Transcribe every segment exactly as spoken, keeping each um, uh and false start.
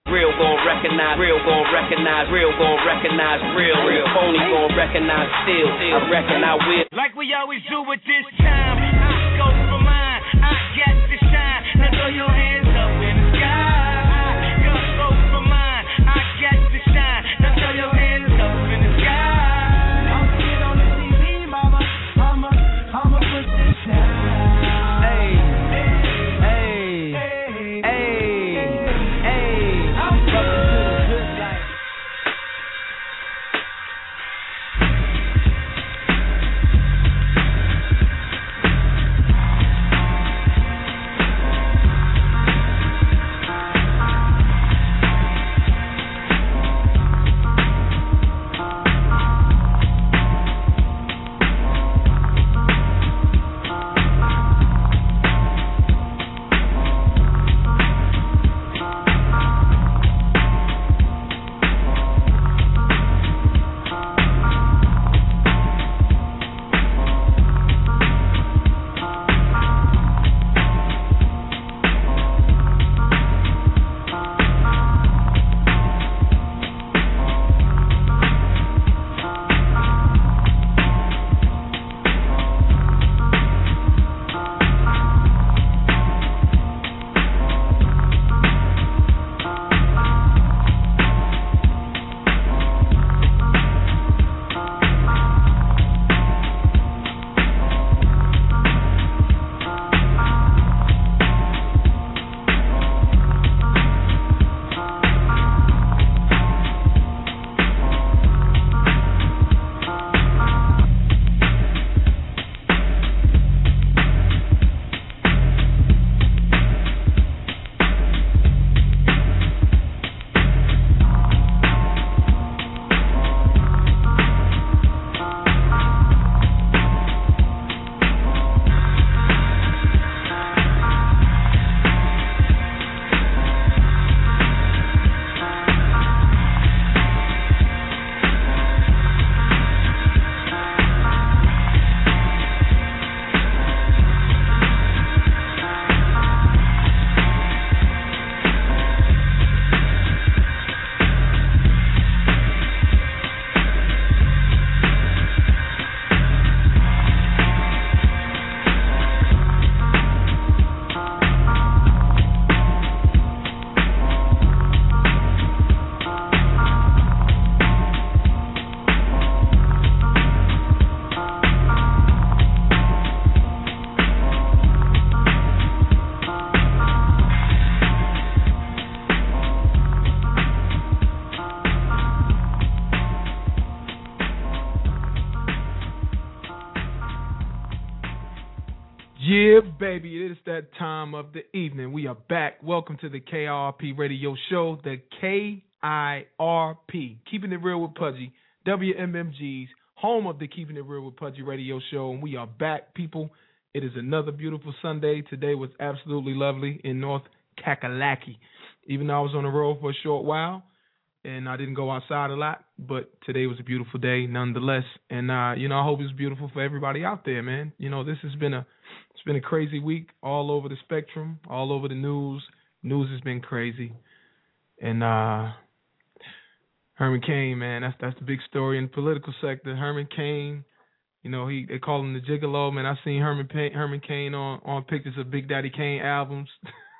Real gon' recognize, real gon' recognize, real gon' recognize, real, real phony gon' recognize still. I reckon I will. Like we always do at this time, I go for mine, I got to shine. Now throw your hands up in the sky. I go for mine, I got to shine. Now throw your hands up in the sky. I'ma get on the T V, mama. I'ma, I'ma put this down. Hey, hey, hey, hey. Yeah, baby, it is that time of the evening. We are back. Welcome to the K I R P radio show, the K I R P, Keeping It Real with Pudgy, W M M G's home of the Keeping It Real with Pudgy radio show, and we are back, people. It is another beautiful Sunday. Today was absolutely lovely in North Kakalaki. Even though I was on the road for a short while, and I didn't go outside a lot, but today was a beautiful day nonetheless. And, uh, you know, I hope it's beautiful for everybody out there, man. You know, this has been a it's been a crazy week all over the spectrum, all over the news. News has been crazy. And uh, Herman Cain, man, that's that's the big story in the political sector. Herman Cain, you know, he they call him the Gigolo, man. I've seen Herman Payne, Herman Cain on, on pictures of Big Daddy Kane albums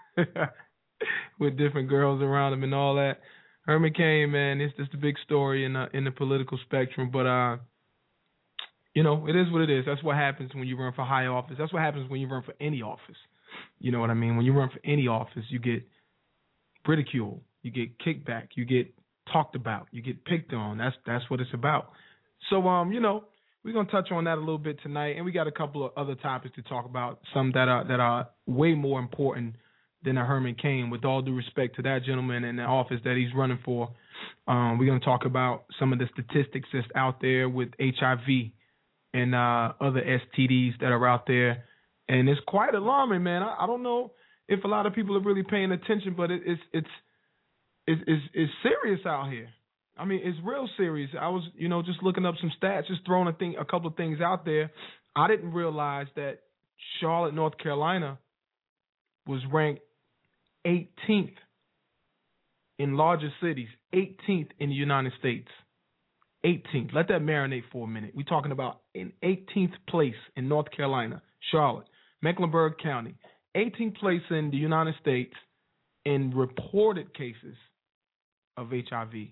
with different girls around him and all that. Herman Cain, man, it's just a big story in the, in the political spectrum. But, uh, you know, it is what it is. That's what happens when you run for high office. That's what happens when you run for any office. You know what I mean? When you run for any office, you get ridiculed. You get kickback. You get talked about. You get picked on. That's that's what it's about. So, um, you know, we're going to touch on that a little bit tonight. And we got a couple of other topics to talk about, some that are that are way more important than a Herman Cain, with all due respect to that gentleman and the office that he's running for. Um, we're going to talk about some of the statistics that's out there with H I V and uh, other S T Ds that are out there. And it's quite alarming, man. I, I don't know if a lot of people are really paying attention, but it, it's, it's, it's, it's, it's serious out here. I mean, it's real serious. I was, you know, just looking up some stats, just throwing a, thing, a couple of things out there. I didn't realize that Charlotte, North Carolina was ranked eighteenth in larger cities, eighteenth in the United States. eighteenth. Let that marinate for a minute. We're talking about an eighteenth place in North Carolina, Charlotte, Mecklenburg County. eighteenth place in the United States in reported cases of H I V.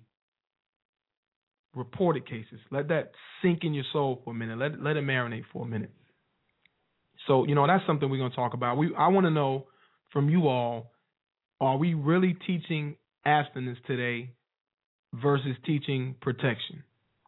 Reported cases. Let that sink in your soul for a minute. Let it, let it marinate for a minute. So, you know, that's something we're going to talk about. We I want to know from you all, are we really teaching abstinence today versus teaching protection?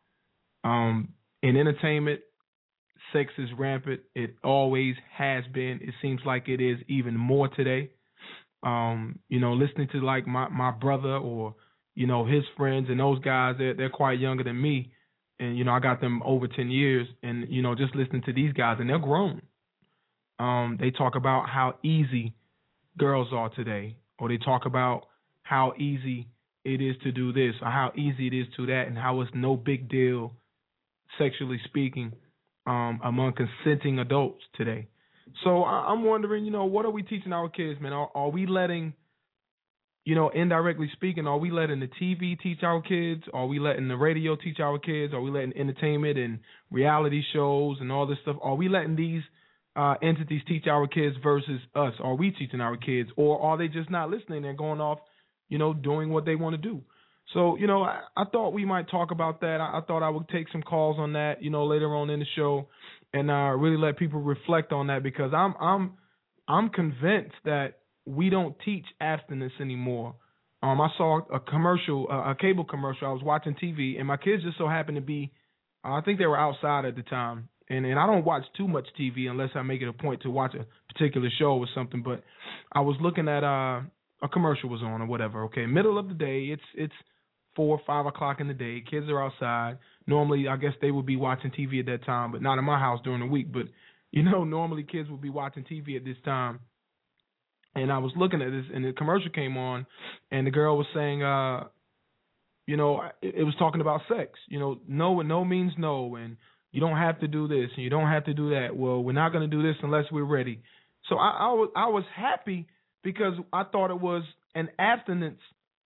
Um, in entertainment, sex is rampant. It always has been. It seems like it is even more today. Um, you know, listening to like my, my brother or, you know, his friends and those guys, they're, they're quite younger than me. And, you know, I got them over ten years. And, you know, just listening to these guys, and they're grown. Um, they talk about how easy girls are today, or they talk about how easy it is to do this or how easy it is to that, and how it's no big deal, sexually speaking, um, among consenting adults today. So I, I'm wondering, you know, what are we teaching our kids, man? Are, are we letting, you know, indirectly speaking, are we letting the T V teach our kids? Are we letting the radio teach our kids? Are we letting entertainment and reality shows and all this stuff? Are we letting these uh, entities teach our kids versus us? Are we teaching our kids, or are they just not listening and going off, you know, doing what they want to do? So, you know, I, I thought we might talk about that. I, I thought I would take some calls on that, you know, later on in the show, and uh, really let people reflect on that, because I'm I'm I'm convinced that we don't teach abstinence anymore. Um, I saw a commercial, uh, a cable commercial. I was watching T V, and my kids just so happened to be, uh, I think they were outside at the time. And and I don't watch too much T V unless I make it a point to watch a particular show or something. But I was looking at uh, a commercial was on or whatever. Okay, middle of the day. It's it's four or five o'clock in the day. Kids are outside. Normally, I guess they would be watching T V at that time, but not in my house during the week. But you know, normally kids would be watching T V at this time. And I was looking at this, and the commercial came on, and the girl was saying, uh, you know, it, it was talking about sex. You know, no and no means no, and you don't have to do this, and you don't have to do that. Well, we're not going to do this unless we're ready. So I, I was I was happy because I thought it was an abstinence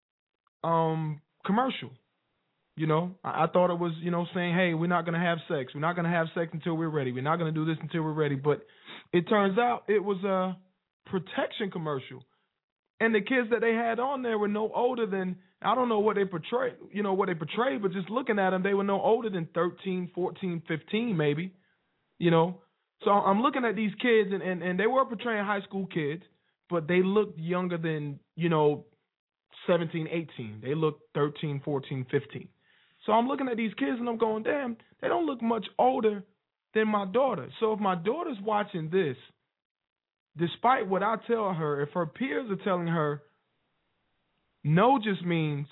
um, commercial. You know, I, I thought it was, you know, saying, hey, we're not going to have sex. We're not going to have sex until we're ready. We're not going to do this until we're ready. But it turns out it was a protection commercial. And the kids that they had on there were no older than, I don't know what they portrayed, you know, what they portrayed, but just looking at them, they were no older than thirteen, fourteen, fifteen maybe, you know. So I'm looking at these kids, and, and, and they were portraying high school kids, but they looked younger than, you know, seventeen, eighteen. They looked thirteen, fourteen, fifteen. So I'm looking at these kids, and I'm going, damn, they don't look much older than my daughter. So if my daughter's watching this, despite what I tell her, if her peers are telling her no just means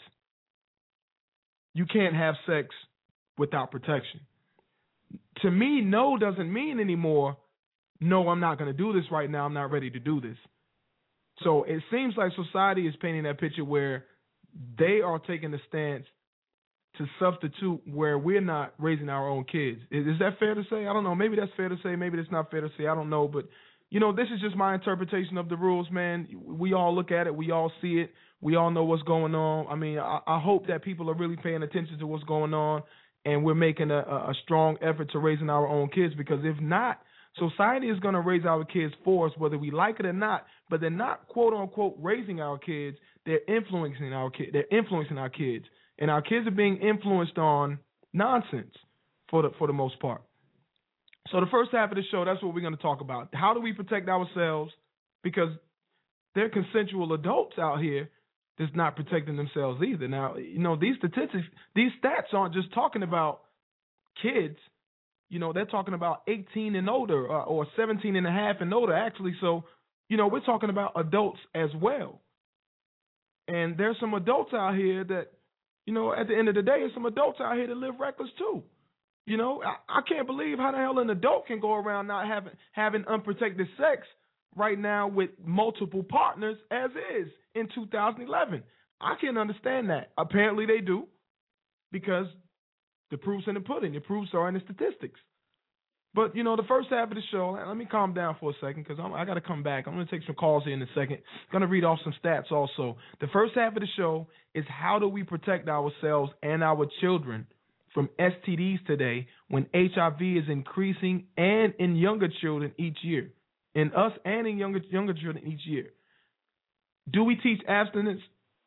you can't have sex without protection. To me, no doesn't mean anymore, no, I'm not going to do this right now. I'm not ready to do this. So it seems like society is painting that picture where they are taking the stance to substitute where we're not raising our own kids. Is, is that fair to say? I don't know. Maybe that's fair to say. Maybe that's not fair to say. I don't know. But, you know, this is just my interpretation of the rules, man. We all look at it. We all see it. We all know what's going on. I mean, I, I hope that people are really paying attention to what's going on, and we're making a, a strong effort to raising our own kids, because if not, society is going to raise our kids for us, whether we like it or not. But they're not, quote unquote, raising our kids. They're influencing our kids. They're influencing our kids, and our kids are being influenced on nonsense for the for the most part. So the first half of the show, that's what we're going to talk about. How do we protect ourselves? Because there are consensual adults out here that's not protecting themselves either. Now, you know, these statistics, these stats aren't just talking about kids. You know, they're talking about eighteen and older, or, or seventeen and a half and older, actually. So, you know, we're talking about adults as well. And there's some adults out here that, you know, at the end of the day, there's some adults out here that live reckless too. You know, I, I can't believe how the hell an adult can go around not having having unprotected sex right now with multiple partners as is in two thousand eleven. I can't understand that. Apparently they do, because the proof's in the pudding. The proofs are in the statistics. But, you know, the first half of the show, let me calm down for a second because I got to come back. I'm going to take some calls here in a second. Going to read off some stats also. The first half of the show is how do we protect ourselves and our children from S T Ds today when H I V is increasing and in younger children each year, in us and in younger younger children each year. Do we teach abstinence?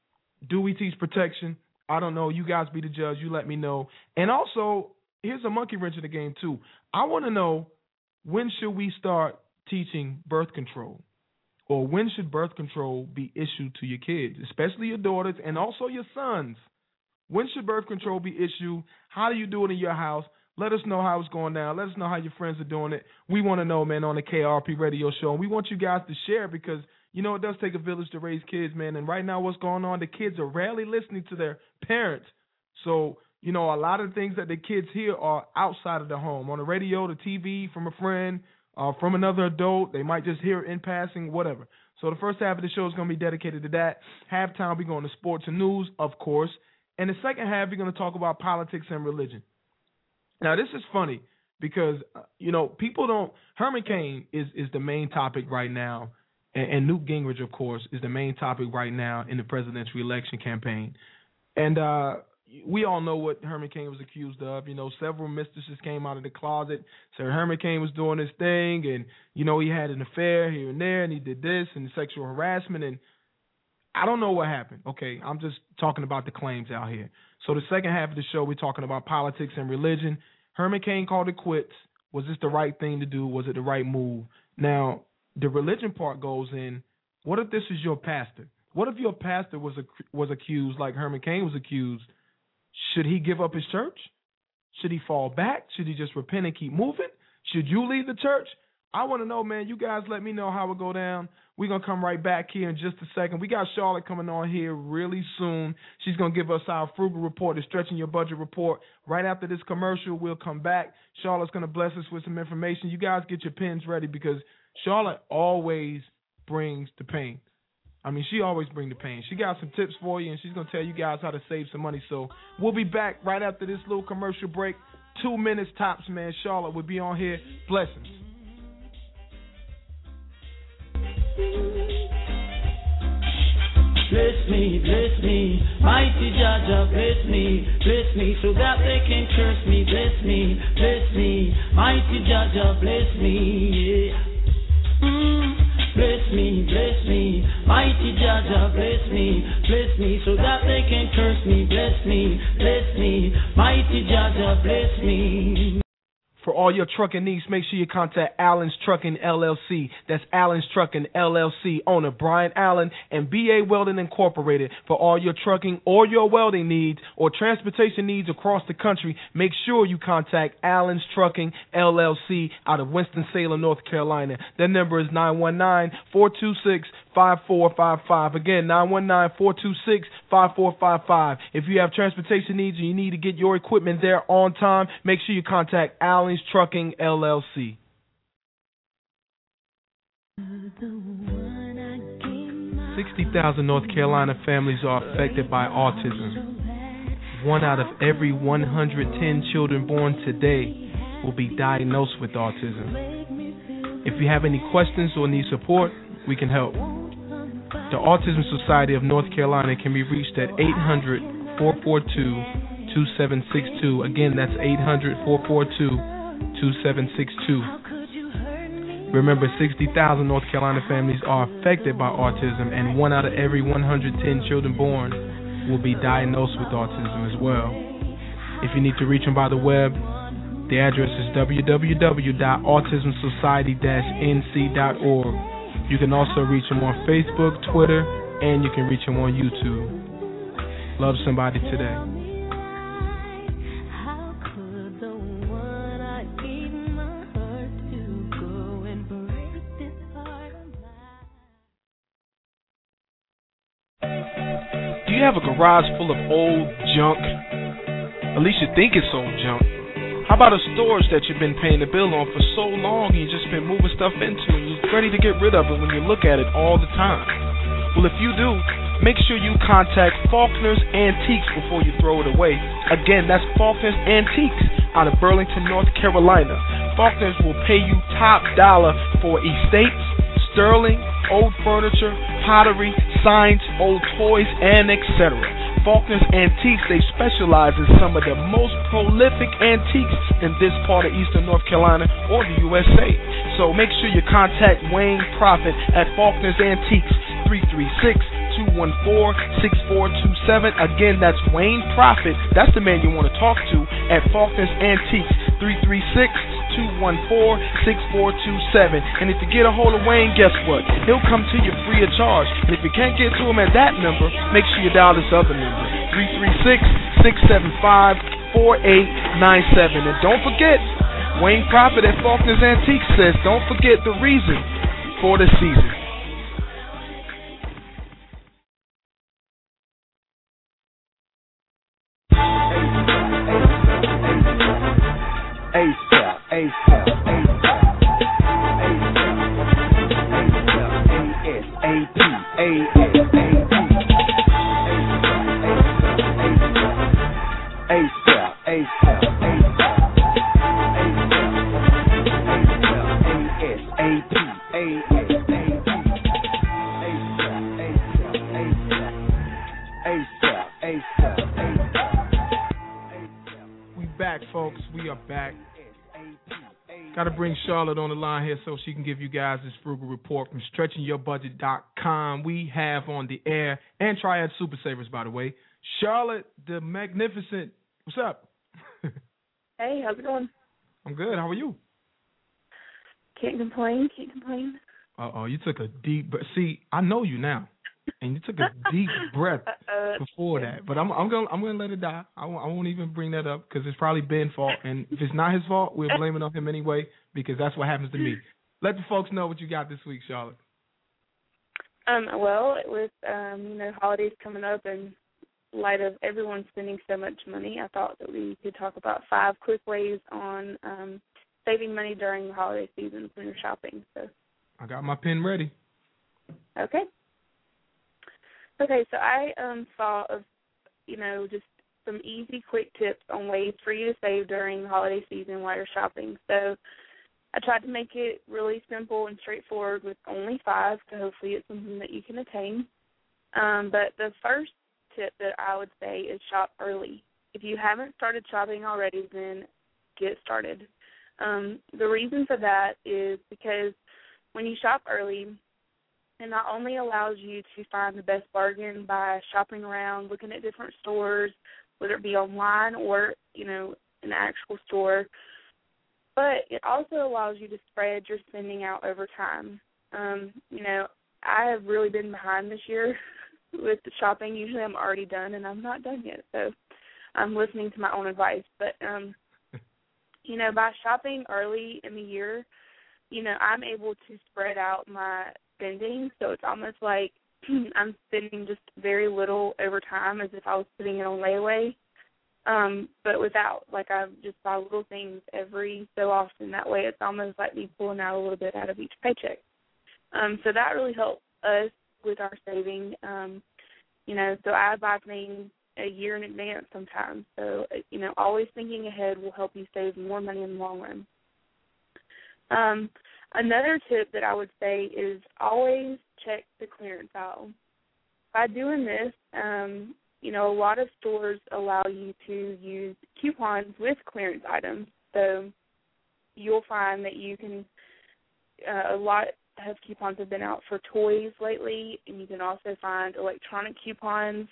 Do we teach protection? I don't know. You guys be the judge. You let me know. And also, here's a monkey wrench in the game, too. I want to know, when should we start teaching birth control? Or when should birth control be issued to your kids, especially your daughters and also your sons? When should birth control be issued? How do you do it in your house? Let us know how it's going down. Let us know how your friends are doing it. We want to know, man, on the K R P radio show. And we want you guys to share because, you know, it does take a village to raise kids, man. And right now what's going on, the kids are rarely listening to their parents. So, you know, a lot of the things that the kids hear are outside of the home, on the radio, the T V, from a friend, uh, from another adult. They might just hear it in passing, whatever. So the first half of the show is going to be dedicated to that. Halftime, we're going to sports and news, of course. And the second half, we're going to talk about politics and religion. Now, this is funny because, uh, you know, people don't – Herman Cain is, is the main topic right now, and, and Newt Gingrich, of course, is the main topic right now in the presidential election campaign. And uh, we all know what Herman Cain was accused of. You know, several mistresses came out of the closet, said Herman Cain was doing this thing, and, you know, he had an affair here and there, and he did this, and sexual harassment, and I don't know what happened. Okay, I'm just talking about the claims out here. So the second half of the show, we're talking about politics and religion. Herman Cain called it quits. Was this the right thing to do? Was it the right move? Now, the religion part goes in, what if this is your pastor? What if your pastor was was accused like Herman Cain was accused? Should he give up his church? Should he fall back? Should he just repent and keep moving? Should you leave the church? I want to know, man. You guys let me know how it go down. We're going to come right back here in just a second. We got Charlotte coming on here really soon. She's going to give us our frugal report, the Stretching Your Budget report. Right after this commercial, we'll come back. Charlotte's going to bless us with some information. You guys get your pens ready because Charlotte always brings the pain. I mean, she always brings the pain. She got some tips for you, and she's going to tell you guys how to save some money. So we'll be back right after this little commercial break. Two minutes tops, man. Charlotte will be on here. Blessings. Bless me, bless me, mighty Jaja, bless me, bless me, so that they can curse me, bless me, bless me, mighty Jaja, bless me, yeah. Mm. Bless me, bless me, mighty Jaja, bless me, bless me, so that they can curse me, bless me, bless me, mighty Jaja, bless me. For all your trucking needs, make sure you contact Allen's Trucking L L C. That's Allen's Trucking L L C, owner Brian Allen and B A Welding Incorporated. For all your trucking or your welding needs or transportation needs across the country, make sure you contact Allen's Trucking L L C out of Winston-Salem, North Carolina. Their number is nine one nine, four two six, five four five five. Again, nine one nine, four two six, five four five five. If you have transportation needs and you need to get your equipment there on time, make sure you contact Allen's Trucking L L C. sixty thousand North Carolina families are affected by autism. One out of every one hundred ten children born today will be diagnosed with autism. If you have any questions or need support, we can help. The Autism Society of North Carolina can be reached at eight hundred, four four two, two seven six two. Again, that's eight hundred, four four two, two seven six two. Remember, sixty thousand North Carolina families are affected by autism, and one out of every one hundred ten children born will be diagnosed with autism as well. If you need to reach them by the web, the address is w w w dot autism society dash n c dot org. You can also reach them on Facebook, Twitter, and you can reach them on YouTube. Love somebody today. Do you have a garage full of old junk? At least you think it's old junk. How about a storage that you've been paying the bill on for so long and you've just been moving stuff into and you're ready to get rid of it when you look at it all the time? Well, if you do, make sure you contact Faulkner's Antiques before you throw it away. Again, that's Faulkner's Antiques out of Burlington, North Carolina. Faulkner's will pay you top dollar for estates, sterling, old furniture, pottery, signs, old toys, and et cetera. Faulkner's Antiques, they specialize in some of the most prolific antiques in this part of Eastern North Carolina or the U S A. So make sure you contact Wayne Prophet at Faulkner's Antiques, three three six, two one four, six four two seven. Again, that's Wayne Prophet. That's the man you want to talk to at Faulkner's Antiques, three three six, two one four, six four two seven. And if you get a hold of Wayne, guess what? He'll come to you free of charge. And if you can't get to him at that number, make sure you dial this other number, three three six, six seven five, four eight nine seven. And don't forget, Wayne Prophet at Faulkner's Antiques says, don't forget the reason for the season. A-Step, A-Step, A-Step, A-S-A-P, A-S-A-P, A-Step, A-Step, We back, folks. We are back. Got to bring Charlotte on the line here so she can give you guys this frugal report from stretching your budget dot com. We have on the air, and Triad Super Savers, by the way, Charlotte the Magnificent. What's up? Hey, how's it going? I'm good. How are you? Can't complain. Can't complain. Uh-oh, you took a deep breath. See, I know you now, and you took a deep breath uh, before that. But I'm, I'm gonna, I'm gonna let it die. I won't, I won't even bring that up because it's probably Ben's fault, and if it's not his fault, we'll blame it on him anyway because that's what happens to me. Let the folks know what you got this week, Charlotte. Um, well, with um, you know, holidays coming up, and in light of everyone spending so much money, I thought that we could talk about five quick ways on um, saving money during the holiday season when you're shopping. So. I got my pen ready. Okay. Okay, so I um, saw, of, you know, just some easy, quick tips on ways for you to save during the holiday season while you're shopping. So I tried to make it really simple and straightforward with only five, so hopefully it's something that you can attain. Um, but the first tip that I would say is shop early. If you haven't started shopping already, then get started. Um, the reason for that is because when you shop early, it not only allows you to find the best bargain by shopping around, looking at different stores, whether it be online or, you know, in an actual store, but it also allows you to spread your spending out over time. Um, you know, I have really been behind this year with the shopping. Usually I'm already done, and I'm not done yet, so I'm listening to my own advice. But, um, you know, by shopping early in the year, you know, I'm able to spread out my spending, so it's almost like I'm spending just very little over time as if I was putting it on layaway, um, but without, like I just buy little things every so often. That way it's almost like me pulling out a little bit out of each paycheck. Um, so that really helps us with our saving. Um, you know, so I buy things a year in advance sometimes. So, you know, always thinking ahead will help you save more money in the long run. Um, another tip that I would say is always check the clearance aisle. By doing this, um, you know, a lot of stores allow you to use coupons with clearance items. So you'll find that you can, uh, a lot of coupons have been out for toys lately, and you can also find electronic coupons.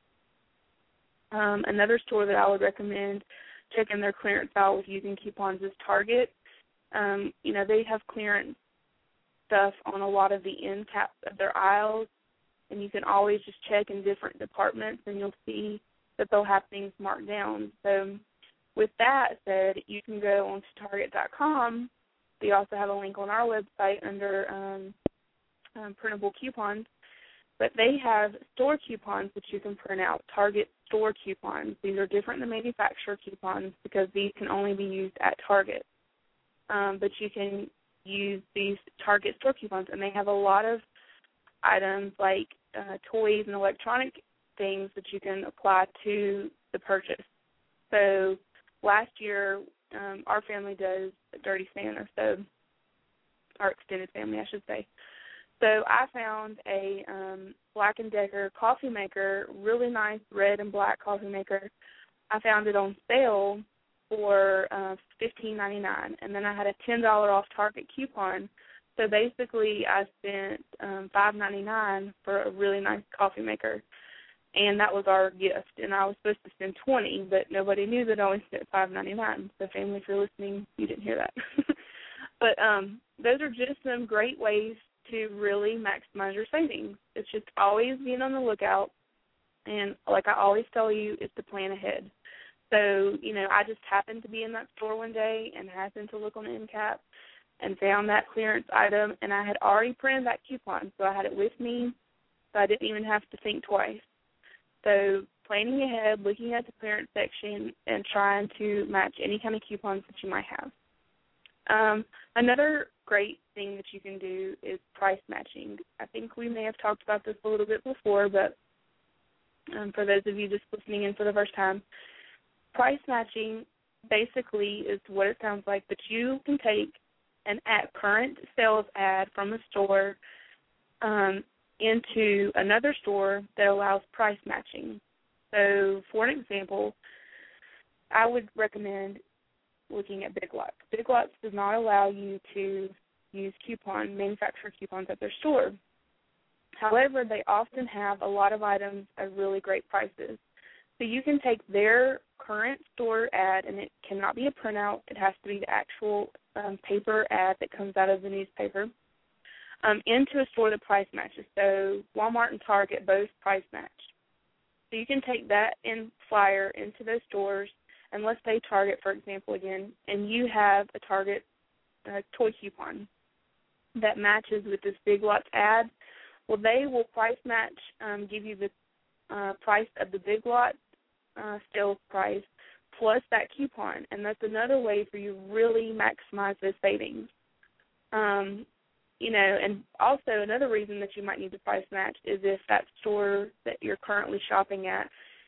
Um, another store that I would recommend checking their clearance aisle with using coupons is Target. Um, you know, they have clearance stuff on a lot of the end caps of their aisles, and you can always just check in different departments, and you'll see that they'll have things marked down. So with that said, you can go on to target dot com. We also have a link on our website under um, um, printable coupons, but they have store coupons that you can print out, Target store coupons. These are different than manufacturer coupons because these can only be used at Target. Um, but you can use these Target store coupons, and they have a lot of items like uh, toys and electronic things that you can apply to the purchase. So last year um, our family does Dirty Santa, so our extended family, I should say. So I found a um, Black and Decker coffee maker, really nice red and black coffee maker. I found it on sale for uh, fifteen ninety-nine, and then I had a ten dollars off Target coupon. So basically, I spent um, five ninety-nine for a really nice coffee maker, and that was our gift. And I was supposed to spend twenty, but nobody knew that I only spent five ninety-nine. So family, if you're listening, you didn't hear that. But um, those are just some great ways to really maximize your savings. It's just always being on the lookout, and like I always tell you, it's to plan ahead. So, you know, I just happened to be in that store one day and happened to look on the end cap and found that clearance item, and I had already printed that coupon, so I had it with me, so I didn't even have to think twice. So planning ahead, looking at the clearance section, and trying to match any kind of coupons that you might have. Um, another great thing that you can do is price matching. I think we may have talked about this a little bit before, but um, for those of you just listening in for the first time, price matching basically is what it sounds like, but you can take an at current sales ad from a store um, into another store that allows price matching. So, for an example, I would recommend looking at Big Lots. Big Lots does not allow you to use coupon, manufacturer coupons at their store. However, they often have a lot of items at really great prices. So you can take their current store ad, and it cannot be a printout. It has to be the actual um, paper ad that comes out of the newspaper, um, into a store that price matches. So Walmart and Target both price match. So you can take that in flyer into those stores, and let's say Target, for example, again, and you have a Target uh, toy coupon that matches with this Big Lots ad. Well, they will price match, um, give you the uh, price of the Big Lots uh, sales price plus that coupon, and that's another way for you to really maximize those savings. Um, you know, and also another reason that you might need to price match is if that store that you're currently shopping at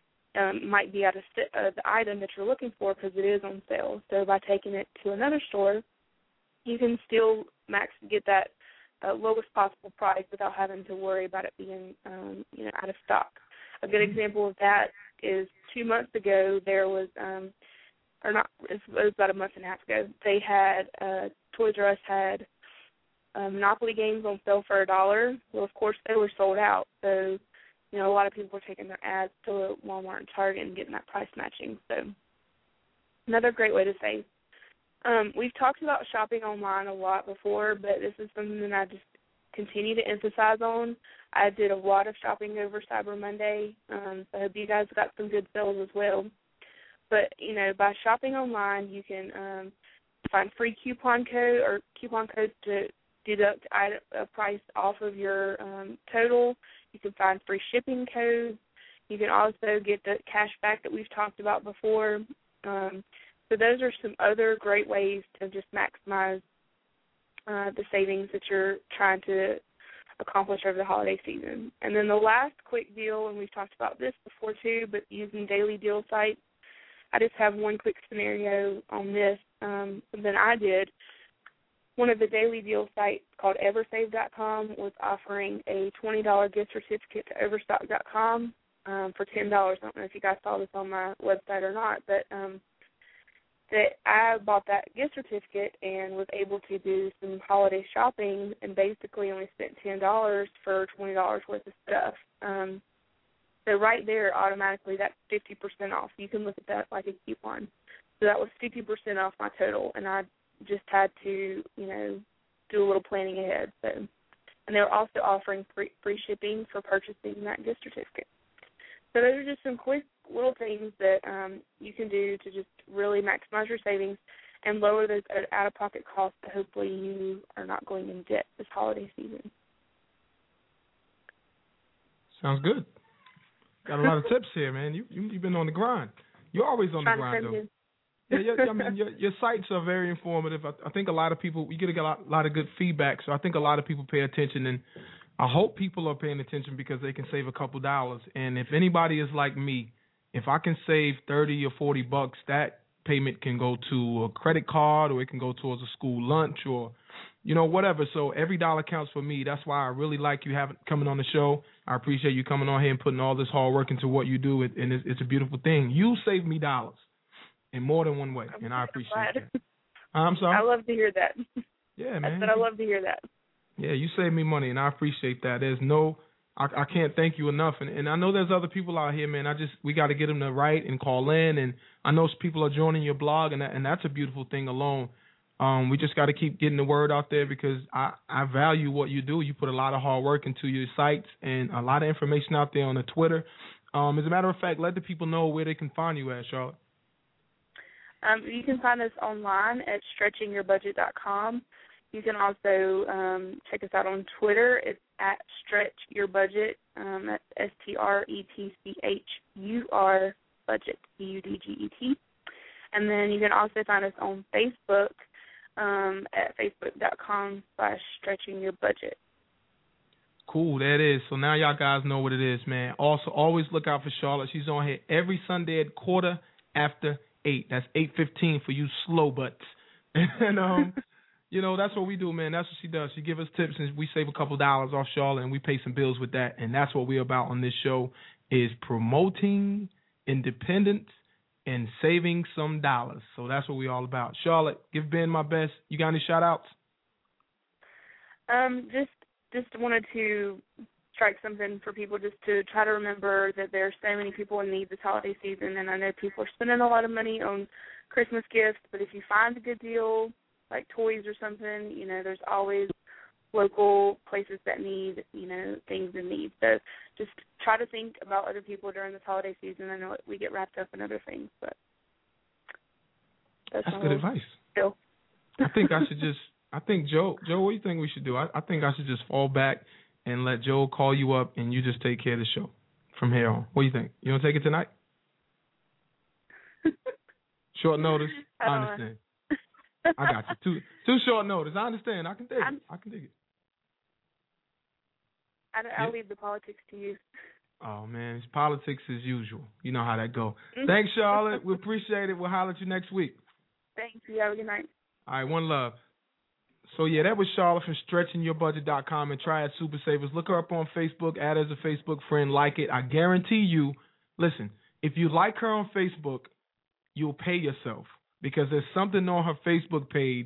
um, might be out of uh, the item that you're looking for because it is on sale. So by taking it to another store, you can still max get that uh, lowest possible price without having to worry about it being, um, you know, out of stock. A good example of that is two months ago there was, um, or not, it was about a month and a half ago, they had, uh, Toys R Us had uh, Monopoly games on sale for a dollar. Well, of course, they were sold out. So, you know, a lot of people were taking their ads to Walmart and Target and getting that price matching. So another great way to save. Um, we've talked about shopping online a lot before, but this is something that I just continue to emphasize on. I did a lot of shopping over Cyber Monday, um, so I hope you guys got some good sales as well. But, you know, by shopping online, you can um, find free coupon code or coupon codes to deduct a price off of your um, total. You can find free shipping codes. You can also get the cash back that we've talked about before. Um, so those are some other great ways to just maximize uh, the savings that you're trying to accomplish over the holiday season. And then the last quick deal, and we've talked about this before too, but using daily deal sites. I just have one quick scenario on this um, that I did. One of the daily deal sites called Eversave dot com was offering a twenty dollars gift certificate to Overstock dot com um, for ten dollars. I don't know if you guys saw this on my website or not, but um, that I bought that gift certificate and was able to do some holiday shopping and basically only spent ten dollars for twenty dollars worth of stuff. Um, so right there, automatically, that's fifty percent off. You can look at that like a coupon. So that was fifty percent off my total, and I just had to, you know, do a little planning ahead. So, and they were also offering free, free shipping for purchasing that gift certificate. So those are just some quick little things that um, you can do to just really maximize your savings and lower those out-of-pocket costs that hopefully you are not going in debt this holiday season. Sounds good. Got a lot of tips here, man. You, you, you've been on the grind. You're always on the grind, though. Yeah, yeah, I mean, your, your sites are very informative. I, I think a lot of people, we get a lot, lot of good feedback, so I think a lot of people pay attention, and I hope people are paying attention because they can save a couple dollars. And if anybody is like me, if I can save thirty or forty bucks, that payment can go to a credit card, or it can go towards a school lunch, or you know, whatever. So every dollar counts for me. That's why I really like you having coming on the show. I appreciate you coming on here and putting all this hard work into what you do, and it's, it's a beautiful thing. You save me dollars in more than one way, I'm and I appreciate glad. that. I'm sorry? I love to hear that. Yeah, man. I said I love to hear that. Yeah, you save me money, and I appreciate that. There's no, I, I can't thank you enough. And, and I know there's other people out here, man. I just, we got to get them to write and call in. And I know people are joining your blog, and that, and that's a beautiful thing alone. Um, we just got to keep getting the word out there, because I, I value what you do. You put a lot of hard work into your sites and a lot of information out there on the Twitter. Um, as a matter of fact, let the people know where they can find you at, Charlotte. Um, you can find us online at stretching your budget dot com. You can also um, check us out on Twitter. It's at stretchyourbudget. Um, that's S T R E T C H U R budget, B U D G E T. And then you can also find us on Facebook um, at facebook dot com slash stretching your budget. Cool, that is. So now y'all guys know what it is, man. Also, always look out for Charlotte. She's on here every Sunday at quarter after eight. That's eight fifteen for you slow butts. And um, you know, that's what we do, man. That's what she does. She give us tips, and we save a couple dollars off Charlotte, and we pay some bills with that. And that's what we're about on this show, is promoting independence and saving some dollars. So that's what we're all about. Charlotte, give Ben my best. You got any shout outs? Um, just just wanted to strike something for people, just to try to remember that there are so many people in need this holiday season, and I know people are spending a lot of money on Christmas gifts, but if you find a good deal, like toys or something, you know, there's always local places that need, you know, things in need. So just try to think about other people during this holiday season. I know we get wrapped up in other things, but that's, that's good advice. Still. I think I should just, I think, Joe, Joe, what do you think we should do? I, I think I should just fall back and let Joe call you up, and you just take care of the show from here on. What do you think? You want to take it tonight? Short notice. I, I understand. I got you. Too too short notice. I understand. I can dig it. I can dig it. I, I'll yeah. leave the politics to you. Oh, man. It's politics as usual. You know how that go. Thanks, Charlotte. We appreciate it. We'll holler at you next week. Thanks. You have a good night. All right. One love. So, yeah, that was Charlotte from stretching your budget dot com and Triad Super Savers. Look her up on Facebook. Add her as a Facebook friend. Like it. I guarantee you, listen, if you like her on Facebook, you'll pay yourself, because there's something on her Facebook page,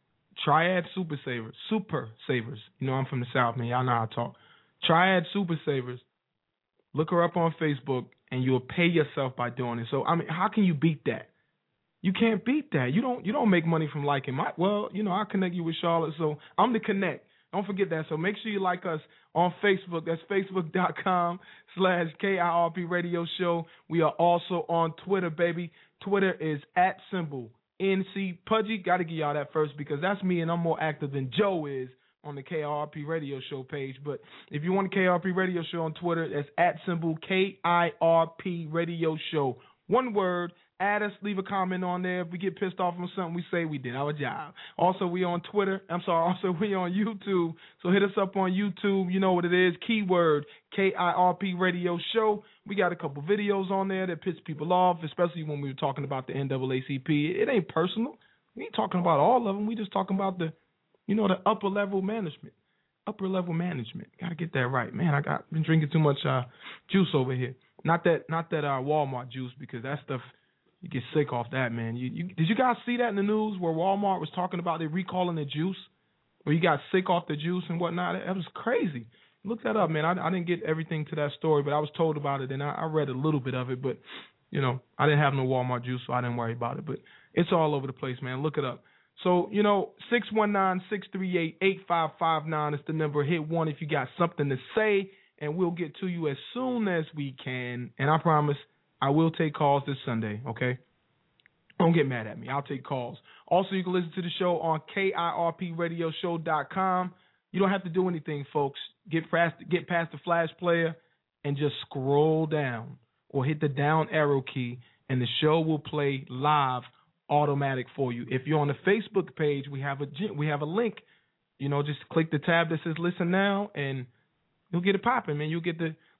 Triad Super Savers. Super Savers. You know, I'm from the South, man. Y'all know how I talk. Triad Super Savers. Look her up on Facebook, and you'll pay yourself by doing it. So, I mean, how can you beat that? You can't beat that. You don't you don't make money from liking my, well, you know, I'll connect you with Charlotte, so I'm the connect. Don't forget that. So make sure you like us on Facebook. That's facebook dot com slash K I R P Radio Show. We are also on Twitter, baby. Twitter is at symbol N C Pudgy. Got to give y'all that first, because that's me, and I'm more active than Joe is on the K I R P Radio Show page. But if you want the K I R P Radio Show on Twitter, that's at symbol K I R P Radio Show. One word. Add us, leave a comment on there. If we get pissed off on something, we say we did our job. Also, we on Twitter. I'm sorry, also we on YouTube. So hit us up on YouTube. You know what it is. Keyword K I R P Radio Show. We got a couple videos on there that piss people off, especially when we were talking about the N double A C P. It ain't personal. We ain't talking about all of them. We just talking about the, you know, the upper level management. Upper level management. Got to get that right. Man, I got been drinking too much uh, juice over here. Not that not that uh, Walmart juice, because that stuff, you get sick off that, man. You, you, did you guys see that in the news where Walmart was talking about they recalling the juice, where you got sick off the juice and whatnot? That was crazy. Look that up, man. I, I didn't get everything to that story, but I was told about it, and I, I read a little bit of it. But, you know, I didn't have no Walmart juice, so I didn't worry about it. But it's all over the place, man. Look it up. So, you know, six one nine, six three eight, eight five five nine is the number. Hit one if you got something to say, and we'll get to you as soon as we can. And I promise I will take calls this Sunday, okay? Don't get mad at me. I'll take calls. Also, you can listen to the show on K I R P radio show dot com. You don't have to do anything, folks. Get past, get past the flash player and just scroll down or hit the down arrow key, and the show will play live automatic for you. If you're on the Facebook page, we have a we have a link. You know, just click the tab that says Listen Now, and you'll get it popping, man. You'll get the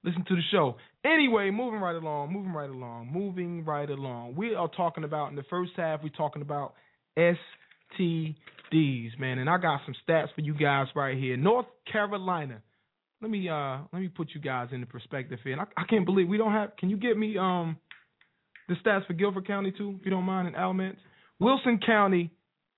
Listen to the show. Anyway, moving right along, moving right along, moving right along. We are talking about, in the first half, we're talking about S T Ds, man. And I got some stats for you guys right here. North Carolina. Let me uh let me put you guys into perspective here. And I, I can't believe we don't have, can you get me um the stats for Guilford County too, if you don't mind, in Alamance? Wilson County,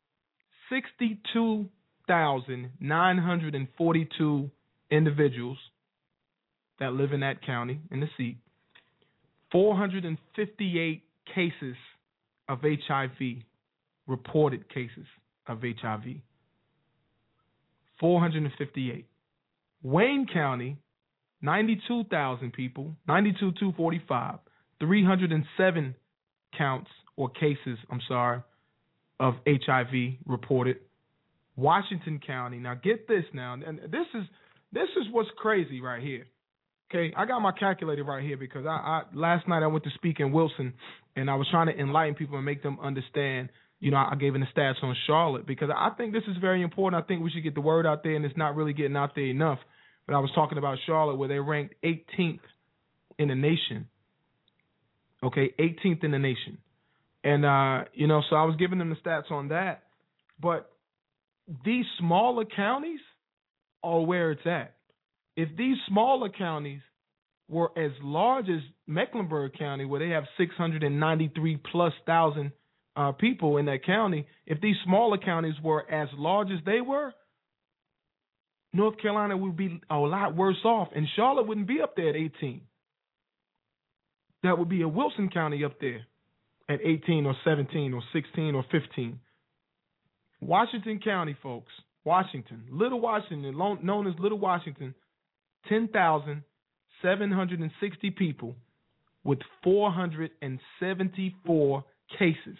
sixty-two thousand nine hundred forty-two individuals that live in that county, in the seat. four hundred fifty-eight cases of H I V, reported cases of H I V. four hundred fifty-eight. Wayne County, ninety-two thousand people, ninety-two thousand two hundred forty-five, three hundred seven counts or cases, I'm sorry, of H I V reported. Washington County, now get this now, and this is this is what's crazy right here. Okay, I got my calculator right here because I, I last night I went to speak in Wilson, and I was trying to enlighten people and make them understand. You know, I gave them the stats on Charlotte because I think this is very important. I think we should get the word out there, and it's not really getting out there enough. But I was talking about Charlotte, where they ranked eighteenth in the nation. Okay, eighteenth in the nation. And, uh, you know, so I was giving them the stats on that. But these smaller counties are where it's at. If these smaller counties were as large as Mecklenburg County, where they have six hundred ninety-three plus thousand uh, people in that county, if these smaller counties were as large as they were, North Carolina would be a lot worse off, and Charlotte wouldn't be up there at eighteen. That would be a Wilson County up there at eighteen or seventeen or sixteen or fifteen. Washington County, folks, Washington, Little Washington, known as Little Washington, ten thousand seven hundred sixty people with four hundred seventy-four cases.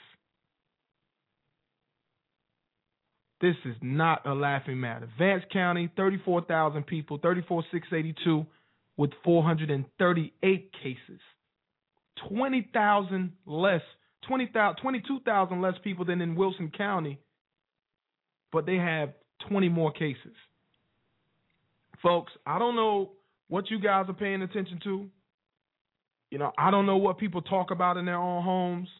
This is not a laughing matter. Vance County, thirty-four thousand people, thirty-four thousand six hundred eighty-two with four hundred thirty-eight cases. twenty thousand less, twenty thousand, twenty-two thousand less people than in Wilson County, but they have twenty more cases. Folks, I don't know what you guys are paying attention to. You know, I don't know what people talk about in their own homes.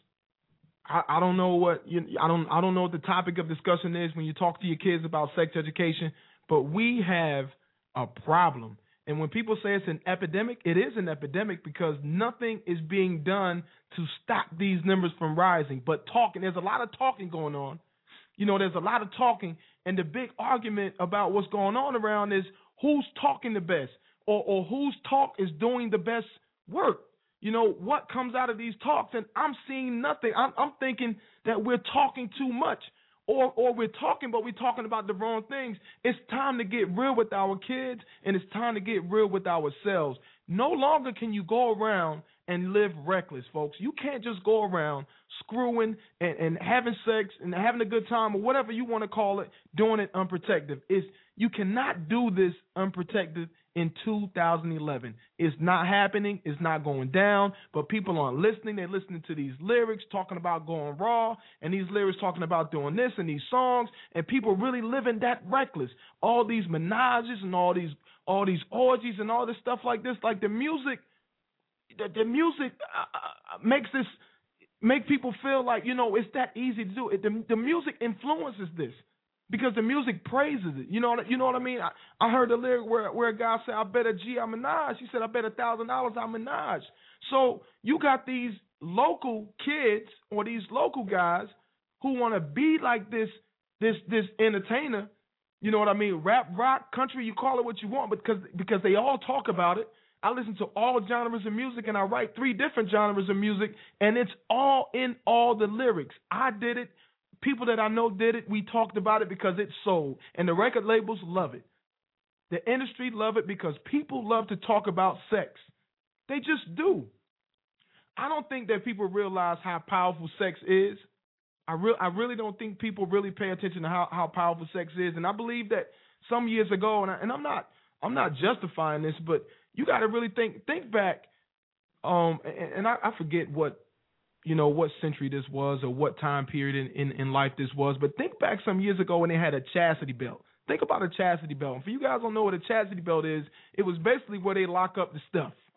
I, I don't know what you, I don't I don't know what the topic of discussion is when you talk to your kids about sex education. But we have a problem, and when people say it's an epidemic, it is an epidemic because nothing is being done to stop these numbers from rising. But talking, there's a lot of talking going on. You know, there's a lot of talking, and the big argument about what's going on around is who's talking the best, or, or whose talk is doing the best work. You know, what comes out of these talks, and I'm seeing nothing. I'm, I'm thinking that we're talking too much, or or we're talking, but we're talking about the wrong things. It's time to get real with our kids, and it's time to get real with ourselves. No longer can you go around and live reckless, folks. You can't just go around screwing and, and having sex and having a good time, or whatever you want to call it, doing it unprotected. It's, you cannot do this unprotected in two thousand eleven. It's not happening. It's not going down. But people aren't listening. They're listening to these lyrics talking about going raw, and these lyrics talking about doing this and these songs, and people really living that reckless. All these menages and all these all these orgies and all this stuff like this. Like the music, the, the music uh, makes this make people feel like, you know, it's that easy to do. It, the, the music influences this. Because the music praises it. You know what, you know what I mean? I, I heard the lyric where, where a guy said, I bet a G on Minaj. He said, I bet a thousand dollars on Minaj. So you got these local kids or these local guys who want to be like this, this, this entertainer. You know what I mean? Rap, rock, country, you call it what you want, but because, because they all talk about it. I listen to all genres of music, and I write three different genres of music, and it's all in all the lyrics. I did it. People that I know did it. We talked about it because it sold, and the record labels love it. The industry love it because people love to talk about sex. They just do. I don't think that people realize how powerful sex is. I, re- I really don't think people really pay attention to how, how powerful sex is, and I believe that some years ago, and, I, and I'm not I'm not justifying this, but you got to really think think back, um, and, and I, I forget what. you know, what century this was or what time period in, in, in life this was. But think back some years ago when they had a chastity belt. Think about a chastity belt. And for you guys who don't know what a chastity belt is, it was basically where they lock up the stuff.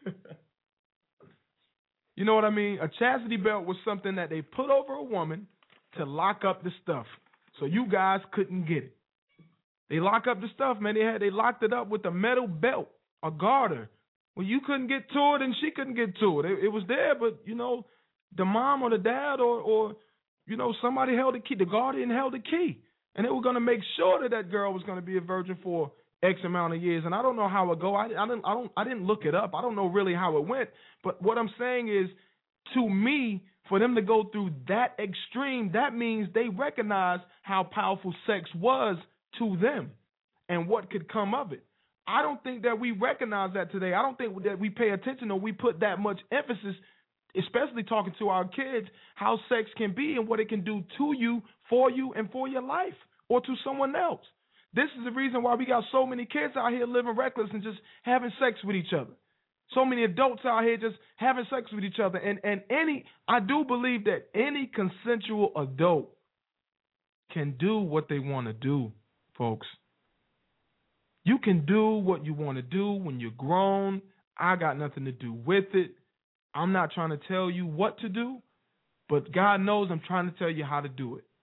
You know what I mean? A chastity belt was something that they put over a woman to lock up the stuff, so you guys couldn't get it. They lock up the stuff, man. They had they locked it up with a metal belt, a garter. Well, you couldn't get to it, and she couldn't get to it. It, it was there, but you know, the mom or the dad or or you know somebody held the key. The guardian held the key, and they were going to make sure that that girl was going to be a virgin for X amount of years. And I don't know how it go. I, I didn't I don't I didn't look it up. I don't know really how it went. But what I'm saying is, to me, for them to go through that extreme, that means they recognize how powerful sex was to them and what could come of it. I don't think that we recognize that today. I don't think that we pay attention or we put that much emphasis, especially talking to our kids, how sex can be and what it can do to you, for you, and for your life or to someone else. This is the reason why we got so many kids out here living reckless and just having sex with each other. So many adults out here just having sex with each other. And, and any, I do believe that any consensual adult can do what they want to do, folks. You can do what you want to do when you're grown. I got nothing to do with it. I'm not trying to tell you what to do, but God knows I'm trying to tell you how to do it.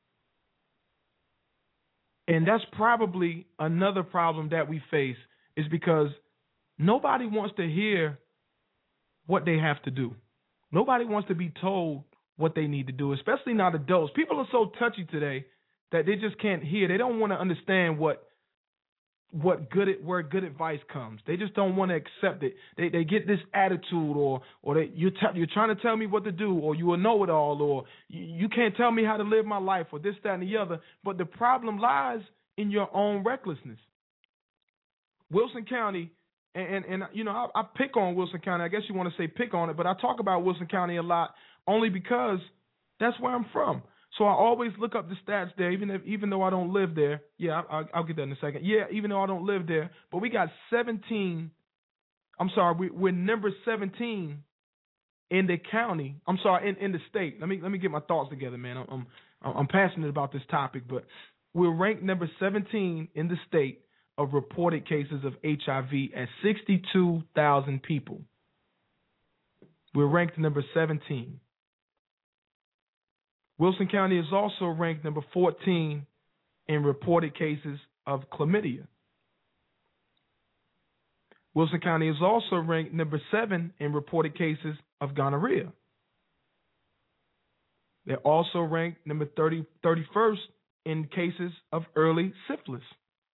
And that's probably another problem that we face, is because nobody wants to hear what they have to do. Nobody wants to be told what they need to do, especially not adults. People are so touchy today that they just can't hear. They don't want to understand what what good where good advice comes. They just don't want to accept it. They they get this attitude, or or they, you're te- you're trying to tell me what to do, or you will know it all, or you, you can't tell me how to live my life, or this, that, and the other. But the problem lies in your own recklessness. Wilson County, and and, and you know I, I pick on Wilson County. I guess you want to say pick on it, but I talk about Wilson County a lot only because that's where I'm from. So I always look up the stats there, even if, even though I don't live there. Yeah, I, I'll get that in a second. Yeah, even though I don't live there, but we got seventeen. I'm sorry, we, we're number seventeen in the county. I'm sorry, in, in the state. Let me let me get my thoughts together, man. I'm I'm, I'm passionate about this topic, but we're ranked number seventeen in the state of reported cases of H I V at sixty-two thousand people. We're ranked number seventeen. Wilson County is also ranked number fourteen in reported cases of chlamydia. Wilson County is also ranked number seven in reported cases of gonorrhea. They're also ranked number thirty, thirty-first in cases of early syphilis.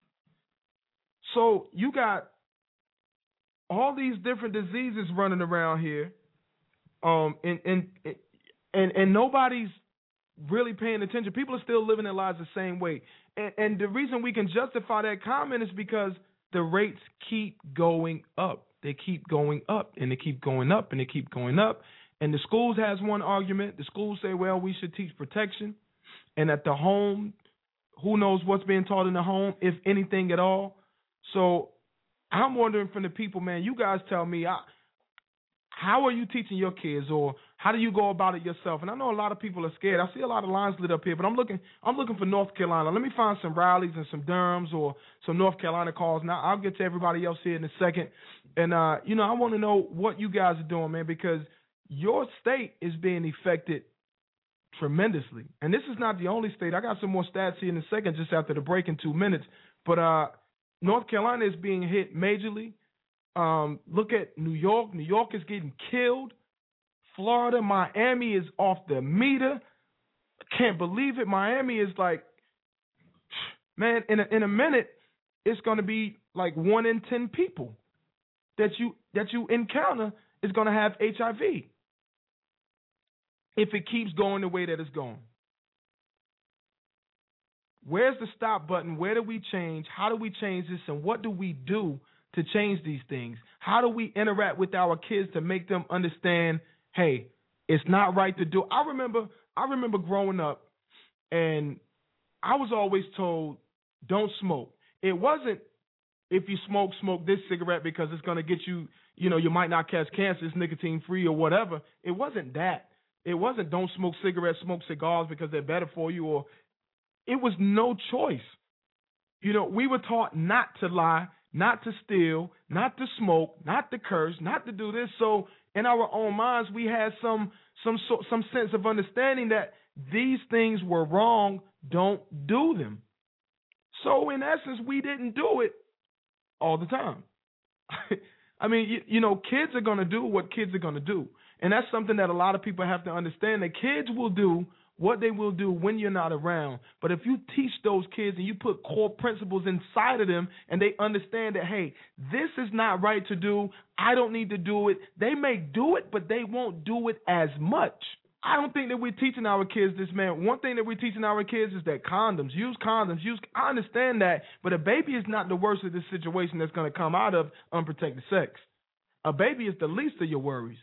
So you got all these different diseases running around here, um, and and and and nobody's really paying attention. People are still living their lives the same way. And, and the reason we can justify that comment is because the rates keep going up. They keep going up, and they keep going up, and they keep going up. And the schools has one argument. The schools say, well, we should teach protection. And at the home, who knows what's being taught in the home, if anything at all. So I'm wondering from the people, man, you guys tell me, I, how are you teaching your kids, or how do you go about it yourself? And I know a lot of people are scared. I see a lot of lines lit up here, but I'm looking I'm looking for North Carolina. Let me find some Rileys and some Durhams or some North Carolina calls. Now, I'll get to everybody else here in a second. And, uh, you know, I want to know what you guys are doing, man, because your state is being affected tremendously. And this is not the only state. I got some more stats here in a second just after the break in two minutes. But uh, North Carolina is being hit majorly. Um, look at New York. New York is getting killed. Florida, Miami is off the meter. I can't believe it. Miami is like, man, in a, in a minute, it's going to be like one in ten people that you that you encounter is going to have H I V if it keeps going the way that it's going. Where's the stop button? Where do we change? How do we change this? And what do we do to change these things? How do we interact with our kids to make them understand, hey, it's not right to do? I remember I remember growing up, and I was always told, don't smoke. It wasn't, if you smoke, smoke this cigarette because it's going to get you, you know, you might not catch cancer, it's nicotine free or whatever. It wasn't that. It wasn't don't smoke cigarettes, smoke cigars because they're better for you, or it was no choice. You know, we were taught not to lie, not to steal, not to smoke, not to curse, not to do this. So in our own minds, we had some some some sense of understanding that these things were wrong. Don't do them. So in essence, we didn't do it all the time. I mean, you, you know, kids are going to do what kids are going to do. And that's something that a lot of people have to understand, that kids will do what they will do when you're not around. But if you teach those kids and you put core principles inside of them and they understand that, hey, this is not right to do, I don't need to do it, they may do it, but they won't do it as much. I don't think that we're teaching our kids this, man. One thing that we're teaching our kids is that condoms, use condoms, use. I understand that, but a baby is not the worst of this situation that's going to come out of unprotected sex. A baby is the least of your worries.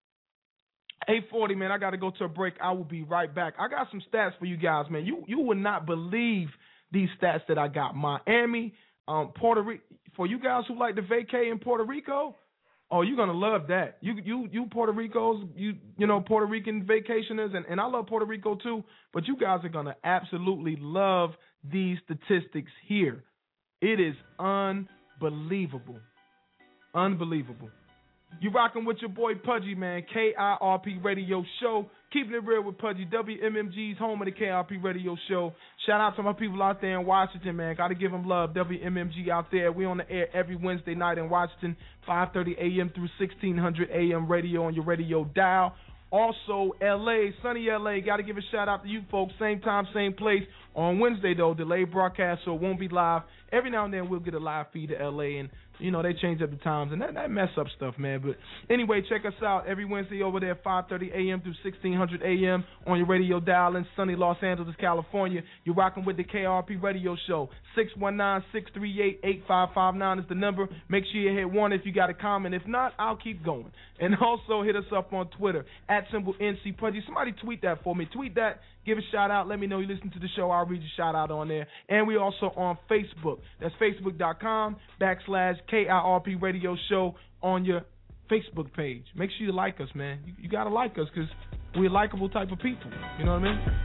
eight forty, man, I got to go to a break. I will be right back. I got some stats for you guys, man. You you would not believe these stats that I got. Miami, um, Puerto Rico. For you guys who like to vacay in Puerto Rico, oh, you're gonna love that. You you you Puerto Ricos, you you know Puerto Rican vacationers, and, and I love Puerto Rico too. But you guys are gonna absolutely love these statistics here. It is unbelievable, unbelievable. You rocking with your boy Pudgy, man. K I R P Radio Show. Keeping it real with Pudgy. W M M G's home of the K I R P Radio Show. Shout out to my people out there in Washington, man. Got to give them love. W M M G out there. We on the air every Wednesday night in Washington, five thirty a.m. through sixteen hundred a.m. radio on your radio dial. Also, L A, sunny L A. Got to give a shout out to you folks. Same time, same place. On Wednesday, though, delayed broadcast, so it won't be live. Every now and then we'll get a live feed to L A, and you know, they change up the times, and that, that mess up stuff, man. But anyway, check us out every Wednesday over there, five thirty a.m. through sixteen hundred a.m. on your radio dial in sunny Los Angeles, California. You're rocking with the K R P Radio Show. six one nine, six three eight, eight five five nine is the number. Make sure you hit one if you got a comment. If not, I'll keep going. And also hit us up on Twitter, at symbol N C Pudgy. Somebody tweet that for me. Tweet that. Give a shout out. Let me know you listen to the show. I'll read your shout out on there. And we also on Facebook. That's facebook.com backslash K I R P Radio Show on your Facebook page. Make sure you like us, man. You, you got to like us because we're a likable type of people. You know what I mean?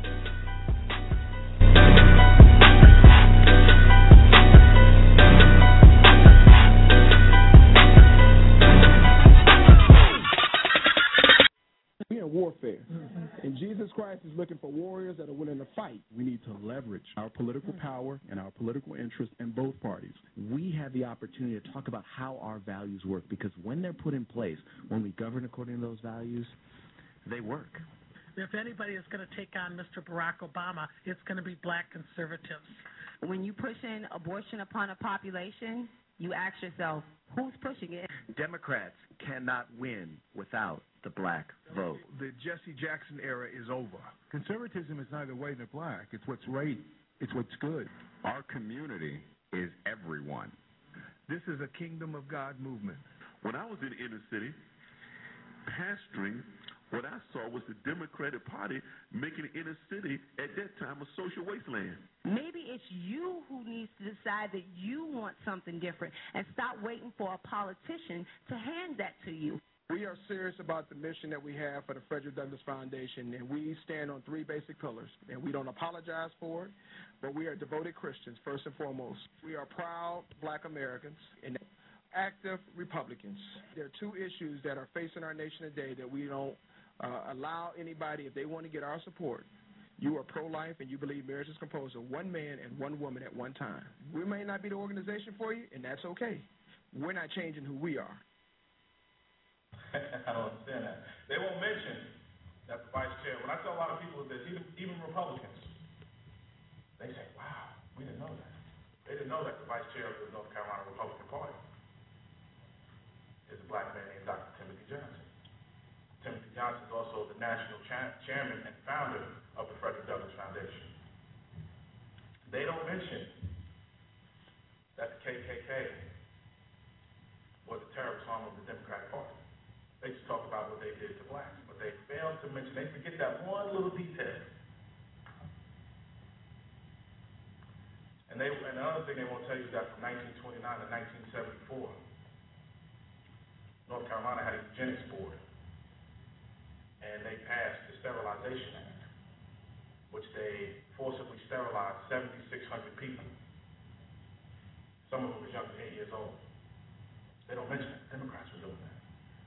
We're in warfare, and Jesus Christ is looking for warriors that are willing to fight. We need to leverage our political power and our political interest in both parties. We have the opportunity to talk about how our values work, because when they're put in place, when we govern according to those values, they work. If anybody is going to take on Mister Barack Obama, it's going to be black conservatives. When you push in abortion upon a population, you ask yourself, who's pushing it? Democrats cannot win without the black vote. The Jesse Jackson era is over. Conservatism is neither white nor black. It's what's right. It's what's good. Our community is everyone. This is a kingdom of God movement. When I was in the inner city pastoring, what I saw was the Democratic Party making the inner city at that time a social wasteland. Maybe it's you who needs to decide that you want something different and stop waiting for a politician to hand that to you. We are serious about the mission that we have for the Frederick Douglass Foundation, and we stand on three basic pillars, and we don't apologize for it, but we are devoted Christians, first and foremost. We are proud black Americans and active Republicans. There are two issues that are facing our nation today that we don't uh, allow anybody, if they want to get our support. You are pro-life and you believe marriage is composed of one man and one woman at one time. We may not be the organization for you, and that's okay. We're not changing who we are. I don't understand that. They won't mention that the vice chair, when I tell a lot of people this, even, even Republicans, they say, wow, we didn't know that. They didn't know that the vice chair of the North Carolina Republican Party is a black man named Doctor Timothy Johnson. Timothy Johnson is also the national cha- chairman and founder of the Frederick Douglass Foundation. They don't mention that the K K K was a terrorist arm of the Democratic Party. They just talk about what they did to blacks, but they fail to mention, they forget that one little detail. And they, and another thing they won't tell you is that from nineteen twenty-nine to nineteen seventy-four, North Carolina had a eugenics board, and they passed the Sterilization Act, which they forcibly sterilized seven thousand six hundred people. Some of them was younger than eight years old. They don't mention it. Democrats were doing that.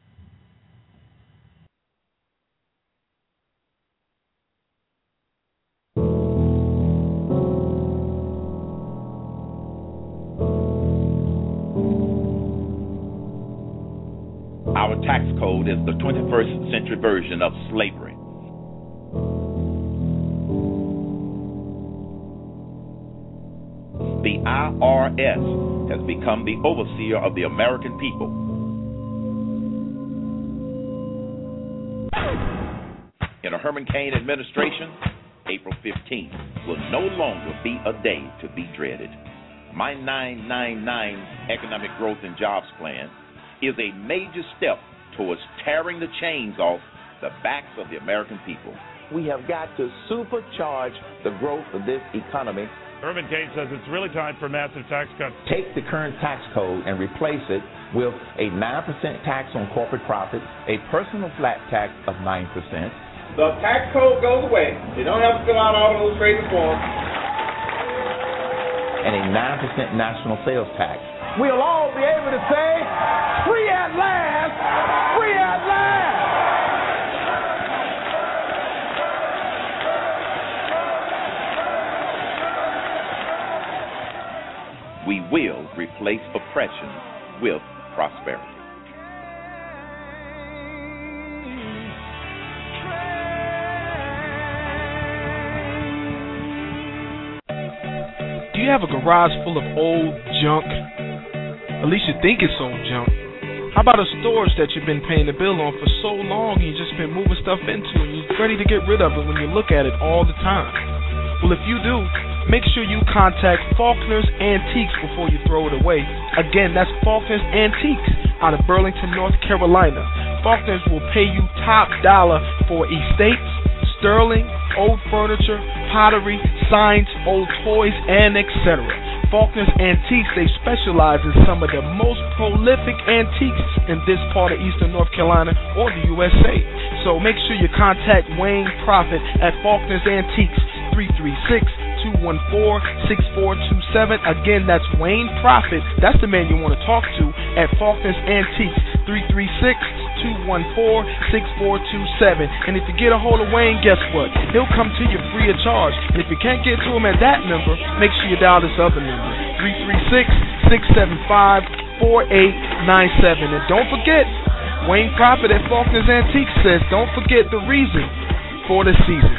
Our tax code is the twenty-first century version of slavery. The I R S has become the overseer of the American people. In a Herman Cain administration, April fifteenth will no longer be a day to be dreaded. My nine nine nine Economic Growth and Jobs Plan is a major step towards tearing the chains off the backs of the American people. We have got to supercharge the growth of this economy. Herman Cain says it's really time for massive tax cuts. Take the current tax code and replace it with a nine percent tax on corporate profits, a personal flat tax of nine percent. The tax code goes away. You don't have to fill out all those crazy forms. And a nine percent national sales tax. We'll all be able to say, free at last, free at last. We will replace oppression with prosperity. Do you have a garage full of old junk? At least you think it's old junk. How about a storage that you've been paying the bill on for so long and you've just been moving stuff into and you're ready to get rid of it when you look at it all the time? Well, if you do, make sure you contact Faulkner's Antiques before you throw it away. Again, that's Faulkner's Antiques out of Burlington, North Carolina. Faulkner's will pay you top dollar for estates, sterling, old furniture, pottery, signs, old toys, and et cetera. Faulkner's Antiques, they specialize in some of the most prolific antiques in this part of Eastern North Carolina or the U S A. So make sure you contact Wayne Prophet at Faulkner's Antiques, three three six, two one four, six four two seven. Again, that's Wayne Prophet. That's the man you want to talk to at Faulkner's Antiques, three three six, two one four, six four two seven. And if you get a hold of Wayne, guess what? He'll come to you free of charge. And if you can't get to him at that number, make sure you dial this other number, three three six, six seven five, four eight nine seven. And don't forget, Wayne Prophet at Faulkner's Antiques says, don't forget the reason for the season.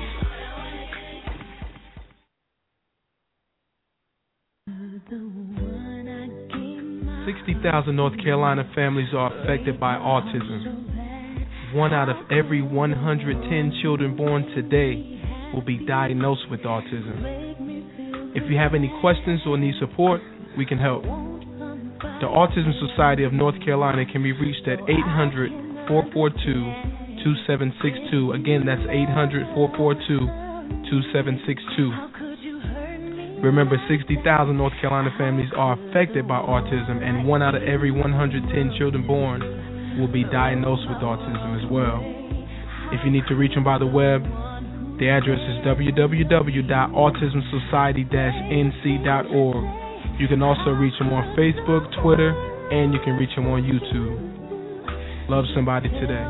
sixty thousand North Carolina families are affected by autism. One out of every one hundred ten children born today will be diagnosed with autism. If you have any questions or need support, we can help. The Autism Society of North Carolina can be reached at eight hundred, four four two, two seven six two. Again, that's eight hundred, four four two, two seven six two. Remember, sixty thousand North Carolina families are affected by autism, and one out of every one hundred ten children born will be diagnosed with autism as well. If you need to reach them by the web, the address is w w w dot autism society dash n c dot org. You can also reach them on Facebook, Twitter, and you can reach them on YouTube. Love somebody today.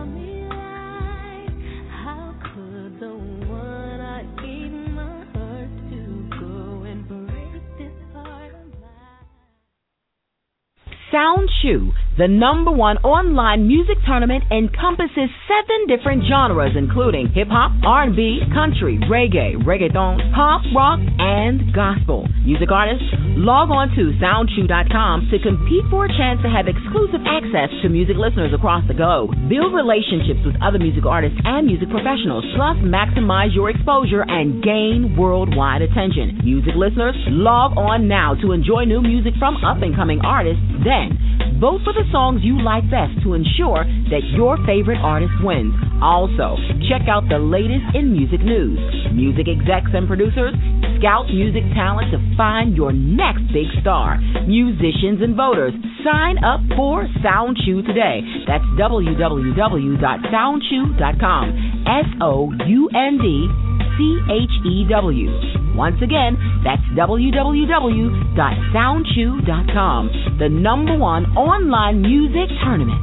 SoundChew, the number one online music tournament, encompasses seven different genres, including hip-hop, R and B, country, reggae, reggaeton, pop, rock, and gospel. Music artists, log on to sound chew dot com to compete for a chance to have exclusive access to music listeners across the globe. Build relationships with other music artists and music professionals, plus maximize your exposure and gain worldwide attention. Music listeners, log on now to enjoy new music from up-and-coming artists. Then, vote for the songs you like best to ensure that your favorite artist wins. Also, check out the latest in music news. Music execs and producers, scout music talent to find your next big star. Musicians and voters, sign up for SoundChew today. That's w w w dot sound chew dot com. S O U N D C H E W. Once again, that's w w w dot sound chew dot com, the number one online music tournament.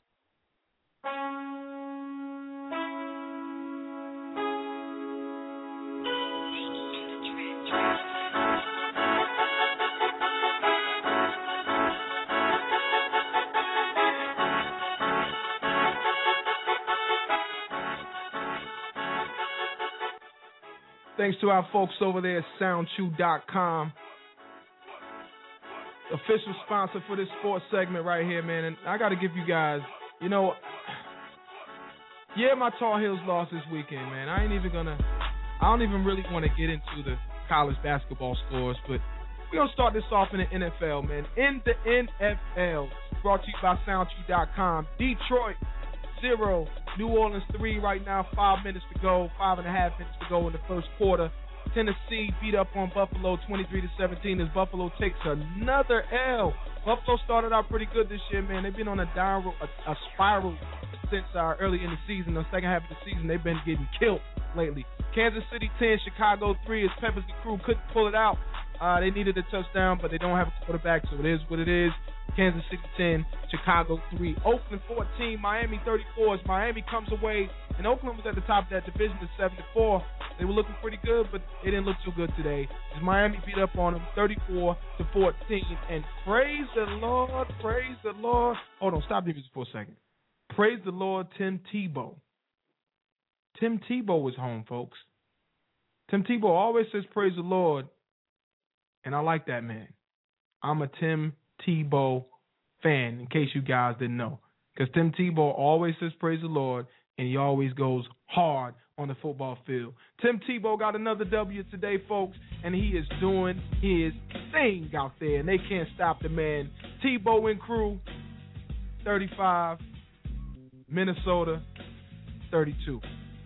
Thanks to our folks over there at sound chew dot com. Official sponsor for this sports segment right here, man. And I got to give you guys, you know, yeah, my Tar Heels lost this weekend, man. I ain't even going to, I don't even really want to get into the college basketball scores, but we're going to start this off in the N F L, man. In the N F L, brought to you by sound chew dot com. Detroit, zero. New Orleans, three right now. Five minutes to go. Five and a half minutes to go in the first quarter. Tennessee beat up on Buffalo twenty-three to seventeen as Buffalo takes another L. Buffalo started out pretty good this year, man. They've been on a downward, a, a spiral since uh, early in the season. The second half of the season, they've been getting killed lately. Kansas City ten, Chicago three as Peppers and crew couldn't pull it out. Uh, they needed a touchdown, but they don't have a quarterback, so it is what it is. Kansas City ten, Chicago three. Oakland fourteen, Miami thirty-four as Miami comes away. And Oakland was at the top of that division at seven to four. They were looking pretty good, but they didn't look too good today. As Miami beat up on them thirty-four to fourteen. And praise the Lord, praise the Lord. Hold on, stop the music for a second. Praise the Lord, Tim Tebow. Tim Tebow was home, folks. Tim Tebow always says praise the Lord, and I like that man. I'm a Tim Tebow fan, in case you guys didn't know. Because Tim Tebow always says praise the Lord, and he always goes hard on the football field. Tim Tebow got another W today, folks, and he is doing his thing out there, and they can't stop the man. Tebow and crew, thirty-five. Minnesota, thirty-two.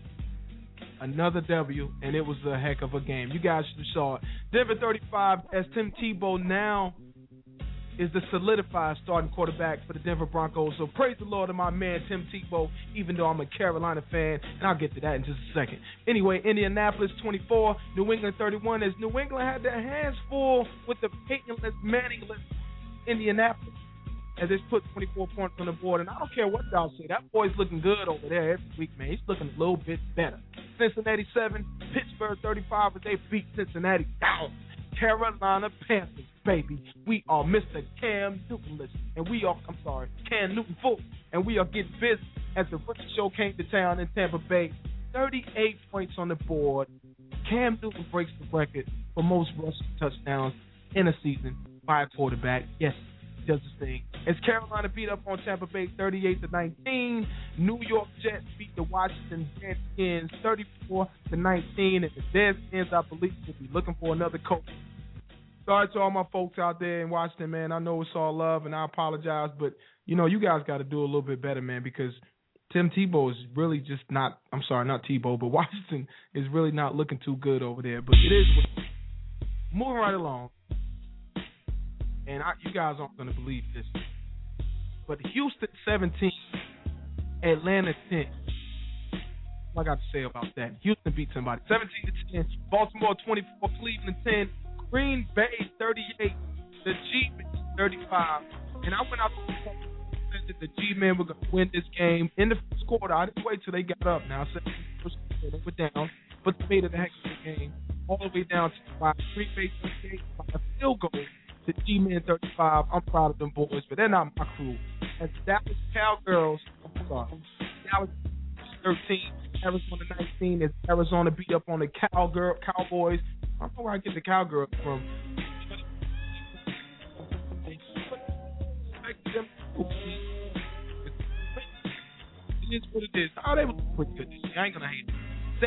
Another W, and it was a heck of a game. You guys should have saw it. Denver thirty-five, as Tim Tebow now is the solidified starting quarterback for the Denver Broncos. So praise the Lord to my man Tim Tebow, even though I'm a Carolina fan, and I'll get to that in just a second. Anyway, Indianapolis twenty-four, New England thirty-one, as New England had their hands full with the Peytonless, Manningless Indianapolis, as they put twenty-four points on the board. And I don't care what y'all say, that boy's looking good over there every week, man. He's looking a little bit better. Cincinnati seven, Pittsburgh thirty-five, but they beat Cincinnati down. Carolina Panthers, baby. We are Mister Cam Newtonless, and we are, I'm sorry, Cam Newton full, and we are getting busy as the rookie show came to town in Tampa Bay. thirty-eight points on the board. Cam Newton breaks the record for most rushing touchdowns in a season by a quarterback. Yes, he does his thing. As Carolina beat up on Tampa Bay thirty-eight to nineteen, New York Jets beat the Washington Redskins thirty-four to nineteen, and the Redskins, I believe, will be looking for another coach. Sorry to all my folks out there in Washington, man. I know it's all love, and I apologize, but, you know, you guys got to do a little bit better, man, because Tim Tebow is really just not, I'm sorry, not Tebow, but Washington is really not looking too good over there. But it is what, moving right along, and I, you guys aren't going to believe this, but Houston seventeen, Atlanta ten. What I got to say about that? Houston beat somebody seventeen to ten. Baltimore twenty-four, Cleveland ten. Green Bay thirty-eight, the G-Men thirty-five. And I went out to said that the G-Men were going to win this game in the first quarter. I didn't wait till they got up. Now, they were down, but they made it a heck of a game all the way down to five. Green Bay thirty-eight, by a field goal. The G-Men thirty-five. I'm proud of them boys, but they're not my crew. As Dallas Cowgirls, I'm sorry, Dallas thirteen, Arizona nineteen, as Arizona beat up on the Cowgirl Cowboys. I don't know where I get the Cowgirls from. It is what it is. Oh, they were pretty good this year. I ain't gonna hate it.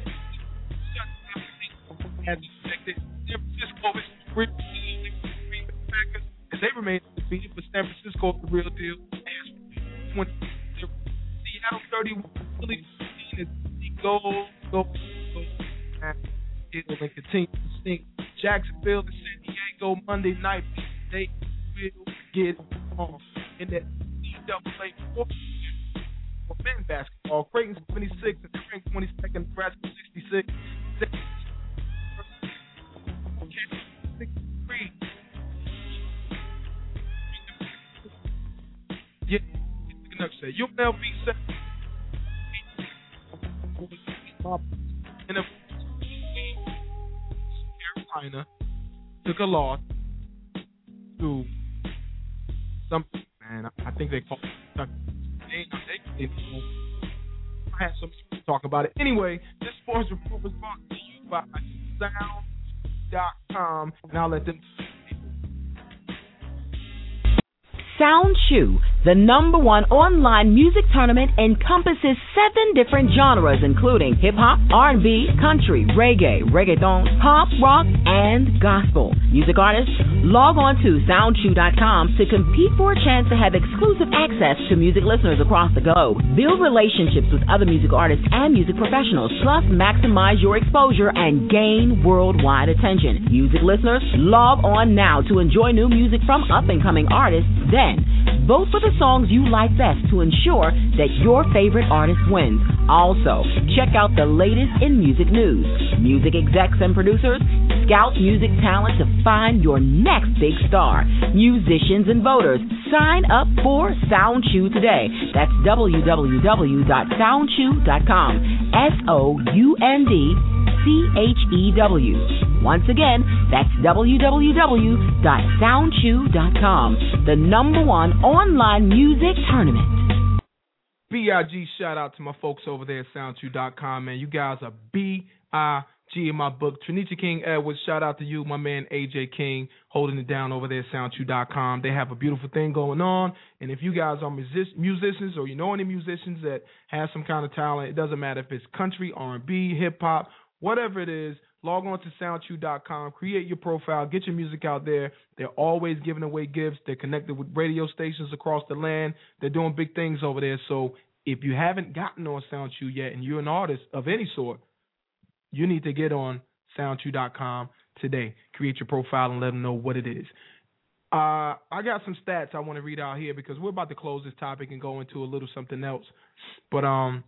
As expected, San Francisco is Green Bay Packers, and they remain undefeated, but San Francisco is the real deal. twenty Seattle thirty-one, Philly fifteen, as go, go, go, and continue to stink. Jacksonville and San Diego Monday night, they will get on in that C double A for men's basketball. Creighton seventy-six and ranked twenty-second, Nebraska sixty-six. Canuck said, U N L V said, in a Carolina took a loss to something, man. I think they called it. They, they, they, I had some to talk about it. Anyway, this sports report was brought to you by sound dot com, and I'll let them. SoundChew, the number one online music tournament, encompasses seven different genres, including hip-hop, R and B, country, reggae, reggaeton, pop, rock, and gospel. Music artists, log on to sound chew dot com to compete for a chance to have exclusive access to music listeners across the globe. Build relationships with other music artists and music professionals, plus maximize your exposure and gain worldwide attention. Music listeners, log on now to enjoy new music from up-and-coming artists. Then, vote for the songs you like best to ensure that your favorite artist wins. Also, check out the latest in music news. Music execs and producers, scout music talent to find your next big star. Musicians and voters, sign up for SoundChew today. That's w w w dot sound chew dot com. S O U N D C H E W. Once again, that's w w w dot sound chew dot com, the number one online music tournament. B I G shout out to my folks over there at sound chew dot com, man. You guys are B I G in my book. Trinicia King Edwards, shout out to you, my man A J King, holding it down over there at sound chew dot com. They have a beautiful thing going on, and if you guys are music- musicians or you know any musicians that have some kind of talent, it doesn't matter if it's country, R and B, hip-hop, whatever it is, log on to sound chew dot com, create your profile, get your music out there. They're always giving away gifts. They're connected with radio stations across the land. They're doing big things over there. So if you haven't gotten on SoundChew yet and you're an artist of any sort, you need to get on sound chew dot com today. Create your profile and let them know what it is. Uh, I got some stats I want to read out here because we're about to close this topic and go into a little something else. But um,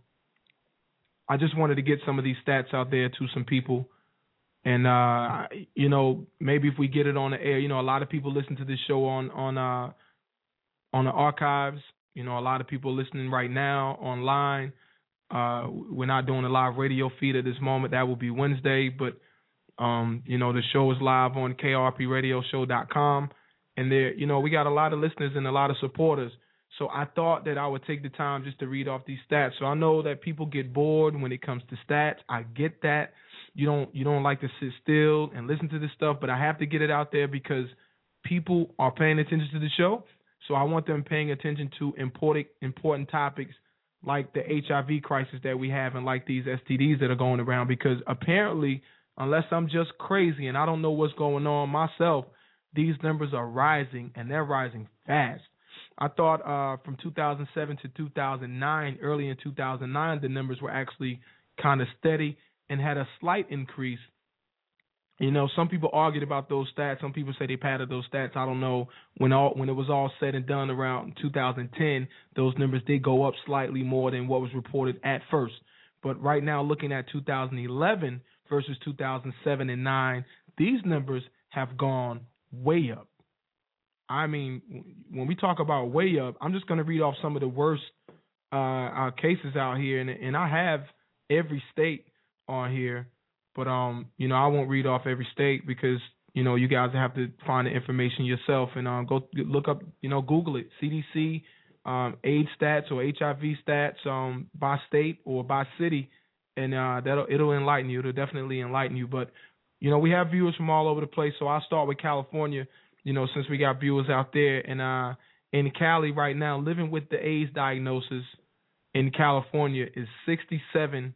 I just wanted to get some of these stats out there to some people. And, uh, you know, maybe if we get it on the air, you know, a lot of people listen to this show on on uh, on the archives. You know, a lot of people listening right now online. Uh, we're not doing a live radio feed at this moment. That will be Wednesday. But, um, you know, the show is live on K R P radio show dot com. And, there, you know, we got a lot of listeners and a lot of supporters. So I thought that I would take the time just to read off these stats. So I know that people get bored when it comes to stats. I get that. You don't you don't like to sit still and listen to this stuff, but I have to get it out there because people are paying attention to the show. So I want them paying attention to important important topics like the H I V crisis that we have and like these S T Ds that are going around, because apparently, unless I'm just crazy and I don't know what's going on myself, these numbers are rising, and they're rising fast. I thought uh, from two thousand seven to two thousand nine, early in two thousand nine, the numbers were actually kind of steady and had a slight increase. You know, some people argued about those stats. Some people say they padded those stats. I don't know. When all when it was all said and done around two thousand ten, those numbers did go up slightly more than what was reported at first. But right now, looking at two thousand eleven versus two thousand seven and nine, these numbers have gone way up. I mean, when we talk about way up, I'm just going to read off some of the worst uh, uh, cases out here, and, and I have every state on here, but um, you know, I won't read off every state because you know you guys have to find the information yourself and um, go look up, you know, Google it, C D C, um, AIDS stats or H I V stats um, by state or by city, and uh, that'll it'll enlighten you. It'll definitely enlighten you. But you know, we have viewers from all over the place, so I'll start with California. You know, since we got viewers out there, and uh, in Cali right now, living with the AIDS diagnosis in California is sixty-seven.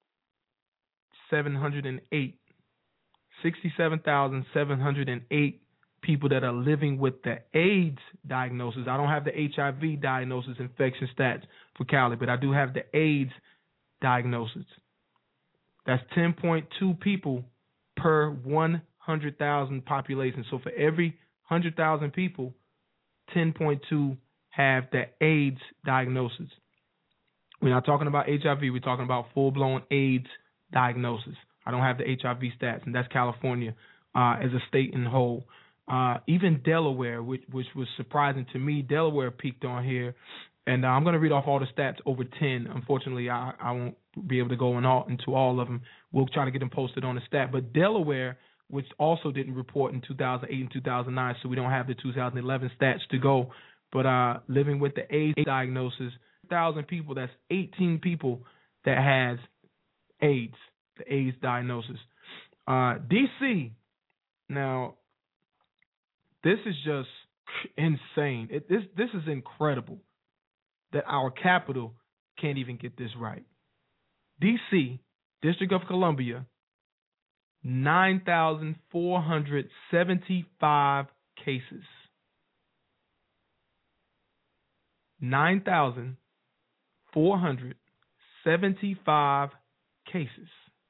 seven hundred eight, sixty-seven thousand seven hundred eight people that are living with the AIDS diagnosis. I don't have the H I V diagnosis infection stats for Cali, but I do have the AIDS diagnosis. That's ten point two people per one hundred thousand population. So for every one hundred thousand people, ten point two have the AIDS diagnosis. We're not talking about H I V. We're talking about full-blown AIDS diagnosis. I don't have the H I V stats, and that's California uh, as a state in whole. Uh, even Delaware, which, which was surprising to me, Delaware peaked on here And uh, I'm going to read off all the stats over ten. Unfortunately, I, I won't be able to go in all, into all of them. We'll try to get them posted on the stat. But Delaware, which also didn't report in two thousand eight and two thousand nine, so we don't have the two thousand eleven stats to go. But uh, living with the AIDS diagnosis, one thousand people, that's eighteen people that has AIDS, the AIDS diagnosis. Uh, D C, now, this is just insane. It, this this is incredible that our capital can't even get this right. D C, District of Columbia, nine thousand four hundred seventy-five cases. nine thousand four hundred seventy-five cases.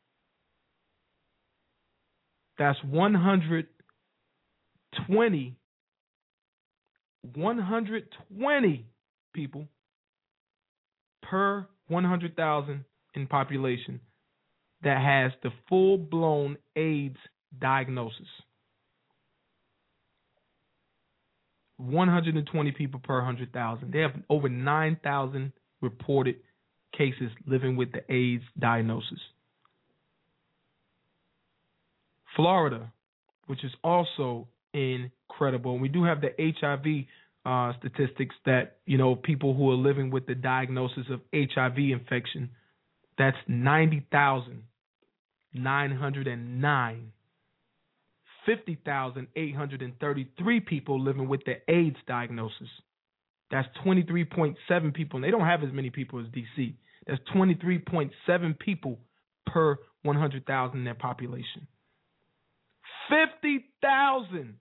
That's one hundred twenty, one hundred twenty people per one hundred thousand in population that has the full-blown AIDS diagnosis. one hundred twenty people per one hundred thousand. They have over nine thousand reported cases living with the AIDS diagnosis. Florida, which is also incredible. And we do have the H I V uh, statistics that, you know, people who are living with the diagnosis of H I V infection, that's ninety thousand nine hundred nine. fifty thousand eight hundred thirty-three people living with the AIDS diagnosis. That's twenty-three point seven people. And they don't have as many people as D C. That's twenty-three point seven people per one hundred thousand in their population. fifty thousand.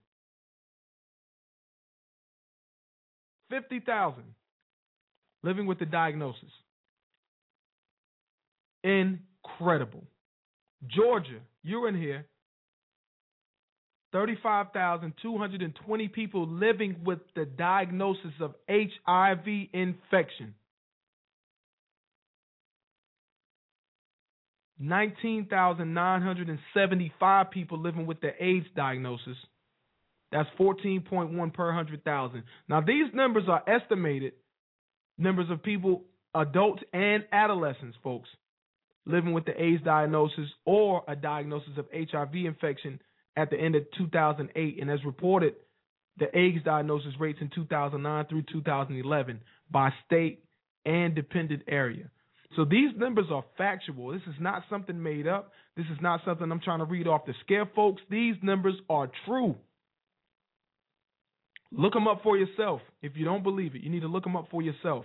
fifty thousand living with the diagnosis. Incredible. Georgia, you're in here. thirty-five thousand two hundred twenty people living with the diagnosis of H I V infection. nineteen thousand nine hundred seventy-five people living with the AIDS diagnosis. That's fourteen point one per one hundred thousand. Now, these numbers are estimated numbers of people, adults and adolescents, folks, living with the AIDS diagnosis or a diagnosis of H I V infection at the end of two thousand eight, and as reported, the AIDS diagnosis rates in two thousand nine through two thousand eleven by state and dependent area. So these numbers are factual. This is not something made up. This is not something I'm trying to read off to scare folks. These numbers are true. Look them up for yourself. If you don't believe it, you need to look them up for yourself.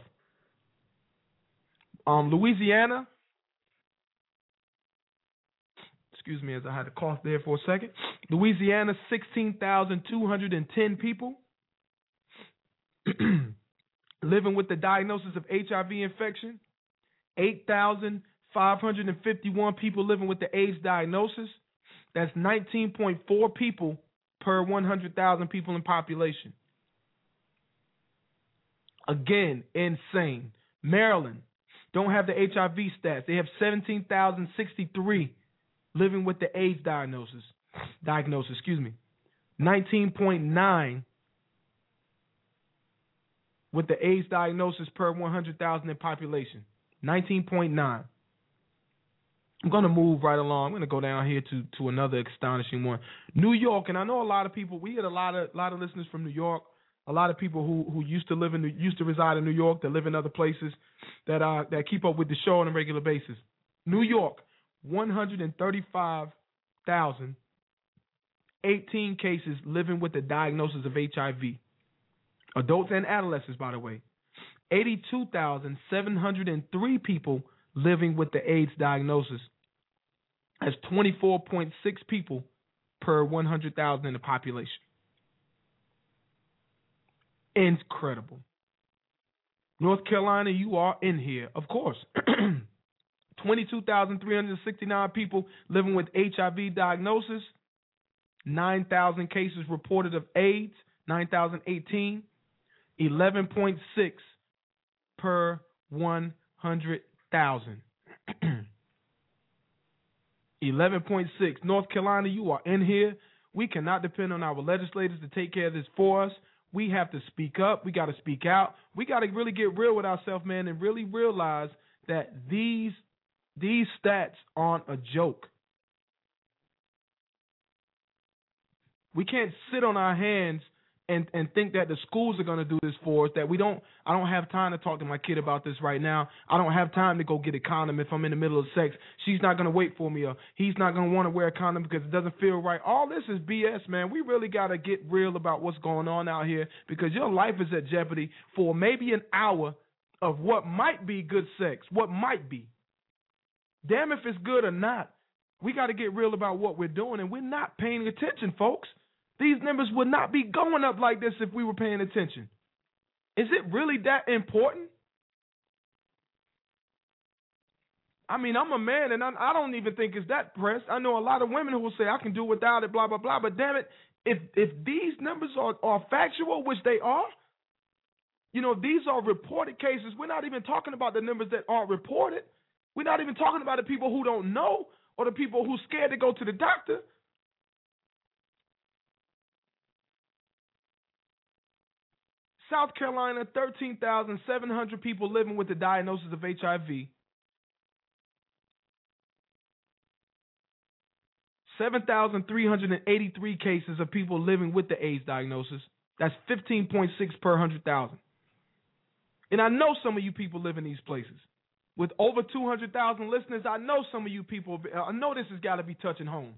Um, Louisiana, excuse me as I had to cough there for a second. Louisiana, sixteen thousand two hundred ten people living with the diagnosis of H I V infection. eight thousand five hundred fifty-one people living with the AIDS diagnosis. That's nineteen point four people per one hundred thousand people in population. Again, insane. Maryland don't have the H I V stats. They have seventeen thousand sixty-three living with the AIDS diagnosis. Diagnosis, excuse me. nineteen point nine with the AIDS diagnosis per one hundred thousand in population. nineteen point nine. I'm going to move right along. I'm going to go down here to, to another astonishing one. New York, and I know a lot of people, we get a lot of lot of listeners from New York, a lot of people who, who used to live in used to reside in New York, that live in other places, that uh that keep up with the show on a regular basis. New York, one hundred thirty-five thousand eighteen cases living with the diagnosis of H I V. Adults and adolescents, by the way. eighty-two thousand seven hundred three people living with the AIDS diagnosis. That's twenty-four point six people per one hundred thousand in the population. Incredible. North Carolina, you are in here, of course. twenty-two thousand three hundred sixty-nine people living with H I V diagnosis. nine thousand cases reported of AIDS, nine thousand eighteen. eleven point six per one hundred thousand. eleven point six. North Carolina, you are in here. We cannot depend on our legislators to take care of this for us. we have to speak up. We got to speak out. We got to really get real with ourselves, man, and really realize that these these stats aren't a joke. We can't sit on our hands and, and think that the schools are going to do this for us, that we don't, I don't have time to talk to my kid about this right now. I don't have time to go get a condom if I'm in the middle of sex. She's not going to wait for me, or he's not going to want to wear a condom because it doesn't feel right. All this is B S, man. We really got to get real about what's going on out here, because your life is at jeopardy for maybe an hour of what might be good sex, what might be. Damn if it's good or not. We got to get real about what we're doing, and we're not paying attention, folks. These numbers would not be going up like this if we were paying attention. Is it really that important? I mean, I'm a man, and I, I don't even think it's that pressed. I know a lot of women who will say, I can do without it, blah, blah, blah. But damn it, if if these numbers are, are factual, which they are, you know, these are reported cases. We're not even talking about the numbers that aren't reported. We're not even talking about the people who don't know or the people who are scared to go to the doctor. South Carolina, thirteen thousand seven hundred people living with the diagnosis of H I V. seven thousand three hundred eighty-three cases of people living with the AIDS diagnosis. That's fifteen point six per one hundred thousand. And I know some of you people live in these places. With over two hundred thousand listeners, I know some of you people, I know this has got to be touching home.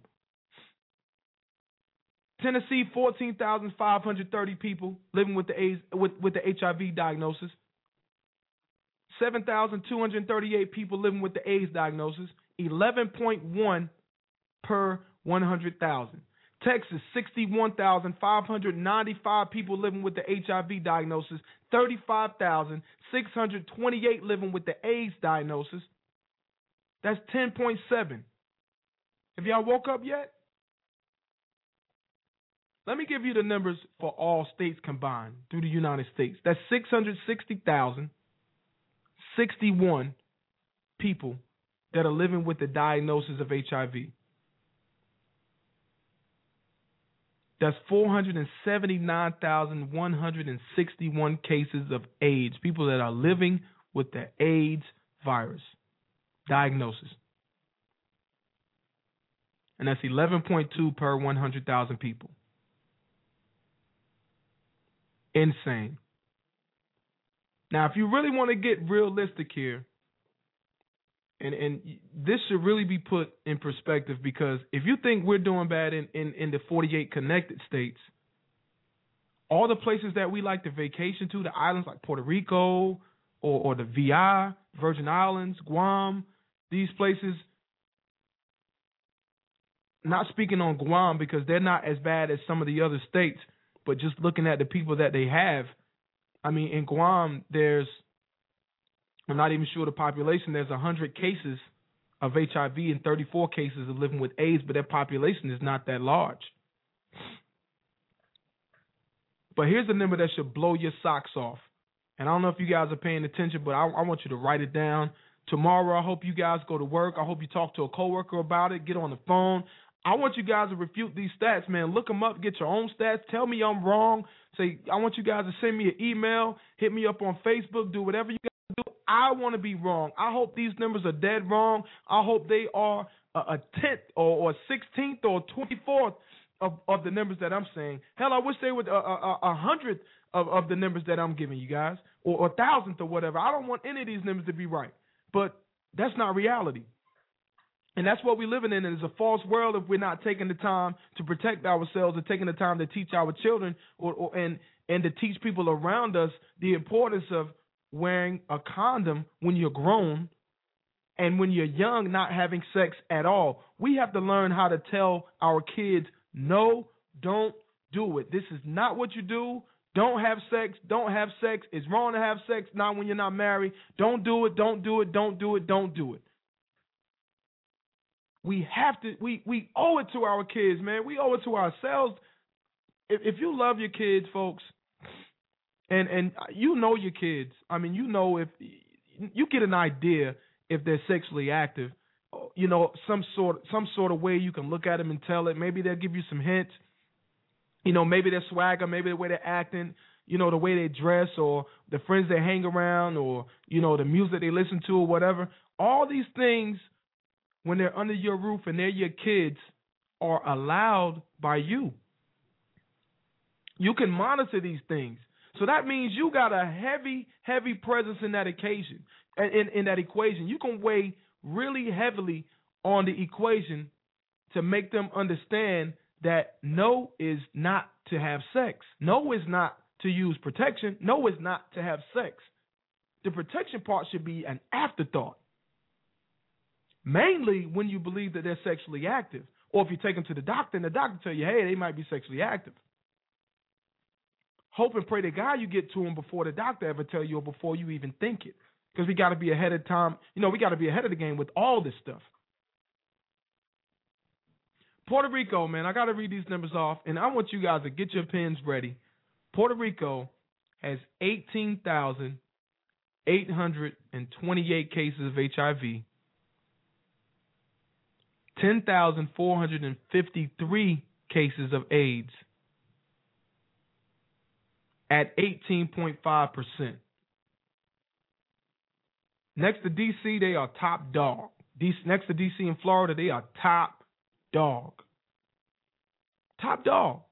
Tennessee, fourteen thousand five hundred thirty people living with the AIDS, with, with the H I V diagnosis. seven thousand two hundred thirty-eight people living with the AIDS diagnosis. eleven point one per one hundred thousand. Texas, sixty-one thousand five hundred ninety-five people living with the H I V diagnosis. thirty-five thousand six hundred twenty-eight living with the AIDS diagnosis. That's ten point seven. Have y'all woke up yet? Let me give you the numbers for all states combined through the United States. That's six hundred sixty thousand sixty-one people that are living with the diagnosis of H I V. That's four hundred seventy-nine thousand one hundred sixty-one cases of AIDS, people that are living with the AIDS virus diagnosis. And that's eleven point two per one hundred thousand people. Insane. Now, if you really want to get realistic here, and, and this should really be put in perspective, because if you think we're doing bad in, in, in the forty-eight connected states, all the places that we like to vacation to, the islands like Puerto Rico or, or the V I, Virgin Islands, Guam, these places, not speaking on Guam because they're not as bad as some of the other states, but just looking at the people that they have, I mean, in Guam, there's, I'm not even sure the population, there's one hundred cases of H I V and thirty-four cases of living with AIDS, but their population is not that large. But here's the number that should blow your socks off. And I don't know if you guys are paying attention, but I, I want you to write it down. Tomorrow, I hope you guys go to work. I hope you talk to a coworker about it, get on the phone. I want you guys to refute these stats, man. Look them up. Get your own stats. Tell me I'm wrong. Say, I want you guys to send me an email. Hit me up on Facebook. Do whatever you guys do. I want to be wrong. I hope these numbers are dead wrong. I hope they are a, a tenth or, or sixteenth or twenty-fourth of, of the numbers that I'm saying. Hell, I wish they were a, a, a hundredth of, of the numbers that I'm giving you guys, or, or a thousandth or whatever. I don't want any of these numbers to be right. But that's not reality. And that's what we're living in. And it's a false world if we're not taking the time to protect ourselves and taking the time to teach our children or, or and, and to teach people around us the importance of wearing a condom when you're grown and when you're young, not having sex at all. We have to learn how to tell our kids, no, don't do it. This is not what you do. Don't have sex. Don't have sex. It's wrong to have sex, not when you're not married. Don't do it. Don't do it. Don't do it. Don't do it. We have to, we, we owe it to our kids, man. We owe it to ourselves. If, if you love your kids, folks, and, and you know your kids, I mean, you know if, you get an idea if they're sexually active, you know, some sort, some sort of way you can look at them and tell it. Maybe they'll give you some hints. You know, maybe their swagger, maybe the way they're acting, you know, the way they dress or the friends they hang around or, you know, the music they listen to or whatever. All these things, when they're under your roof and they're your kids, are allowed by you. You can monitor these things. So that means you got a heavy, heavy presence in that occasion, in, in that equation. You can weigh really heavily on the equation to make them understand that no is not to have sex. No is not to use protection. No is not to have sex. The protection part should be an afterthought. Mainly when you believe that they're sexually active. Or if you take them to the doctor and the doctor tell you, hey, they might be sexually active. Hope and pray to God you get to them before the doctor ever tell you or before you even think it. Because we got to be ahead of time. You know, we got to be ahead of the game with all this stuff. Puerto Rico, man, I got to read these numbers off, and I want you guys to get your pens ready. Puerto Rico has eighteen thousand eight hundred twenty-eight cases of H I V, ten thousand four hundred fifty-three cases of AIDS at eighteen point five percent. Next to D C, they are top dog. D- next to D C and Florida, they are top dog. Top dog.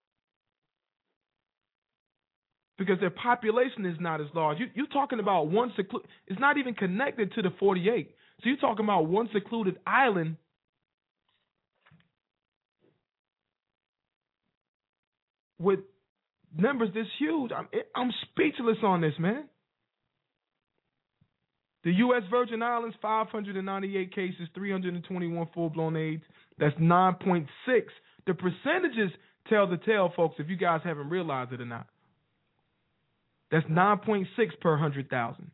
Because their population is not as large. You, you're talking about one secluded, it's not even connected to the forty-eight. So you're talking about one secluded island with numbers this huge. I'm, I'm speechless on this, man. The U S Virgin Islands, five hundred ninety-eight cases, three hundred twenty-one full-blown AIDS. That's nine point six. The percentages tell the tale, folks, if you guys haven't realized it or not. That's nine point six per one hundred thousand.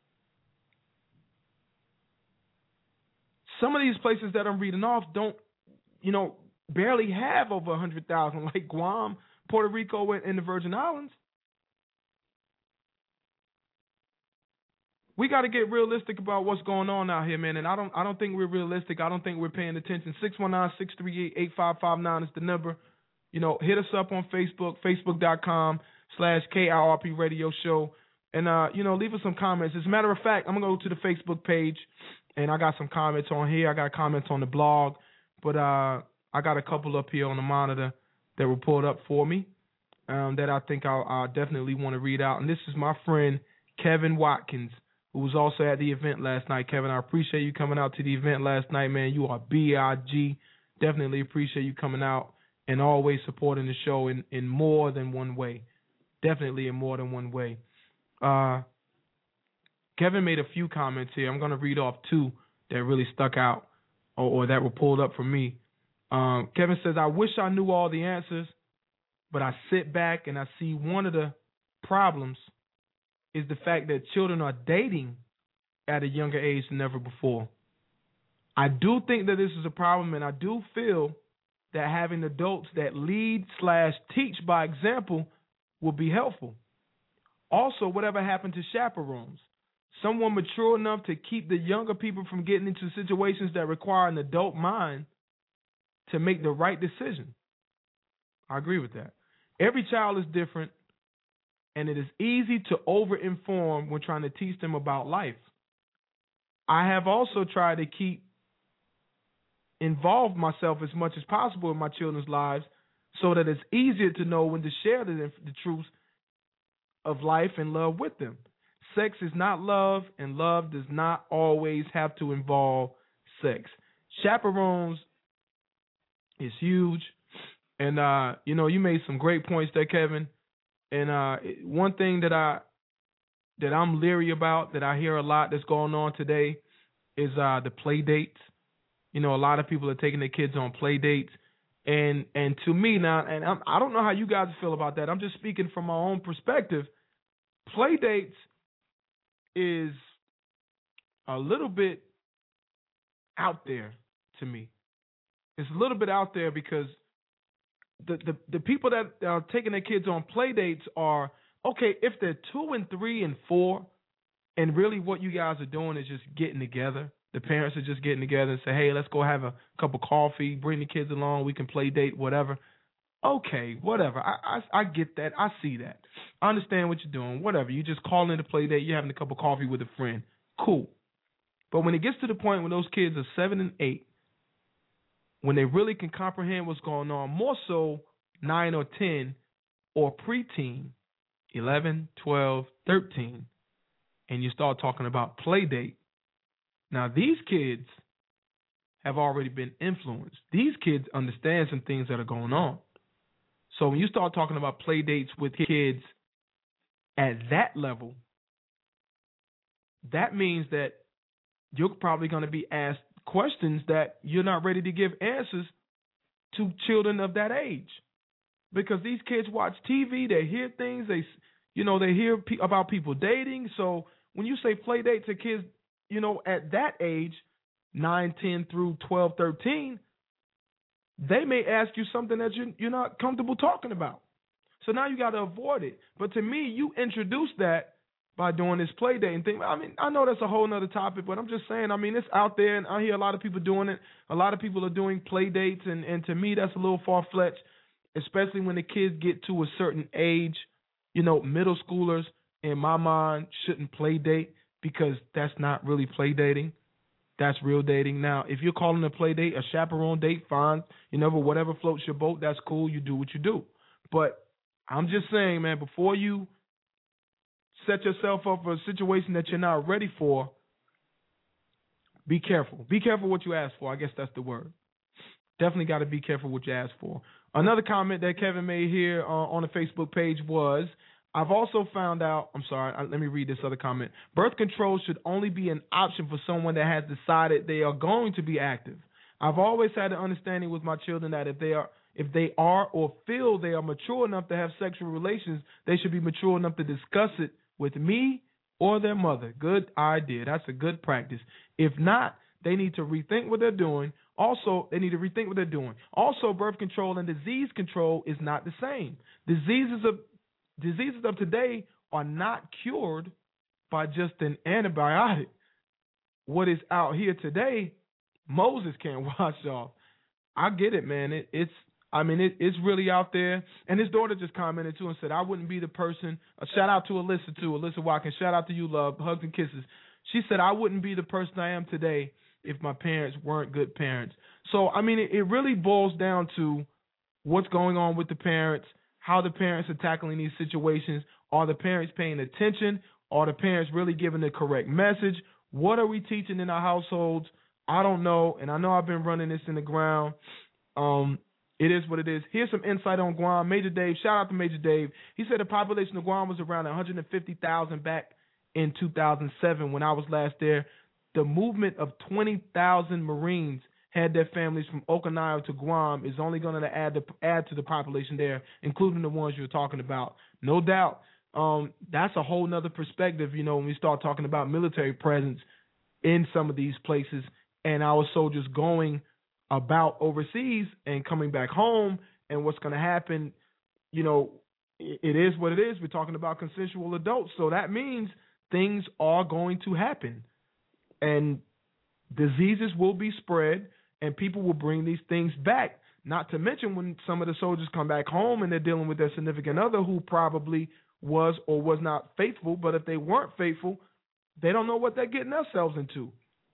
Some of these places that I'm reading off don't, you know, barely have over one hundred thousand, like Guam, Puerto Rico, and the Virgin Islands. We got to get realistic about what's going on out here, man. And I don't, I don't think we're realistic. I don't think we're paying attention. six one nine, six three eight, eight five five nine is the number. You know, hit us up on Facebook, facebook.com slash KIRP Radio Show. And, uh, you know, leave us some comments. As a matter of fact, I'm going to go to the Facebook page, and I got some comments on here. I got comments on the blog. But uh, I got a couple up here on the monitor that were pulled up for me um, that I think I'll, I'll definitely want to read out. And this is my friend Kevin Watkins, who was also at the event last night. Kevin, I appreciate you coming out to the event last night, man. You are B I G. Definitely appreciate you coming out and always supporting the show in, in more than one way. Definitely in more than one way. Uh, Kevin made a few comments here. I'm going to read off two that really stuck out or, or that were pulled up for me. Um, Kevin says, I wish I knew all the answers, but I sit back and I see one of the problems is the fact that children are dating at a younger age than ever before. I do think that this is a problem, and I do feel that having adults that lead slash teach by example will be helpful. Also, whatever happened to chaperones? Someone mature enough to keep the younger people from getting into situations that require an adult mind to make the right decision. I agree with that. Every child is different, and it is easy to over-inform when trying to teach them about life. I have also tried to keep involved myself as much as possible in my children's lives so that it's easier to know when to share the, the truths of life and love with them. Sex is not love, and love does not always have to involve sex. Chaperones is huge, and, uh, you know, you made some great points there, Kevin. And uh, one thing that I that I'm leery about, that I hear a lot that's going on today, is uh, the play dates. You know, a lot of people are taking their kids on play dates, and and to me now, and I'm, I don't know how you guys feel about that. I'm just speaking from my own perspective. Play dates is a little bit out there to me. It's a little bit out there because The, the the people that are taking their kids on play dates are, okay, if they're two and three and four, and really what you guys are doing is just getting together. The parents are just getting together and say, hey, let's go have a cup of coffee, bring the kids along, we can play date, whatever. Okay, whatever. I, I I get that. I see that. I understand what you're doing. Whatever. You just calling in to play date. You're having a cup of coffee with a friend. Cool. But when it gets to the point when those kids are seven and eight, when they really can comprehend what's going on, more so nine or ten or preteen, eleven, twelve, thirteen, and you start talking about play date. Now, these kids have already been influenced. These kids understand some things that are going on. So when you start talking about play dates with kids at that level, that means that you're probably going to be asked questions that you're not ready to give answers to children of that age. Because these kids watch T V, they hear things, they, you know, they hear pe- about people dating. So when you say play date to kids, you know, at that age, nine, ten through twelve, thirteen, they may ask you something that you're, you're not comfortable talking about. So now you got to avoid it. But to me, you introduce that by doing this play dating thing. I mean, I know that's a whole nother topic, but I'm just saying, I mean, it's out there, and I hear a lot of people doing it. A lot of people are doing play dates, and, and to me, that's a little far-fetched, especially when the kids get to a certain age. You know, middle schoolers, in my mind, shouldn't play date because that's not really play dating. That's real dating. Now, if you're calling a play date a chaperone date, fine. You know, whatever floats your boat, that's cool. You do what you do. But I'm just saying, man, before you set yourself up for a situation that you're not ready for, be careful. Be careful what you ask for. I guess that's the word. Definitely got to be careful what you ask for. Another comment that Kevin made here uh, on the Facebook page was, I've also found out, I'm sorry, uh, let me read this other comment. Birth control should only be an option for someone that has decided they are going to be active. I've always had an understanding with my children that if they are if they are or feel they are mature enough to have sexual relations, they should be mature enough to discuss it with me or their mother. Good idea. That's a good practice. If not, they need to rethink what they're doing. Also, they need to rethink what they're doing. Also, birth control and disease control is not the same. Diseases of Diseases of today are not cured by just an antibiotic. What is out here today, Moses can't wash off. I get it, man. It, it's, I mean, it, it's really out there. And his daughter just commented too and said, "I wouldn't be the person." A shout out to Alyssa too, Alyssa Watkins. Shout out to you, love. Hugs and kisses. She said, "I wouldn't be the person I am today if my parents weren't good parents." So, I mean, it, it really boils down to what's going on with the parents. How the parents are tackling these situations. Are the parents paying attention? Are the parents really giving the correct message? What are we teaching in our households? I don't know, and I know I've been running this in the ground. Um, it is what it is. Here's some insight on Guam. Major Dave, shout out to Major Dave. He said the population of Guam was around one hundred fifty thousand back in two thousand seven when I was last there. The movement of twenty thousand Marines had their families from Okinawa to Guam is only going to add to, add to the population there, including the ones you're talking about. No doubt. Um, that's a whole nother perspective, you know, when we start talking about military presence in some of these places and our soldiers going about overseas and coming back home and what's going to happen. You know, it, it is what it is. We're talking about consensual adults. So that means things are going to happen. And diseases will be spread, and people will bring these things back. Not to mention when some of the soldiers come back home and they're dealing with their significant other who probably was or was not faithful, but if they weren't faithful, they don't know what they're getting themselves into.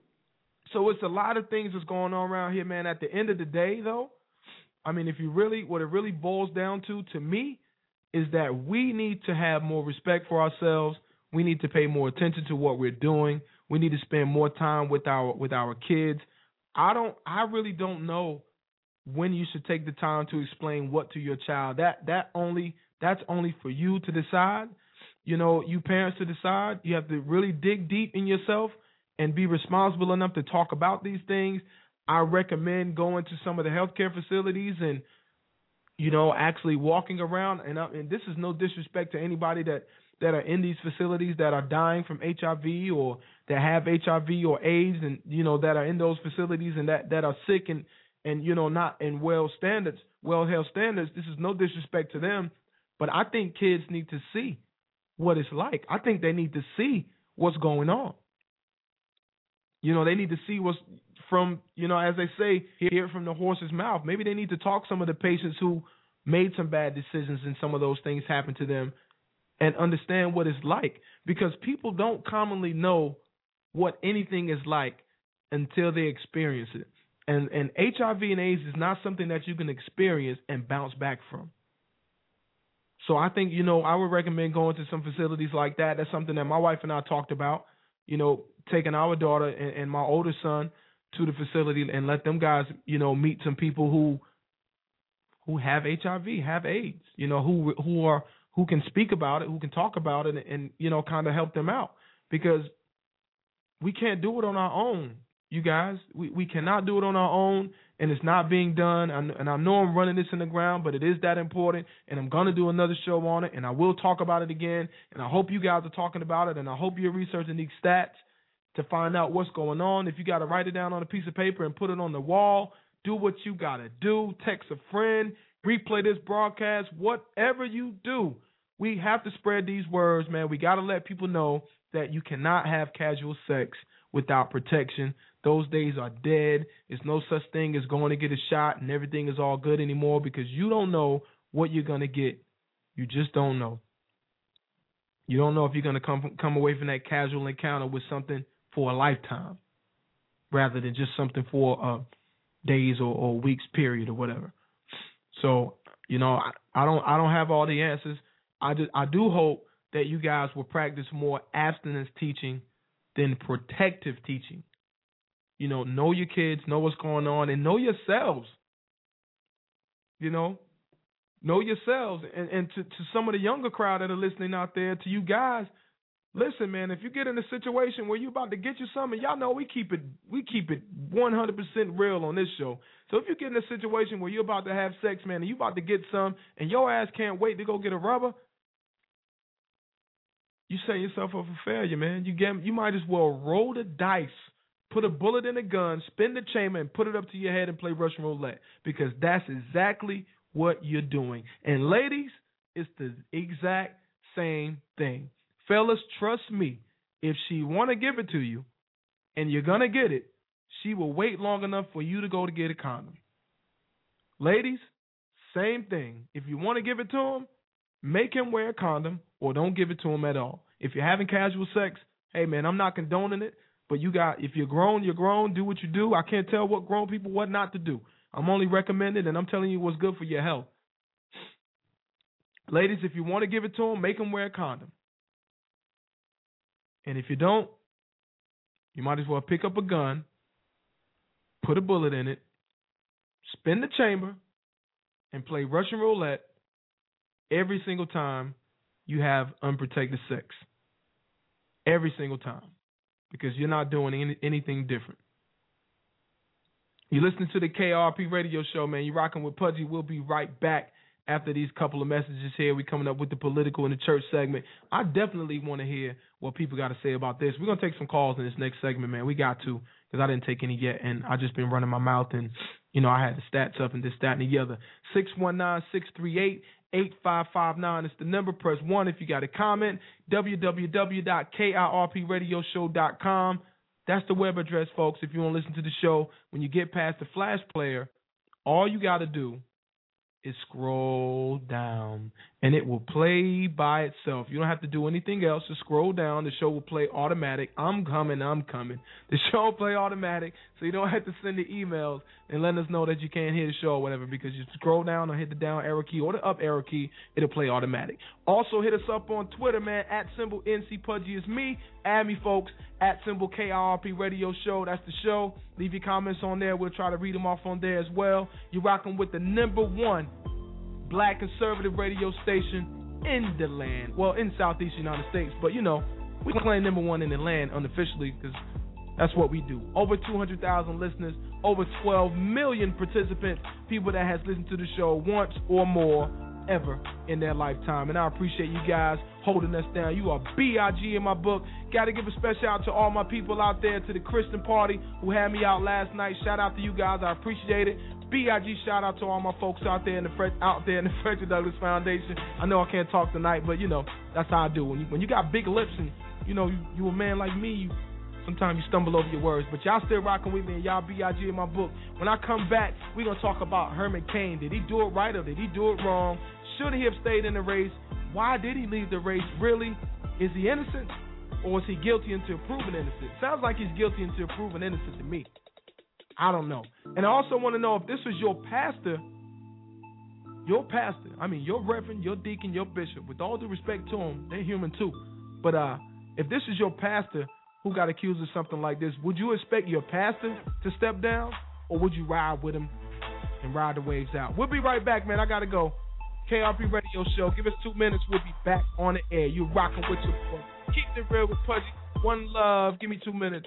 So it's a lot of things that's going on around here, man. At the end of the day, though, I mean, if you really, what it really boils down to, to me, is that we need to have more respect for ourselves. We need to pay more attention to what we're doing. We need to spend more time with our with our kids. I don't. I really don't know when you should take the time to explain what to your child. That that only that's only for you to decide. You know, you parents to decide. You have to really dig deep in yourself and be responsible enough to talk about these things. I recommend going to some of the healthcare facilities and, you know, actually walking around. And, uh, and this is no disrespect to anybody that, that are in these facilities that are dying from H I V or that have H I V or AIDS and, you know, that are in those facilities and that, that are sick and, and, you know, not in well standards, well health standards. This is no disrespect to them, but I think kids need to see what it's like. I think they need to see what's going on. You know, they need to see what's from, you know, as they say, hear it from the horse's mouth. Maybe they need to talk some of the patients who made some bad decisions and some of those things happened to them, and understand what it's like, because people don't commonly know what anything is like until they experience it. And and H I V and AIDS is not something that you can experience and bounce back from. So I think, you know, I would recommend going to some facilities like that. That's something that my wife and I talked about, you know, taking our daughter and, and my older son to the facility and let them guys, you know, meet some people who who have H I V, have AIDS, you know, who who are who can speak about it, who can talk about it, and, and you know, kind of help them out, because we can't do it on our own, you guys. We we cannot do it on our own, and it's not being done. And, and I know I'm running this in the ground, but it is that important, and I'm going to do another show on it, and I will talk about it again, and I hope you guys are talking about it, and I hope you're researching these stats to find out what's going on. If you got to write it down on a piece of paper and put it on the wall, do what you got to do. Text a friend, replay this broadcast, whatever you do. We have to spread these words, man. We got to let people know that you cannot have casual sex without protection. Those days are dead. There's no such thing as going to get a shot and everything is all good anymore, because you don't know what you're going to get. You just don't know. You don't know if you're going to come come away from that casual encounter with something for a lifetime rather than just something for a days or, or weeks period or whatever. So, you know, I, I don't I don't have all the answers. I just, I do hope that you guys will practice more abstinence teaching than protective teaching. You know, know your kids, know what's going on, and know yourselves. You know, know yourselves. And, and to, to some of the younger crowd that are listening out there, to you guys, listen, man, if you get in a situation where you're about to get you something, y'all know we keep it we keep it one hundred percent real on this show. So if you get in a situation where you're about to have sex, man, and you about to get some, and your ass can't wait to go get a rubber, you set yourself up for failure, man. You get, you might as well roll the dice, put a bullet in a gun, spin the chamber, and put it up to your head and play Russian roulette, because that's exactly what you're doing. And ladies, it's the exact same thing. Fellas, trust me, if she want to give it to you and you're going to get it, she will wait long enough for you to go to get a condom. Ladies, same thing. If you want to give it to him, make him wear a condom or don't give it to him at all. If you're having casual sex, hey, man, I'm not condoning it, but you got, if you're grown, you're grown. Do what you do. I can't tell what grown people what not to do. I'm only recommending, and I'm telling you what's good for your health. Ladies, if you want to give it to him, make him wear a condom. And if you don't, you might as well pick up a gun, put a bullet in it, spin the chamber, and play Russian roulette every single time you have unprotected sex. Every single time. Because you're not doing any, anything different. You're listening to the K R P radio show, man. You're rocking with Pudgy. We'll be right back after these couple of messages here. We're coming up with the political and the church segment. I definitely want to hear what people got to say about this. We're going to take some calls in this next segment, man. We got to, because I didn't take any yet, and I just been running my mouth, and, you know, I had the stats up and this, that, and the other. six one nine, six three eight, eight five five nine is the number. Press one if you got a comment. w w w dot k i r p radio show dot com. That's the web address, folks. If you want to listen to the show, when you get past the flash player, all you got to do is scroll down, and it will play by itself. You don't have to do anything else. Just scroll down. The show will play automatic. I'm coming. I'm coming. The show will play automatic, so you don't have to send the emails and let us know that you can't hear the show or whatever, because you scroll down or hit the down arrow key or the up arrow key, it'll play automatic. Also, hit us up on Twitter, man, at symbol N C Pudgy is me. Add me, folks, at symbol K R R P Radio Show. That's the show. Leave your comments on there. We'll try to read them off on there as well. You're rocking with the number one black conservative radio station in the land. Well, in Southeast United States, but, you know, we claim number one in the land unofficially, because that's what we do. Over two hundred thousand listeners, over twelve million participants, people that has listened to the show once or more ever in their lifetime. And I appreciate you guys holding us down. You are B I G in my book. Got to give a special out to all my people out there, to the Christian Party who had me out last night. Shout out to you guys. I appreciate it. B I G shout out to all my folks out there in the Fred, out there in the Frederick Douglass Foundation. I know I can't talk tonight, but, you know, that's how I do. When you, when you got big lips and, you know, you, you a man like me, you Sometimes you stumble over your words, but y'all still rocking with me, and y'all B I G in my book. When I come back, we're going to talk about Herman Cain. Did he do it right or did he do it wrong? Should he have stayed in the race? Why did he leave the race? Really? Is he innocent? Or is he guilty until proven innocent? Sounds like he's guilty until proven innocent to me. I don't know. And I also want to know if this was your pastor, your pastor, I mean your reverend, your deacon, your bishop, with all due respect to them, they're human too. But uh, if this is your pastor who got accused of something like this, would you expect your pastor to step down? Or would you ride with him and ride the waves out? We'll be right back, man. I got to go. K R P Radio Show. Give us two minutes. We'll be back on the air. You rocking with your boy. Keep it real with Pudgy. One love. Give me two minutes.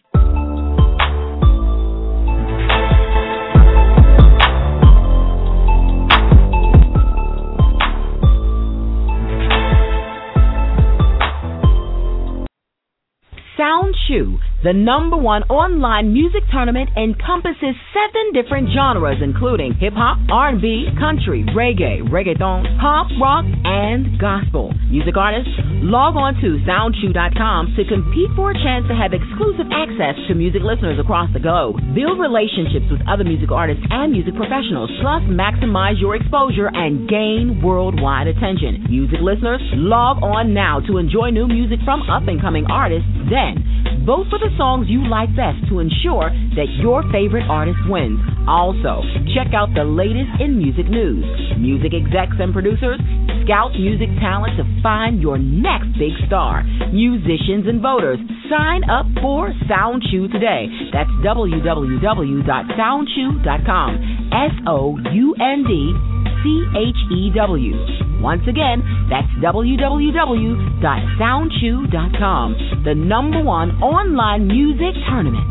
Sound Chew, the number one online music tournament, encompasses seven different genres, including hip-hop, R and B, country, reggae, reggaeton, pop, rock, and gospel. Music artists, log on to sound chew dot com to compete for a chance to have exclusive access to music listeners across the globe. Build relationships with other music artists and music professionals, plus maximize your exposure and gain worldwide attention. Music listeners, log on now to enjoy new music from up-and-coming artists. Then, vote for the songs you like best to ensure that your favorite artist wins. Also, check out the latest in music news. Music execs and producers scout music talent to find your next big star. Musicians and voters, sign up for Sound Chew today. That's w w w dot sound chew dot com. S O U N D C H E W. Once again, that's w w w dot sound chew dot com, the number one online music tournament.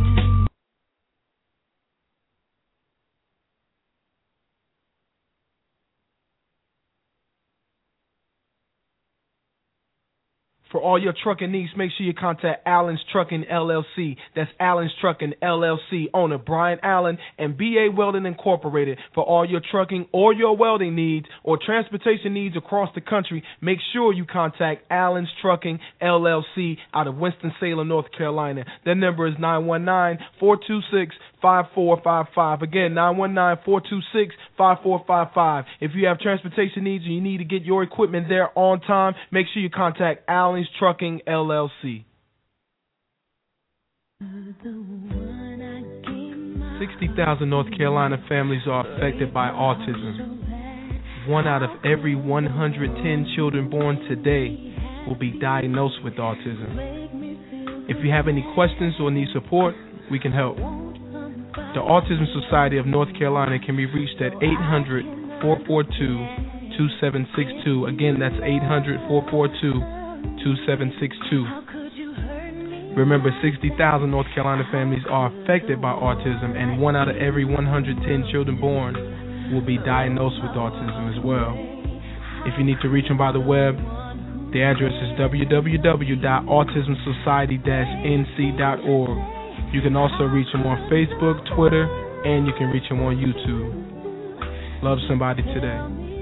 For all your trucking needs, make sure you contact Allen's Trucking L L C. That's Allen's Trucking L L C, owner Brian Allen, and B A Welding Incorporated. For all your trucking or your welding needs or transportation needs across the country, make sure you contact Allen's Trucking L L C out of Winston-Salem, North Carolina. Their number is nine one nine, four two six, five four five five. Again, nine one nine, four two six, five four five five. If you have transportation needs and you need to get your equipment there on time, make sure you contact Allen's Trucking L L C. sixty thousand North Carolina families are affected by autism. One out of every one hundred ten children born today will be diagnosed with autism. If you have any questions or need support, we can help. The Autism Society of North Carolina can be reached at eight hundred, four four two, two seven six two. Again, that's eight hundred, four four two, two seven six two. Remember, sixty thousand North Carolina families are affected by autism, and one out of every one hundred ten children born will be diagnosed with autism as well. If you need to reach them by the web, the address is w w w dot autism society dash n c dot org. You can also reach them on Facebook, Twitter, and you can reach them on YouTube. Love somebody today.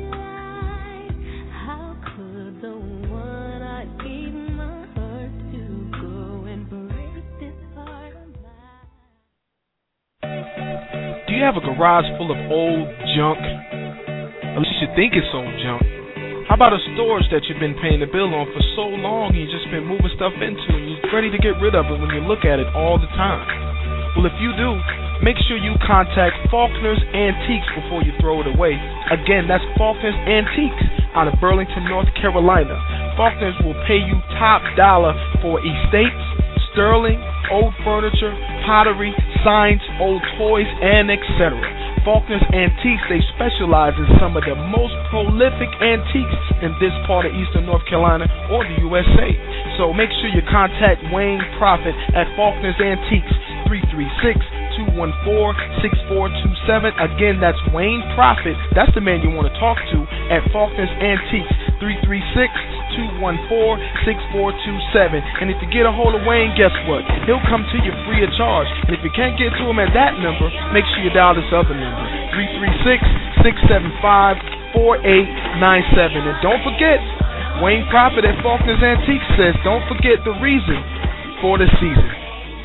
Do you have a garage full of old junk? At least you think it's old junk. How about a storage that you've been paying the bill on for so long and you've just been moving stuff into and you're ready to get rid of it when you look at it all the time? Well, if you do, make sure you contact Faulkner's Antiques before you throw it away. Again, that's Faulkner's Antiques out of Burlington, North Carolina. Faulkner's will pay you top dollar for estates, sterling, old furniture, pottery, signs, old toys, and et cetera. Faulkner's Antiques, they specialize in some of the most prolific antiques in this part of Eastern North Carolina or the U S A. So make sure you contact Wayne Prophet at Faulkner's Antiques, three three six, two one four, six four two seven. Again, that's Wayne Prophet. That's the man you want to talk to at Faulkner's Antiques, three three six, two one four, six four two seven. And if you get a hold of Wayne, guess what? He'll come to you free of charge. And if you can't get to him at that number, make sure you dial this other number, three three six, six seven five, four eight nine seven. And don't forget, Wayne Prophet at Faulkner's Antiques says, don't forget the reason for the season.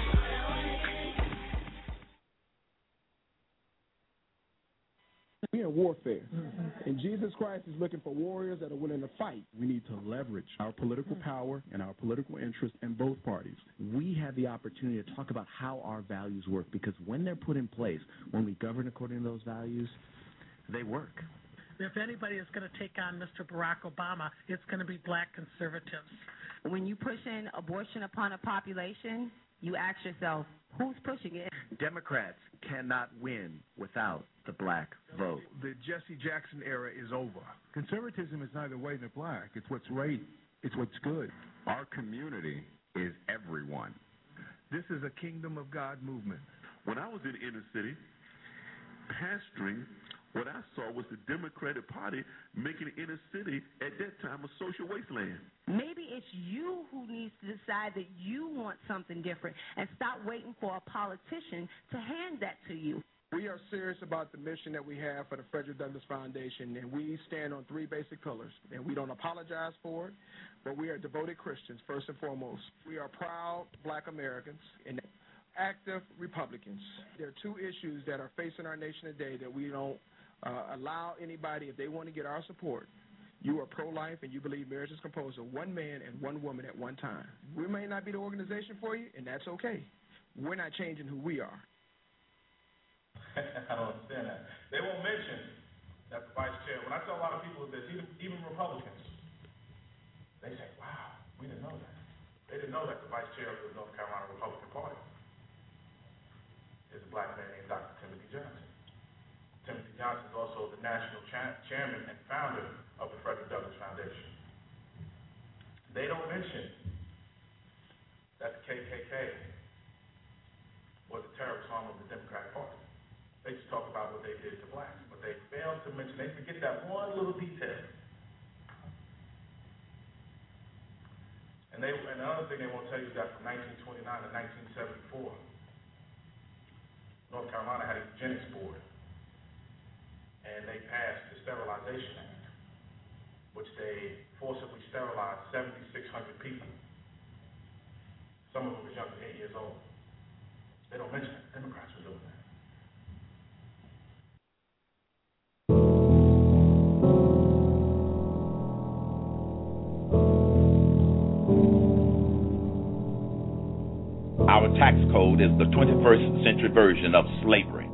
We're in warfare, and Jesus Christ is looking for warriors that are willing to fight. We need to leverage our political power and our political interest in both parties. We have the opportunity to talk about how our values work, because when they're put in place, when we govern according to those values, they work. If anybody is going to take on Mister Barack Obama, it's going to be black conservatives. When you push in abortion upon a population, you ask yourself, who's pushing it? Democrats cannot win without the black vote. The Jesse Jackson era is over. Conservatism is neither white nor black. It's what's right. It's what's good. Our community is everyone. This is a kingdom of God movement. When I was in inner city pastoring, what I saw was the Democratic Party making the inner city at that time a social wasteland. Maybe it's you who needs to decide that you want something different and stop waiting for a politician to hand that to you. We are serious about the mission that we have for the Frederick Douglass Foundation, and we stand on three basic pillars. And we don't apologize for it, but we are devoted Christians, first and foremost. We are proud black Americans and active Republicans. There are two issues that are facing our nation today that we don't uh, allow anybody, if they want to get our support. You are pro-life and you believe marriage is composed of one man and one woman at one time. We may not be the organization for you, and that's okay. We're not changing who we are. I don't understand that. They won't mention that the vice chair, when I tell a lot of people this, even, even Republicans, they say, wow, we didn't know that. They didn't know that the vice chair of the North Carolina Republican Party is a black man named Doctor Timothy Johnson. Timothy Johnson is also the national cha- chairman and founder of the Frederick Douglass Foundation. They don't mention that the K K K was a terrorist arm of the Democratic Party. They just talk about what they did to blacks, but they fail to mention, they forget that one little detail. And they, and another thing they won't tell you is that from nineteen twenty-nine to nineteen seventy-four, North Carolina had a eugenics board, and they passed the Sterilization Act, which they forcibly sterilized seventy-six hundred people. Some of them were younger than eight years old. They don't mention it. Democrats were doing that. Our tax code is the twenty-first century version of slavery.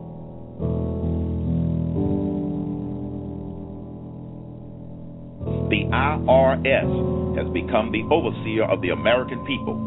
The I R S has become the overseer of the American people.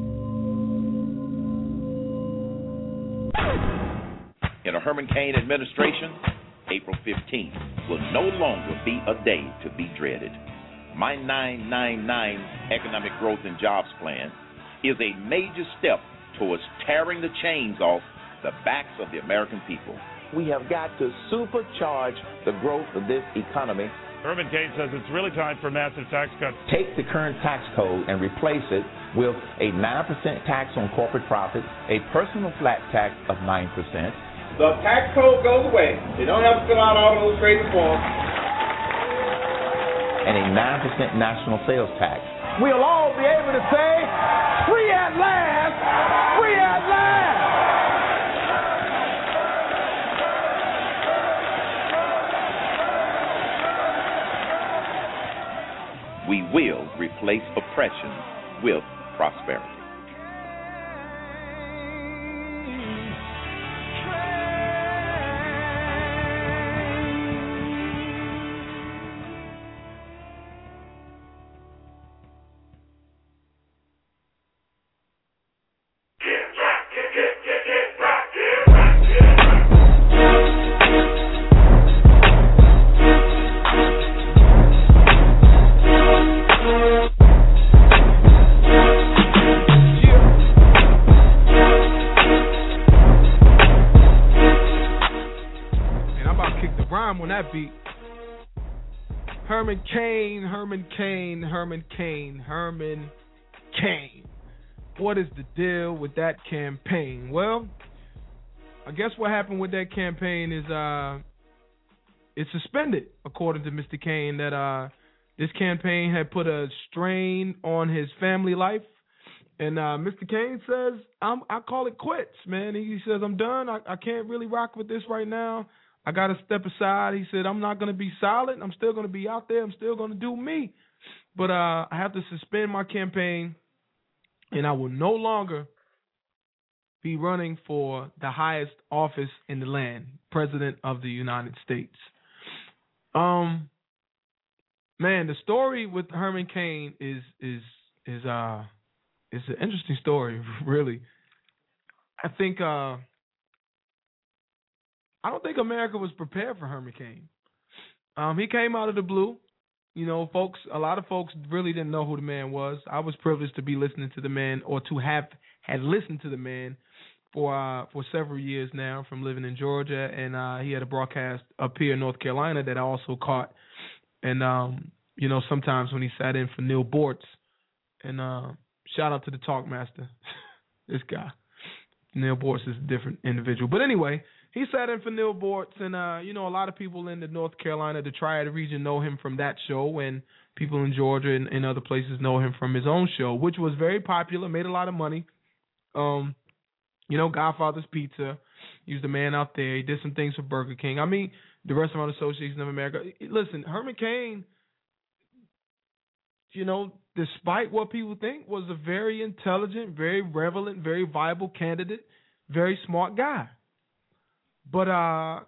In a Herman Cain administration, April fifteenth will no longer be a day to be dreaded. My nine nine nine Economic Growth and Jobs Plan is a major step towards tearing the chains off the backs of the American people. We have got to supercharge the growth of this economy. Herman Cain says it's really time for massive tax cuts. Take the current tax code and replace it with a nine percent tax on corporate profits, a personal flat tax of nine percent. The tax code goes away. They don't have to fill out all those crazy forms. And a nine percent national sales tax. We'll all be able to say, free at last, free at last. We will replace oppression with prosperity. Beat. Herman Cain, Herman Cain, Herman Cain, Herman Cain. What is the deal with that campaign? Well, I guess what happened with that campaign is uh, it's suspended, according to Mister Cain, that uh, this campaign had put a strain on his family life. And uh, Mister Cain says, I'm, I call it quits, man. He says, I'm done. I, I can't really rock with this right now. I got to step aside. He said, I'm not going to be silent. I'm still going to be out there. I'm still going to do me. But uh, I have to suspend my campaign, and I will no longer be running for the highest office in the land, President of the United States. Um, man, the story with Herman Cain is is is uh is an interesting story, really. I think uh, I don't think America was prepared for Herman Cain. Um, he came out of the blue. You know, folks, a lot of folks really didn't know who the man was. I was privileged to be listening to the man, or to have had listened to the man for uh, for several years now, from living in Georgia, and uh, he had a broadcast up here in North Carolina that I also caught. And um, you know, sometimes when he sat in for Neil Bortz, and uh, shout out to the Talkmaster, this guy. Neil Bortz is a different individual, but anyway. He sat in for Neil Bortz, and, uh, you know, a lot of people in the North Carolina, the Triad region, know him from that show, and people in Georgia and, and other places know him from his own show, which was very popular, made a lot of money. Um, you know, Godfather's Pizza. He was the man out there. He did some things for Burger King. I mean, the Restaurant Association of America. Listen, Herman Cain, you know, despite what people think, was a very intelligent, very relevant, very viable candidate, very smart guy. But uh, I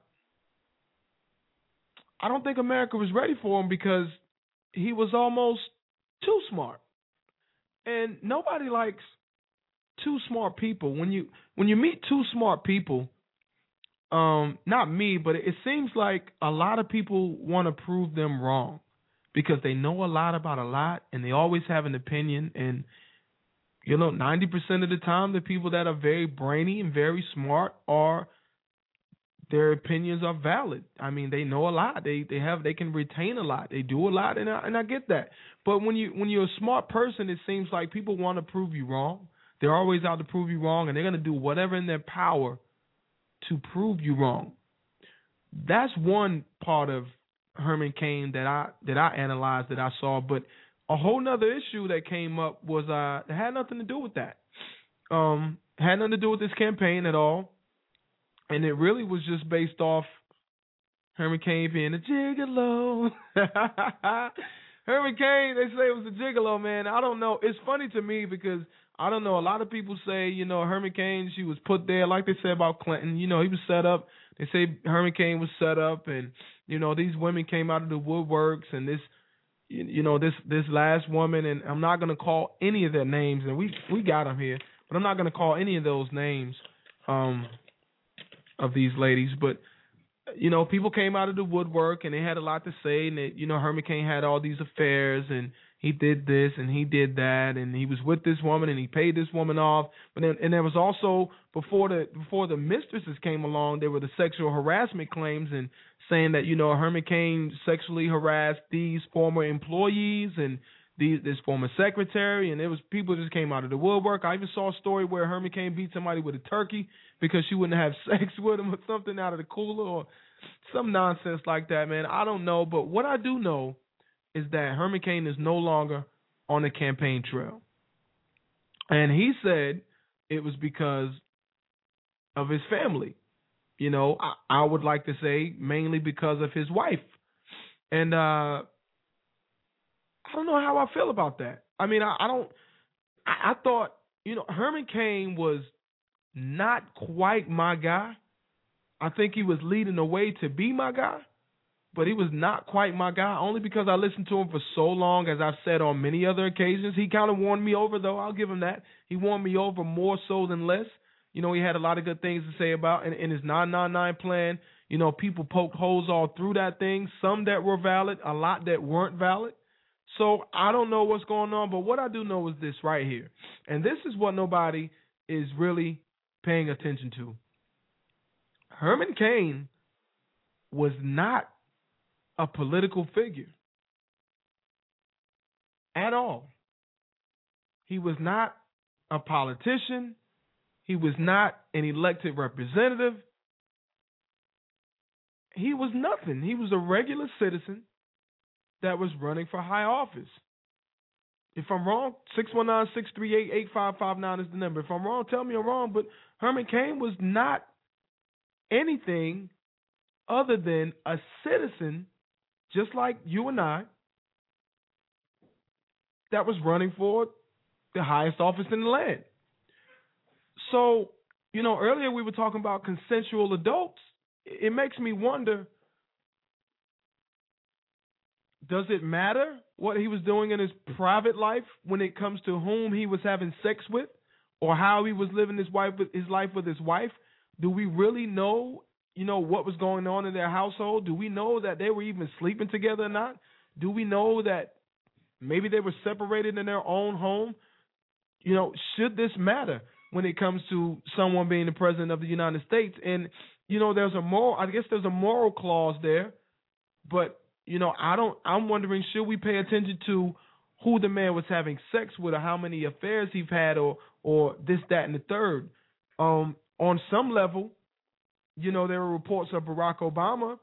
don't think America was ready for him because he was almost too smart. And nobody likes too smart people. When you when you meet two smart people, um, not me, but it seems like a lot of people want to prove them wrong because they know a lot about a lot and they always have an opinion. And, you know, ninety percent of the time, the people that are very brainy and very smart are their opinions are valid. I mean, they know a lot. They they have they can retain a lot. They do a lot, and I, and I get that. But when you when you're a smart person, it seems like people want to prove you wrong. They're always out to prove you wrong, and they're going to do whatever in their power to prove you wrong. That's one part of Herman Cain that I that I analyzed, that I saw. But a whole nother issue that came up was uh, it had nothing to do with that. Um, had nothing to do with this campaign at all. And it really was just based off Herman Cain being a gigolo. Herman Cain, they say it was a gigolo, man. I don't know. It's funny to me because, I don't know, a lot of people say, you know, Herman Cain, she was put there, like they said about Clinton. You know, he was set up. They say Herman Cain was set up, and, you know, these women came out of the woodworks, and this, you know, this this last woman, and I'm not going to call any of their names, and we, we got them here, but I'm not going to call any of those names. Um... of these ladies, but you know, people came out of the woodwork and they had a lot to say, and they, you know, Herman Cain had all these affairs and he did this and he did that and he was with this woman and he paid this woman off. But then, and there was also before the before the mistresses came along, there were the sexual harassment claims and saying that, you know, Herman Cain sexually harassed these former employees and these this former secretary, and it was people just came out of the woodwork. I even saw a story where Herman Cain beat somebody with a turkey because she wouldn't have sex with him or something out of the cooler or some nonsense like that, man. I don't know, but what I do know is that Herman Cain is no longer on the campaign trail. And he said it was because of his family. You know, I, I would like to say mainly because of his wife. And uh, I don't know how I feel about that. I mean, I, I don't I, I thought, you know, Herman Cain was not quite my guy. I think he was leading the way to be my guy, but he was not quite my guy, only because I listened to him for so long, as I've said on many other occasions. He kind of won me over, though. I'll give him that. He won me over more so than less. You know, he had a lot of good things to say about in, in his nine nine nine plan. You know, people poked holes all through that thing, some that were valid, a lot that weren't valid. So I don't know what's going on, but what I do know is this right here. And this is what nobody is really paying attention to. Herman Cain was not a political figure at all. He was not a politician. He was not an elected representative. He was nothing. He was a regular citizen that was running for high office. If I'm wrong, six one nine, six three eight, eight five five nine is the number. If I'm wrong, tell me I'm wrong. But Herman Cain was not anything other than a citizen, just like you and I, that was running for the highest office in the land. So, you know, earlier we were talking about consensual adults. It makes me wonder, does it matter what he was doing in his private life when it comes to whom he was having sex with or how he was living his wife his life with his wife? Do we really know, you know, what was going on in their household? Do we know that they were even sleeping together or not? Do we know that maybe they were separated in their own home? You know, should this matter when it comes to someone being the president of the United States? And, you know, there's a moral, I guess there's a moral clause there, but, you know, I don't, I'm wondering, should we pay attention to who the man was having sex with or how many affairs he's had or, or this, that, and the third? Um, on some level, you know, there were reports of Barack Obama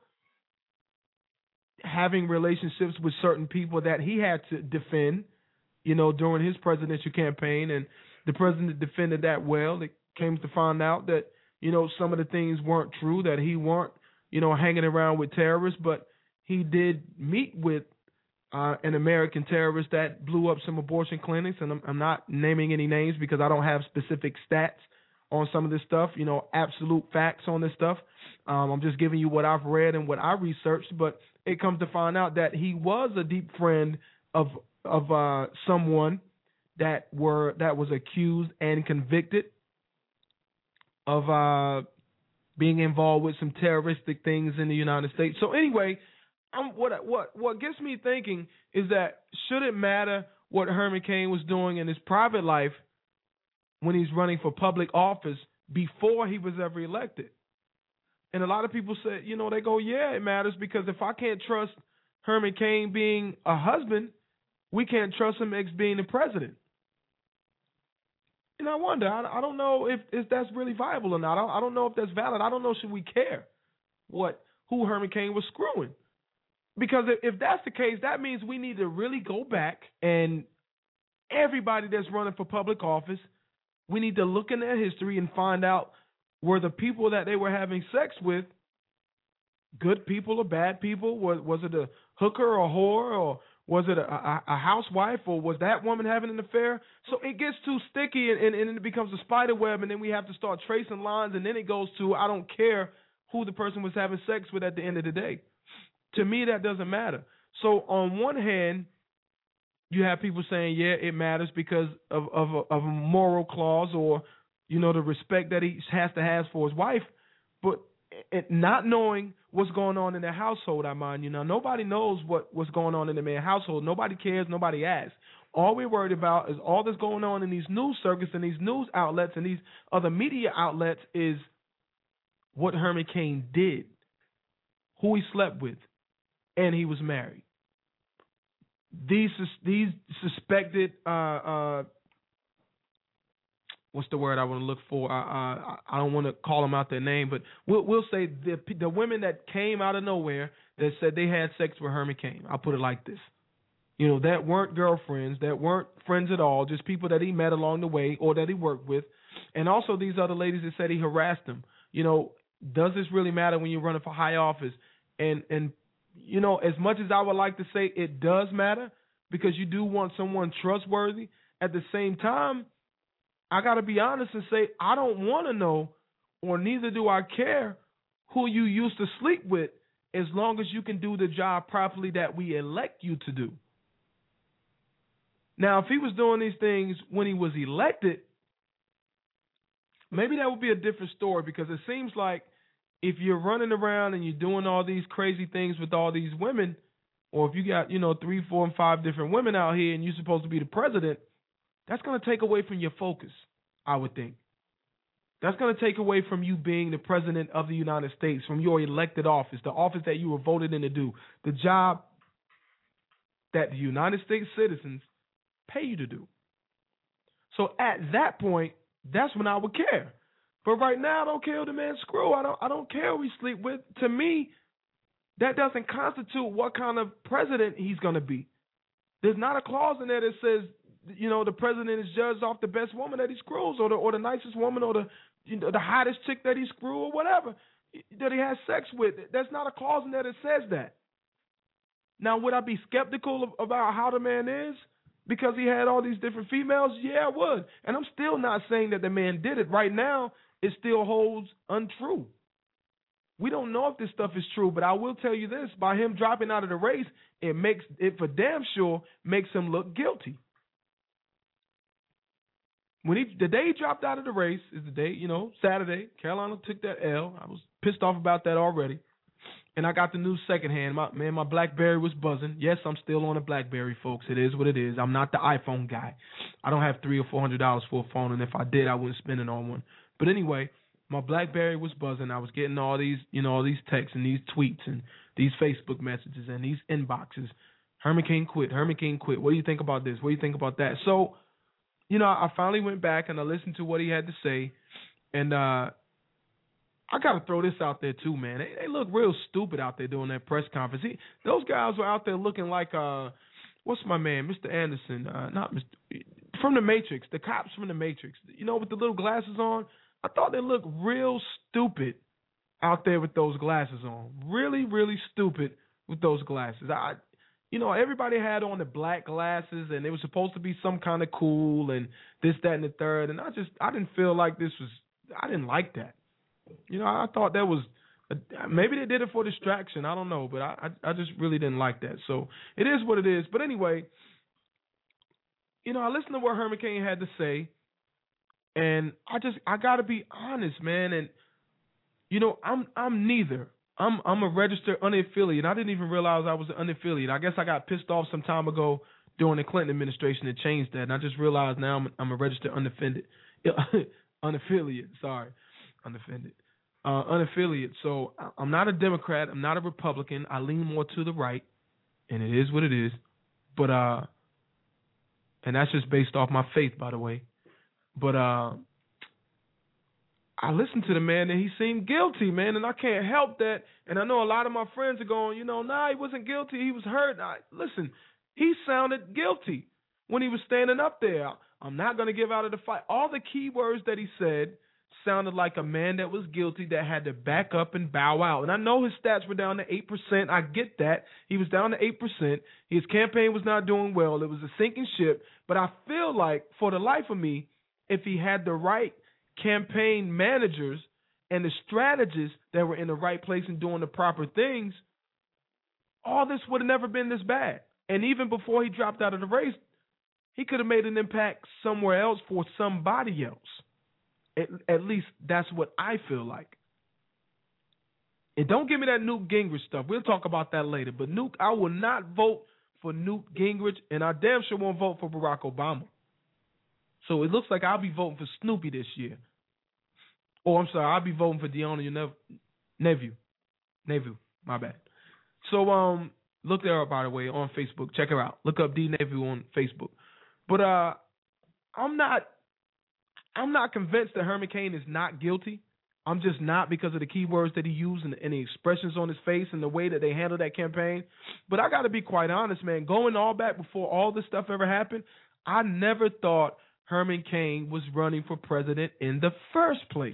having relationships with certain people that he had to defend, you know, during his presidential campaign, and the president defended that well. It came to find out that, you know, some of the things weren't true, that he weren't, you know, hanging around with terrorists, but he did meet with uh, an American terrorist that blew up some abortion clinics, and I'm, I'm not naming any names because I don't have specific stats on some of this stuff, you know, absolute facts on this stuff. Um, I'm just giving you what I've read and what I researched, but it comes to find out that he was a deep friend of of uh, someone that were that was accused and convicted of uh, being involved with some terroristic things in the United States. So anyway, I'm, what what what gets me thinking is that should it matter what Herman Cain was doing in his private life when he's running for public office before he was ever elected? And a lot of people say, you know, they go, yeah, it matters, because if I can't trust Herman Cain being a husband, we can't trust him ex being the president. And I wonder, I, I don't know if, if that's really viable or not. I don't, I don't know if that's valid. I don't know, should we care what who Herman Cain was screwing? Because if, if that's the case, that means we need to really go back, and everybody that's running for public office, we need to look in their history and find out, were the people that they were having sex with good people or bad people? Was, was it a hooker or a whore, or was it a, a, a housewife, or was that woman having an affair? So it gets too sticky, and, and, and it becomes a spider web, and then we have to start tracing lines, and then it goes to, I don't care who the person was having sex with at the end of the day. To me, that doesn't matter. So on one hand, you have people saying, yeah, it matters because of, of, a, of a moral clause, or, you know, the respect that he has to have for his wife. But not knowing what's going on in their household, I mind you. Now, nobody knows what, what's going on in the man's household. Nobody cares. Nobody asks. All we're worried about is all that's going on in these news circuits and these news outlets and these other media outlets is what Herman Cain did, who he slept with, and he was married. These these suspected, uh, uh, what's the word I want to look for? Uh, uh, I don't want to call them out their name, but we'll, we'll say the the women that came out of nowhere that said they had sex with Herman Cain. I'll put it like this. You know, that weren't girlfriends, that weren't friends at all, just people that he met along the way or that he worked with. And also these other ladies that said he harassed them. You know, does this really matter when you're running for high office? And, and you know, as much as I would like to say it does matter, because you do want someone trustworthy, at the same time, I got to be honest and say I don't want to know, or neither do I care, who you used to sleep with, as long as you can do the job properly that we elect you to do. Now, if he was doing these things when he was elected, maybe that would be a different story, because it seems like if you're running around and you're doing all these crazy things with all these women, or if you got, you know, three, four, and five different women out here and you're supposed to be the president, that's going to take away from your focus, I would think. That's going to take away from you being the president of the United States, from your elected office, the office that you were voted in to do, the job that the United States citizens pay you to do. So at that point, that's when I would care. But right now, I don't care who the man screw. I don't. I don't care who he sleep with. To me, that doesn't constitute what kind of president he's going to be. There's not a clause in there that says, you know, the president is judged off the best woman that he screws, or the or the nicest woman, or the you know, the hottest chick that he screw, or whatever. that he has sex with. There's not a clause in there that says that. Now, would I be skeptical of, about how the man is because he had all these different females? Yeah, I would. And I'm still not saying that the man did it. Right now, it still holds untrue. We don't know if this stuff is true, but I will tell you this. By him dropping out of the race, it makes it for damn sure makes him look guilty. When he the day he dropped out of the race is the day, you know, Saturday. Carolina took that L. I was pissed off about that already. And I got the news secondhand. My, man, my BlackBerry was buzzing. Yes, I'm still on a BlackBerry, folks. It is what it is. I'm not the iPhone guy. I don't have three or four hundred dollars for a phone, and if I did, I wouldn't spend it on one. But anyway, my BlackBerry was buzzing. I was getting all these, you know, all these texts and these tweets and these Facebook messages and these inboxes. Herman Cain quit. Herman Cain quit. What do you think about this? What do you think about that? So, you know, I finally went back and I listened to what he had to say, and uh, I got to throw this out there too, man. They, they look real stupid out there doing that press conference. He, those guys were out there looking like, uh, what's my man, Mister Anderson, uh, not Mister from the Matrix, the cops from the Matrix. You know, with the little glasses on. I thought they looked real stupid out there with those glasses on. Really, really stupid with those glasses. I, you know, everybody had on the black glasses, and it was supposed to be some kind of cool and this, that, and the third. And I just, I didn't feel like this was, I didn't like that. You know, I thought that was, a, maybe they did it for distraction. I don't know, but I, I, I just really didn't like that. So it is what it is. But anyway, you know, I listened to what Herman Cain had to say. And I just I gotta be honest, man. And you know, I'm I'm neither. I'm I'm a registered unaffiliated. I didn't even realize I was an unaffiliated. I guess I got pissed off some time ago during the Clinton administration and changed that. And I just realized now I'm I'm a registered unoffended unaffiliated. Sorry, unoffended, uh, unaffiliated. So I'm not a Democrat. I'm not a Republican. I lean more to the right, and it is what it is. But uh, and that's just based off my faith, by the way. But uh, I listened to the man, and he seemed guilty, man, and I can't help that. And I know a lot of my friends are going, you know, nah, he wasn't guilty. He was hurt. I, listen, he sounded guilty when he was standing up there. I'm not going to give out of the fight. All the key words that he said sounded like a man that was guilty that had to back up and bow out. And I know his stats were down to eight percent. I get that. He was down to eight percent. His campaign was not doing well. It was a sinking ship. But I feel like, for the life of me, if he had the right campaign managers and the strategists that were in the right place and doing the proper things, all this would have never been this bad. And even before he dropped out of the race, he could have made an impact somewhere else for somebody else. At, at least that's what I feel like. And don't give me that Newt Gingrich stuff. We'll talk about that later. But Newt, I will not vote for Newt Gingrich, and I damn sure won't vote for Barack Obama. So it looks like I'll be voting for Snoopy this year. Oh, I'm sorry, I'll be voting for Deanna, your nev- nephew. Nephew, my bad. So um, look there up, by the way, on Facebook. Check her out. Look up D Nephew on Facebook. But uh, I'm not, I'm not convinced that Herman Cain is not guilty. I'm just not, because of the keywords that he used and, and the expressions on his face and the way that they handled that campaign. But I got to be quite honest, man. Going all back before all this stuff ever happened, I never thought Herman Cain was running for president in the first place.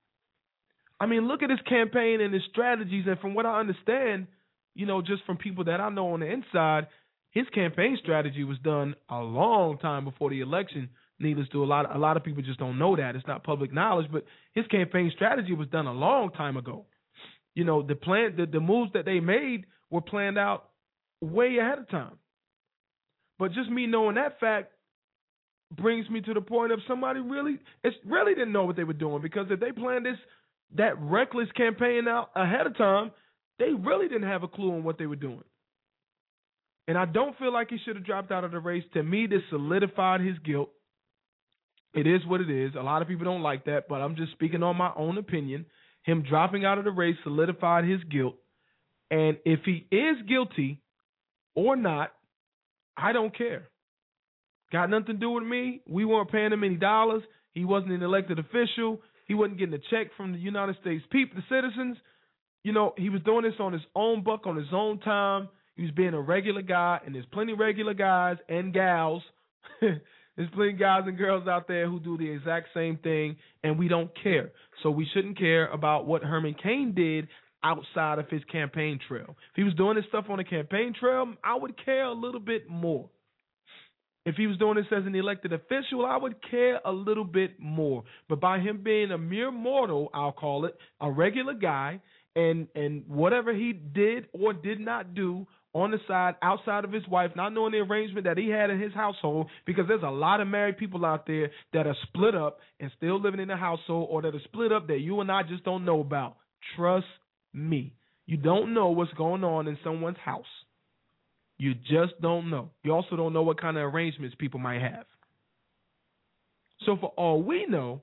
I mean, look at his campaign and his strategies, and from what I understand, you know, just from people that I know on the inside, his campaign strategy was done a long time before the election. Needless to a lot, a lot of people just don't know that. It's not public knowledge, but his campaign strategy was done a long time ago. You know, the plan, the, the moves that they made were planned out way ahead of time. But just me knowing that fact brings me to the point of somebody really, it's really didn't know what they were doing, because if they planned this, that reckless campaign out ahead of time, they really didn't have a clue on what they were doing. And I don't feel like he should have dropped out of the race. To me, this solidified his guilt. It is what it is. A lot of people don't like that, but I'm just speaking on my own opinion. Him dropping out of the race solidified his guilt. And if he is guilty or not, I don't care. Got nothing to do with me. We weren't paying him any dollars. He wasn't an elected official. He wasn't getting a check from the United States people, the citizens. You know, he was doing this on his own buck, on his own time. He was being a regular guy, and there's plenty of regular guys and gals There's plenty of guys and girls out there who do the exact same thing, and we don't care. So we shouldn't care about what Herman Cain did outside of his campaign trail. If he was doing this stuff on the campaign trail, I would care a little bit more. If he was doing this as an elected official, I would care a little bit more. But by him being a mere mortal, I'll call it, a regular guy, and and whatever he did or did not do on the side, outside of his wife, not knowing the arrangement that he had in his household, because there's a lot of married people out there that are split up and still living in the household, or that are split up that you and I just don't know about. Trust me. You don't know what's going on in someone's house. You just don't know. You also don't know what kind of arrangements people might have. So for all we know,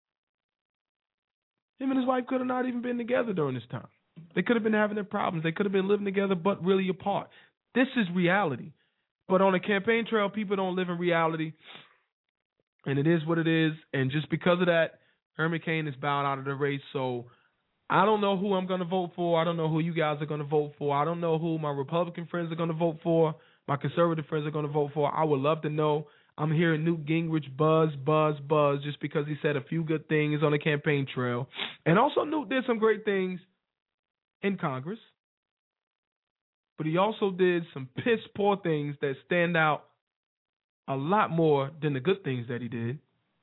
him and his wife could have not even been together during this time. They could have been having their problems. They could have been living together, but really apart. This is reality. But on a campaign trail, people don't live in reality, and it is what it is. And just because of that, Herman Cain is bowed out of the race. So I don't know who I'm going to vote for. I don't know who you guys are going to vote for. I don't know who my Republican friends are going to vote for, my conservative friends are going to vote for. I would love to know. I'm hearing Newt Gingrich buzz, buzz, buzz, just because he said a few good things on the campaign trail. And also Newt did some great things in Congress, but he also did some piss poor things that stand out a lot more than the good things that he did.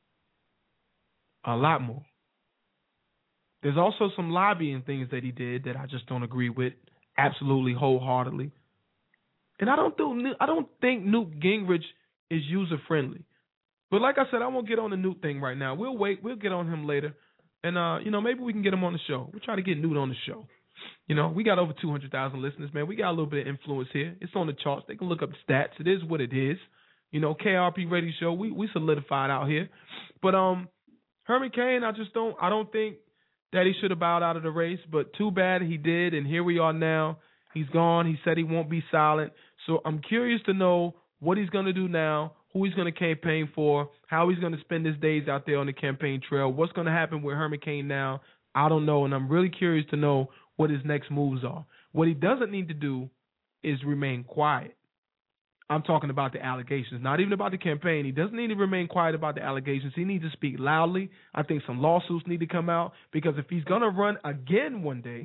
A lot more. There's also some lobbying things that he did that I just don't agree with, absolutely wholeheartedly. And I don't do, I don't think Newt Gingrich is user friendly. But like I said, I won't get on the Newt thing right now. We'll wait. We'll get on him later, and uh, you know, maybe we can get him on the show. We'll try to get Newt on the show. You know, we got over two hundred thousand listeners, man. We got a little bit of influence here. It's on the charts. They can look up the stats. It is what it is. You know, K R P Radio Show, we we solidified out here. But um, Herman Cain, I just don't, I don't think that he should have bowed out of the race. But too bad he did, and here we are now. He's gone. He said he won't be silent. So I'm curious to know what he's going to do now, who he's going to campaign for, how he's going to spend his days out there on the campaign trail, what's going to happen with Herman Cain now. I don't know, and I'm really curious to know what his next moves are. What he doesn't need to do is remain quiet. I'm talking about the allegations, not even about the campaign. He doesn't need to remain quiet about the allegations. He needs to speak loudly. I think some lawsuits need to come out, because if he's going to run again one day,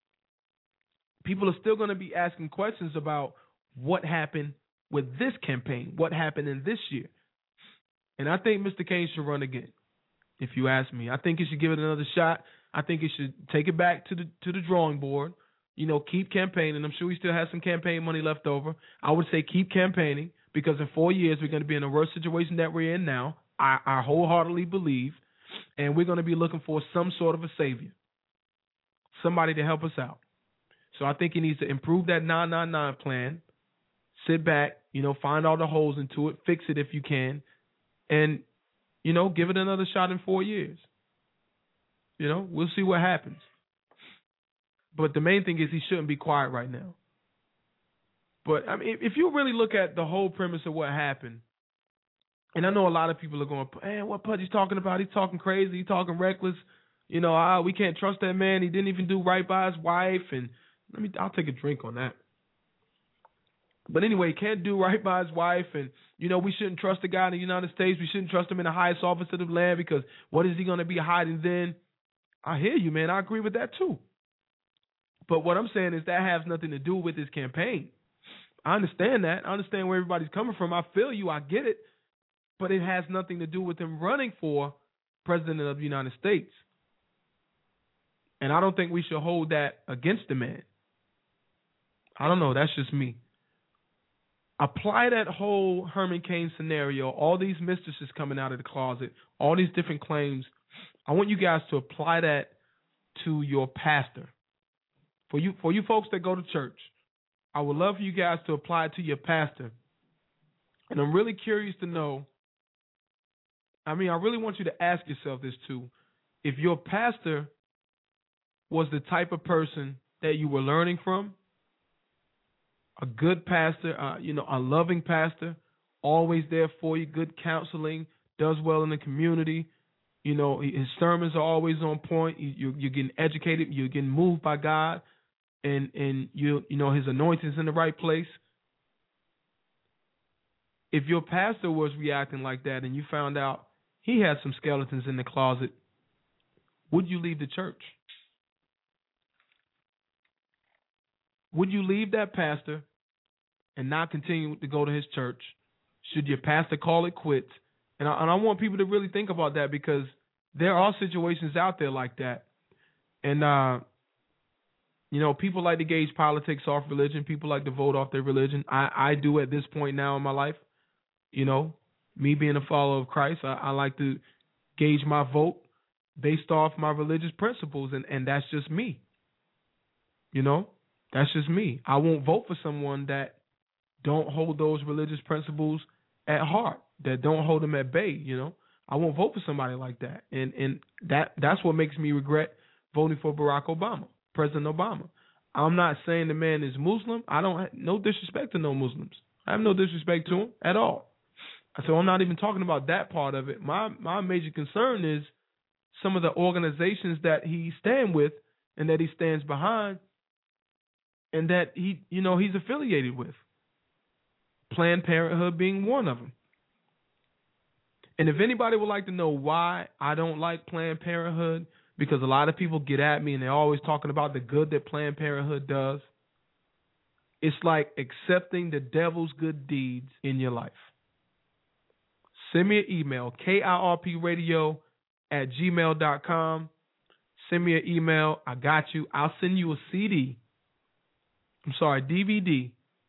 people are still going to be asking questions about what happened with this campaign, what happened in this year. And I think Mister Cain should run again, if you ask me. I think he should give it another shot. I think he should take it back to the to the drawing board. You know, keep campaigning. I'm sure he still has some campaign money left over. I would say keep campaigning, because in four years we're going to be in a worse situation that we're in now. I, I wholeheartedly believe. And we're going to be looking for some sort of a savior, somebody to help us out. So I think he needs to improve that nine nine nine plan, sit back, you know, find all the holes into it, fix it if you can, and, you know, give it another shot in four years. You know, we'll see what happens. But the main thing is he shouldn't be quiet right now. But, I mean, if you really look at the whole premise of what happened, and I know a lot of people are going, man, what Pudgy's talking about? He's talking crazy. He's talking reckless. You know, ah, we can't trust that man. He didn't even do right by his wife. And let me, I'll take a drink on that. But anyway, he can't do right by his wife. And, you know, we shouldn't trust the guy in the United States. We shouldn't trust him in the highest office of the land, because what is he going to be hiding then? I hear you, man. I agree with that too. But what I'm saying is that has nothing to do with his campaign. I understand that. I understand where everybody's coming from. I feel you. I get it. But it has nothing to do with him running for president of the United States. And I don't think we should hold that against the man. I don't know. That's just me. Apply that whole Herman Cain scenario, all these mistresses coming out of the closet, all these different claims. I want you guys to apply that to your pastor. For you, for you folks that go to church, I would love for you guys to apply it to your pastor. And I'm really curious to know, I mean, I really want you to ask yourself this too. If your pastor was the type of person that you were learning from, a good pastor, uh, you know, a loving pastor, always there for you, good counseling, does well in the community, you know, his sermons are always on point, you, you're getting educated, you're getting moved by God, and and you you know his anointing's in the right place. if your pastor was reacting like that and you found out he had some skeletons in the closet, would you leave the church? Would you leave that pastor and not continue to go to his church? Should your pastor call it quits? And I, and I want people to really think about that, because there are situations out there like that. And, uh, you know, people like to gauge politics off religion. People like to vote off their religion. I, I do at this point now in my life. You know, me being a follower of Christ, I, I like to gauge my vote based off my religious principles, and, and that's just me. You know, that's just me. I won't vote for someone that don't hold those religious principles at heart, that don't hold them at bay. You know, I won't vote for somebody like that, and and that that's what makes me regret voting for Barack Obama, President Obama. I'm not saying the man is Muslim. I don't have no disrespect to no Muslims. I have no disrespect to him at all. So I'm not even talking about that part of it. My my major concern is some of the organizations that he stand with and that he stands behind and that he, you know, he's affiliated with. Planned Parenthood being one of them. And if anybody would like to know why I don't like Planned Parenthood, because a lot of people get at me and they're always talking about the good that Planned Parenthood does, it's like accepting the devil's good deeds in your life. Send me an email, K I R P radio at gmail dot com. Send me an email. I got you. I'll send you a C D. I'm sorry, D V D.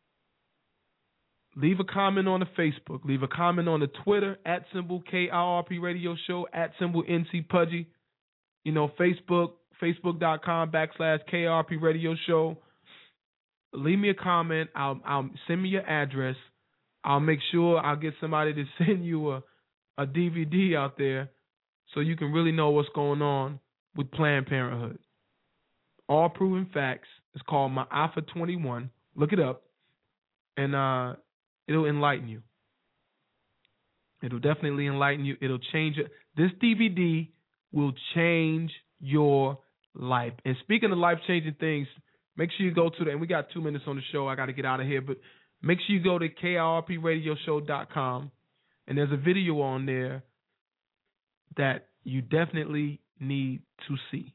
Leave a comment on the Facebook. Leave a comment on the Twitter, at symbol K I R P radio show, at symbol N C Pudgy. You know, Facebook, facebook.com backslash K I R P radio show. Leave me a comment. I'll, I'll send me your address. I'll make sure I'll get somebody to send you a, a D V D out there so you can really know what's going on with Planned Parenthood. All proven facts. It's called My Alpha twenty-one. Look it up, and uh, it'll enlighten you. It'll definitely enlighten you. It'll change it. This D V D will change your life. And speaking of life-changing things, make sure you go to the, and we got two minutes on the show. I got to get out of here, but make sure you go to K I R P radio show dot com, and there's a video on there that you definitely need to see.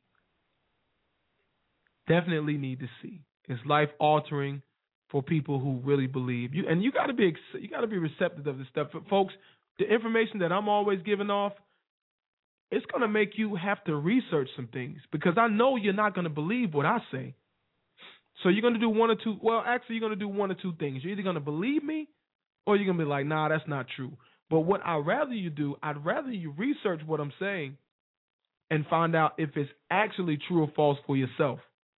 Definitely need to see. It's life-altering for people who really believe. You, and you got to be you got to be receptive of this stuff. Folks, the information that I'm always giving off, it's going to make you have to research some things, because I know you're not going to believe what I say. So you're going to do one or two, well, actually you're going to do one or two things. You're either going to believe me or you're going to be like, nah, that's not true. But what I'd rather you do, I'd rather you research what I'm saying and find out if it's actually true or false for yourself.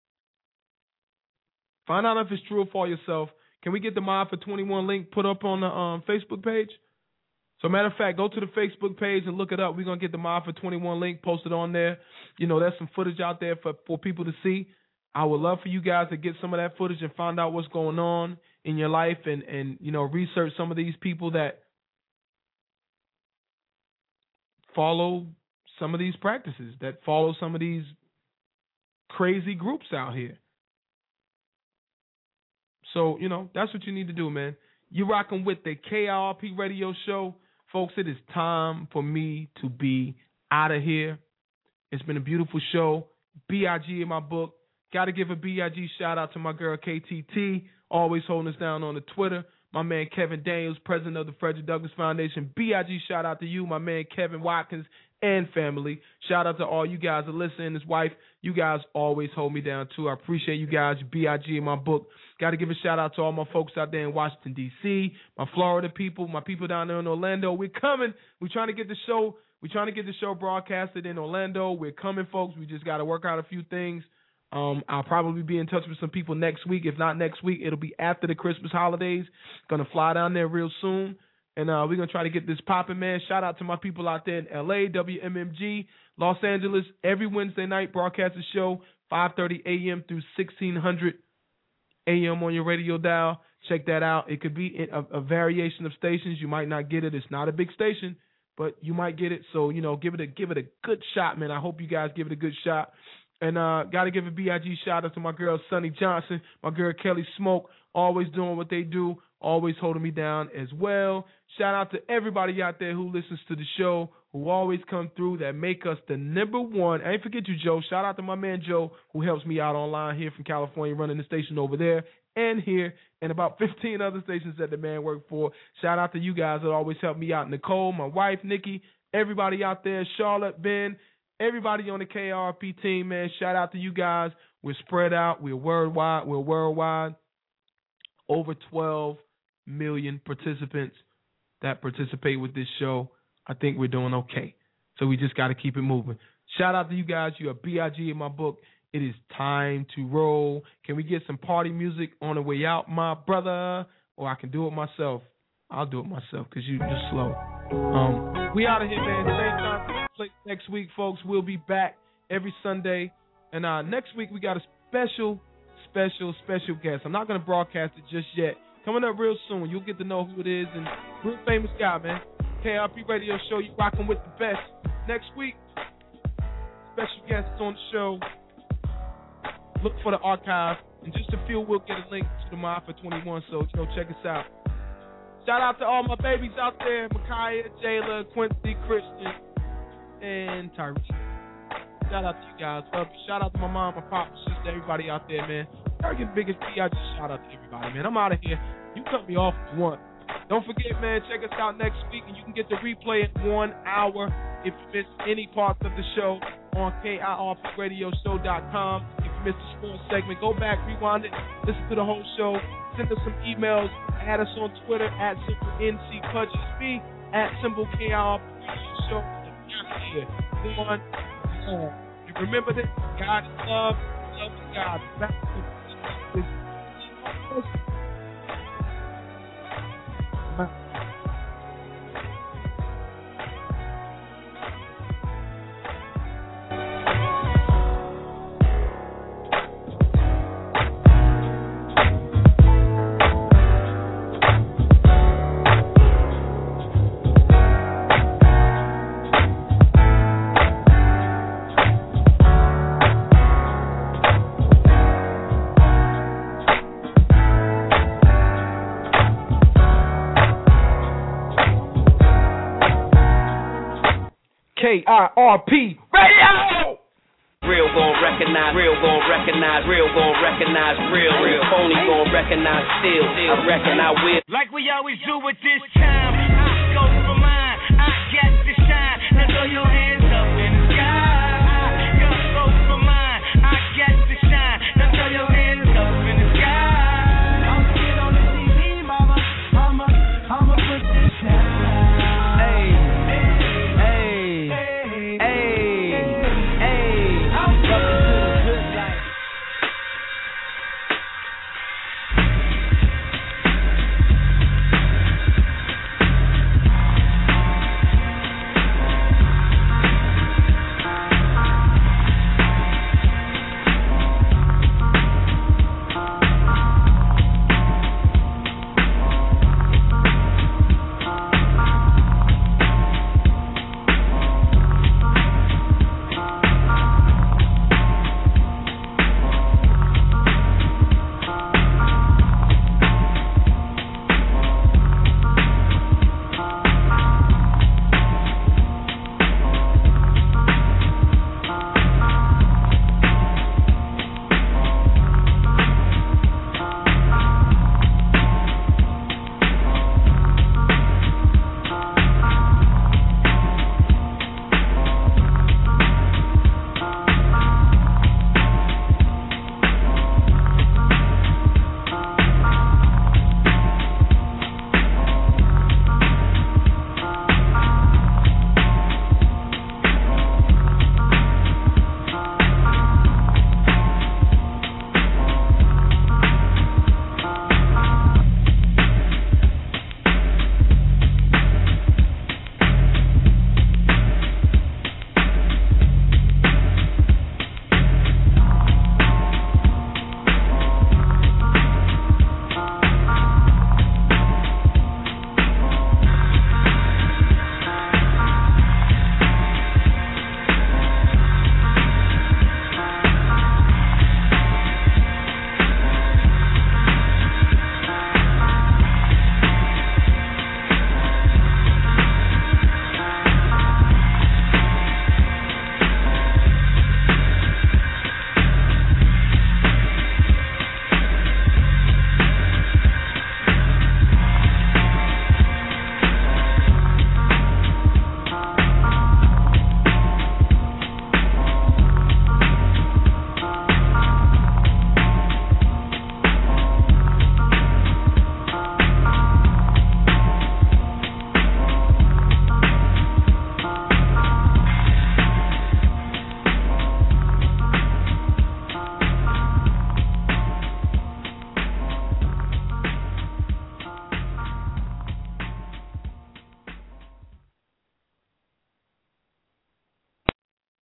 Find out if it's true or false yourself. Can we get the My Alpha twenty-one link put up on the um, Facebook page? So matter of fact, go to the Facebook page and look it up. We're going to get the My Alpha twenty-one link posted on there. You know, there's some footage out there for, for people to see. I would love for you guys to get some of that footage and find out what's going on in your life, and, and you know, research some of these people that follow some of these practices, that follow some of these crazy groups out here. So, you know, that's what you need to do, man. You're rocking with the K I R P radio show. Folks, it is time for me to be out of here. It's been a beautiful show. B I G in my book. Got to give a B I G shout out to my girl K T T, always holding us down on the Twitter. My man Kevin Daniels, president of the Frederick Douglass Foundation. B I G shout out to you, my man Kevin Watkins and family. Shout out to all you guys that listen, his wife. You guys always hold me down too. I appreciate you guys. B I G in my book. Got to give a shout out to all my folks out there in Washington, D C, my Florida people, my people down there in Orlando. We're coming. We're trying to get the show. We're trying to get the show broadcasted in Orlando. We're coming, folks. We just got to work out a few things. Um, I'll probably be in touch with some people next week. If not next week, it'll be after the Christmas holidays. Gonna fly down there real soon, and uh, we're gonna try to get this popping, man. Shout out to my people out there in L A, W M M G, Los Angeles. Every Wednesday night, broadcast the show five thirty a.m. through sixteen hundred a.m. on your radio dial. Check that out. It could be a, a variation of stations. You might not get it. It's not a big station, but you might get it. So you know, give it a give it a good shot, man. I hope you guys give it a good shot. And uh, got to give a B I G shout out to my girl Sonny Johnson, my girl Kelly Smoke, always doing what they do, always holding me down as well. Shout out to everybody out there who listens to the show, who always come through, that make us the number one. I ain't forget you, Joe. Shout out to my man Joe, who helps me out online here from California, running the station over there and here, and about fifteen other stations that the man worked for. Shout out to you guys that always help me out. Nicole, my wife, Nikki, everybody out there, Charlotte, Ben, everybody on the K R P team, man. Shout out to you guys. We're spread out. We're worldwide. We're worldwide. Over twelve million participants that participate with this show. I think we're doing okay. So we just got to keep it moving. Shout out to you guys. You are B I G in my book. It is time to roll. Can we get some party music on the way out, my brother? Or I can do it myself. I'll do it myself because you're just slow. Um, we out of here, man. Same time next week, folks. We'll be back every Sunday. And uh, next week we got a special, special, special guest. I'm not going to broadcast it just yet. Coming up real soon. You'll get to know who it is. And real famous guy, man. K R P Radio Show. You rocking with the best. Next week, special guests on the show. Look for the archive. In just a few, we'll get a link to the Mod for twenty-one. So, you know, check us out. Shout out to all my babies out there. Micaiah, Jayla, Quincy, Christian, and Tyrese. Shout out to you guys. Love you. Shout out to my mom, my pop, my sister, everybody out there, man. I get biggest P. I just shout out to everybody, man. I'm out of here. You cut me off if you want. Don't forget, man, check us out next week, and you can get the replay in one hour if you missed any parts of the show on K I R P radio show dot com. If you missed the sports segment, go back, rewind it, listen to the whole show, send us some emails, add us on Twitter at simple N C Pudge. It's me at symbol K I R P radio show. Here. Go on. And remember that God is love, love is God. Back to K I R P Radio! Real gon' recognize, real gon' recognize, real gon' recognize, real, real phony gon' recognize, still, still reckon I will. Like we always do at this time, I go for mine, I get to shine. Now throw your hands